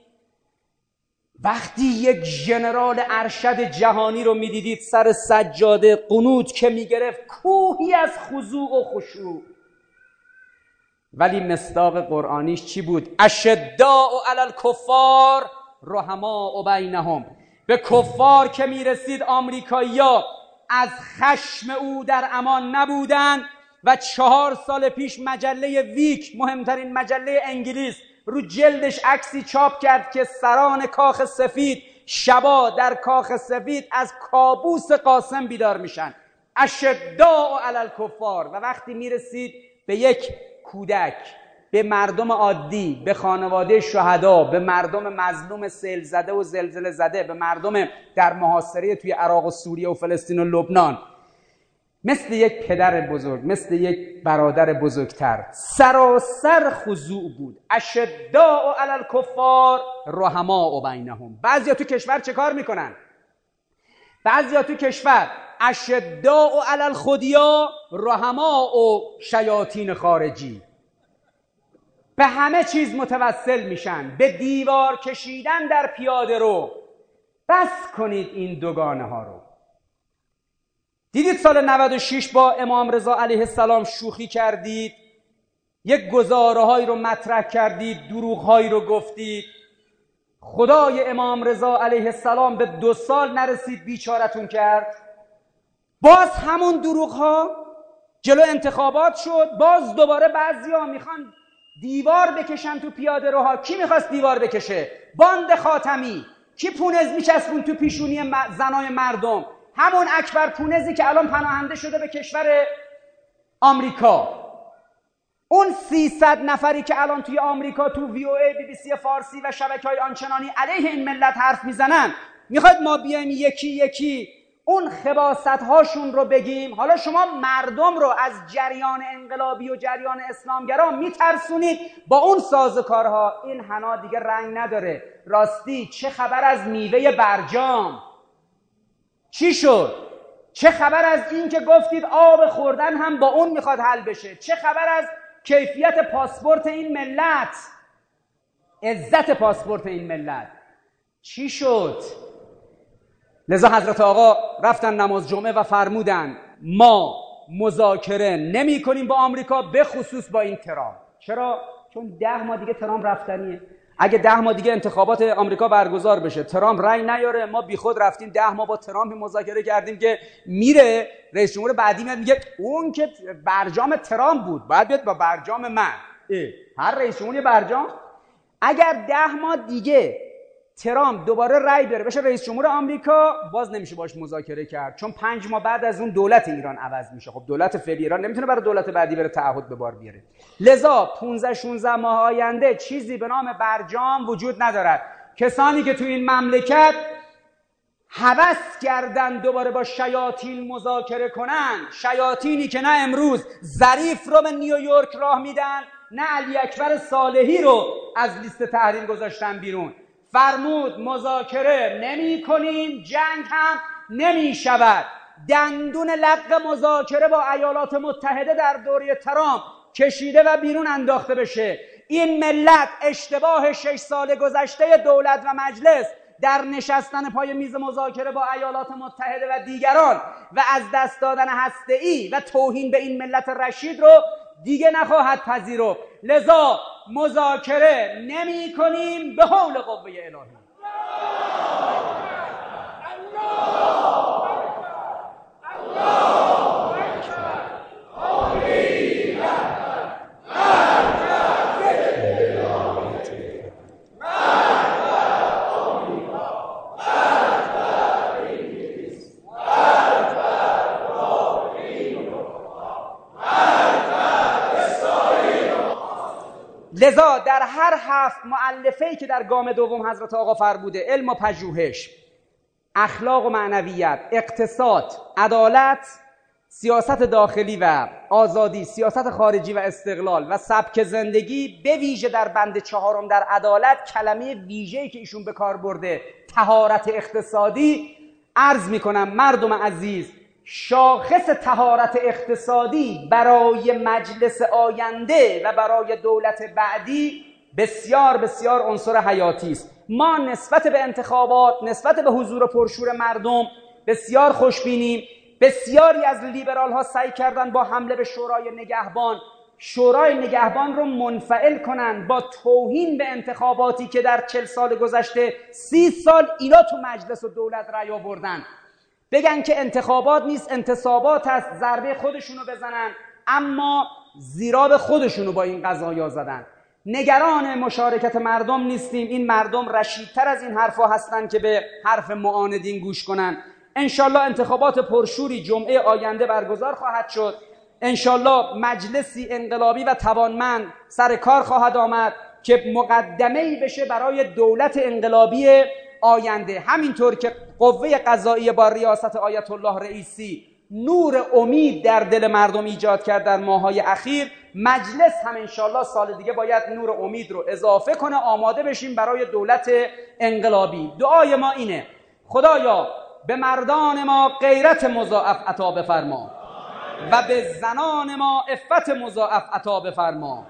وقتی یک ژنرال ارشد جهانی رو میدیدید سر سجاده قنوت که میگرفت کوهی از خضوع و خشوع، ولی مصداق قرآنیش چی بود؟ اشداء علی الکفار رحماء بینهم. به کفار که میرسید آمریکایی‌ها از خشم او در امان نبودن و چهار سال پیش مجله ویک، مهمترین مجله انگلیس، رو جلدش عکسی چاپ کرد که سران کاخ سفید شبا در کاخ سفید از کابوس قاسم بیدار میشن. اشداء علی الکفار. و وقتی میرسید به یک کودک، به مردم عادی، به خانواده شهدا، به مردم مظلوم سیل زده و زلزله زده، به مردم در محاصره توی عراق و سوریه و فلسطین و لبنان، مثل یک پدر بزرگ، مثل یک برادر بزرگتر سراسر خضوع بود. اشداء علی الکفار رحماء بینهم. بعضیا تو کشور چه کار میکنن؟ بعضیا تو کشور اشداء علی الخدیا رحماء و شیاطین خارجی، به همه چیز متوسل میشن، به دیوار کشیدن در پیاده رو. بس کنید این دوگانه ها رو. دیدید سال نود و شش با امام رضا علیه السلام شوخی کردید، یک گزاره هایی رو مطرح کردید، دروغ هایی رو گفتید. خدای امام رضا علیه السلام به دو سال نرسید بیچارتون کرد. باز همون دروغ ها، جلو انتخابات شد، باز دوباره بعضیا میخوان دیوار بکشن تو پیاده روها. کی میخواست دیوار بکشه؟ باند خاتمی. کی پونز میچسبون تو پیشونی زنای مردم؟ همون اکبر پونزی که الان پناهنده شده به کشور آمریکا، اون سیصد نفری که الان توی آمریکا تو وی او ای، بی بی سی فارسی و شبکه‌های آنچنانی علیه این ملت حرف میزنن، میخواید ما بیایم یکی یکی اون خباثت هاشون رو بگیم؟ حالا شما مردم رو از جریان انقلابی و جریان اسلامگرا میترسونید با اون سازوکارها. این حنا دیگه رنگ نداره. راستی چه خبر از میوه برجام؟ چی شد؟ چه خبر از این که گفتید آب خوردن هم با اون میخواد حل بشه؟ چه خبر از کیفیت پاسپورت این ملت، عزت پاسپورت این ملت؟ چی شد؟ لذا حضرت آقا رفتن نماز جمعه و فرمودن ما مذاکره نمی کنیم با آمریکا، به خصوص با این ترامپ. چرا؟ چون ده ماه دیگه ترامپ رفتنیه. اگه ده ماه دیگه انتخابات آمریکا برگزار بشه، ترامپ رأی نیاره، ما بیخود رفتیم ده ماه با ترامپ مذاکره کردیم که میره رئیس جمهور بعدی میاد میگه اون که برجام ترامپ بود باید بیاد با برجام من. هر رئیس جمهوری برجام. اگر ده ماه دیگه ترامپ دوباره رأی بره بشه رئیس جمهور آمریکا، باز نمیشه باش مذاکره کرد، چون پنج ماه بعد از اون دولت ایران عوض میشه. خب دولت فعلی ایران نمیتونه برای دولت بعدی بره تعهد به بار بیاره. لذا پانزده شانزده ماه آینده چیزی به نام برجام وجود ندارد. کسانی که تو این مملکت هوس کردن دوباره با شیاطین مذاکره کنن، شیاطینی که نه امروز ظریف رو به نیویورک راه میدن، نه علی اکبر صالحی رو از لیست تحریم گذاشتن بیرون، فرمود مذاکره نمی کنیم، جنگ هم نمی شود. دندون لق مذاکره با ایالات متحده در دوره ترامپ کشیده و بیرون انداخته بشه. این ملت اشتباه شش سال گذشته دولت و مجلس در نشستن پای میز مذاکره با ایالات متحده و دیگران و از دست دادن هسته‌ای و توهین به این ملت رشید رو دیگه نخواهد پذیرفت. لذا مذاکره نمی کنیم به حول قوه الهی. لذا در هر هفت مؤلفه‌ای که در گام دوم حضرت آقا فرموده، علم و پژوهش، اخلاق و معنویت، اقتصاد، عدالت، سیاست داخلی و آزادی، سیاست خارجی و استقلال و سبک زندگی، به ویژه در بند چهارم در عدالت کلمه ویژه‌ای که ایشون به کار برده طهارت اقتصادی، عرض میکنم مردم عزیز شاخص طهارت اقتصادی برای مجلس آینده و برای دولت بعدی بسیار بسیار عنصر حیاتی است. ما نسبت به انتخابات، نسبت به حضور پرشور مردم بسیار خوشبینیم. بسیاری از لیبرال ها سعی کردن با حمله به شورای نگهبان شورای نگهبان رو منفعل کنن با توهین به انتخاباتی که در چل سال گذشته سی سال اینا تو مجلس و دولت رأی آوردن، بگن که انتخابات نیست انتصابات هست، ضربه خودشونو بزنن، اما زیراب خودشونو با این قضایا زدن. نگران مشارکت مردم نیستیم. این مردم رشیدتر از این حرفا هستن که به حرف معاندین گوش کنن. انشالله انتخابات پرشوری جمعه آینده برگزار خواهد شد. انشالله مجلسی انقلابی و توانمند سر کار خواهد آمد که مقدمه‌ای بشه برای دولت انقلابی آینده. همینطور که قوه قضاییه با ریاست آیت الله رئیسی نور امید در دل مردم ایجاد کرد در ماهای اخیر، مجلس هم انشالله سال دیگه باید نور امید رو اضافه کنه. آماده بشیم برای دولت انقلابی. دعای ما اینه: خدایا به مردان ما غیرت مضاعف عطا بفرما و به زنان ما عفت مضاعف عطا بفرما.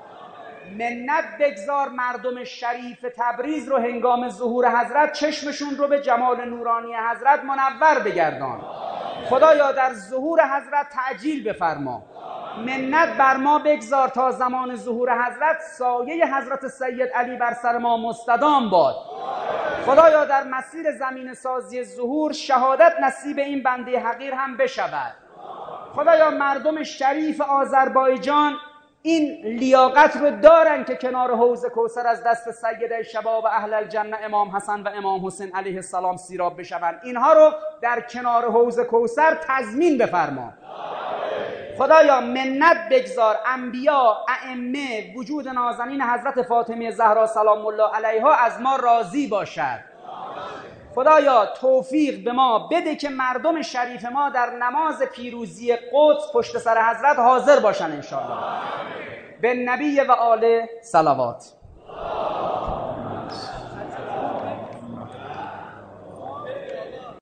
منت بگذار مردم شریف تبریز رو هنگام ظهور حضرت چشمشون رو به جمال نورانی حضرت منور بگردان. خدایا در ظهور حضرت تعجیل بفرما. منت بر ما بگذار تا زمان ظهور حضرت سایه حضرت سید علی بر سر ما مستدام باد. خدایا در مسیر زمین سازی ظهور شهادت نصیب این بنده حقیر هم بشود. خدایا مردم شریف آذربایجان این لیاقت رو دارن که کنار حوض کوثر از دست سید شباب اهل الجنه امام حسن و امام حسین علیه السلام سیراب بشوند. اینها رو در کنار حوض کوثر تضمین بفرما. خدایا منت بگذار انبیا، ائمه، وجود نازنین حضرت فاطمه زهرا سلام الله علیها از ما راضی باشد. خدایا توفیق به ما بده که مردم شریف ما در نماز پیروزی قدس پشت سر حضرت حاضر باشن انشاءالله. به نبی و آله صلوات.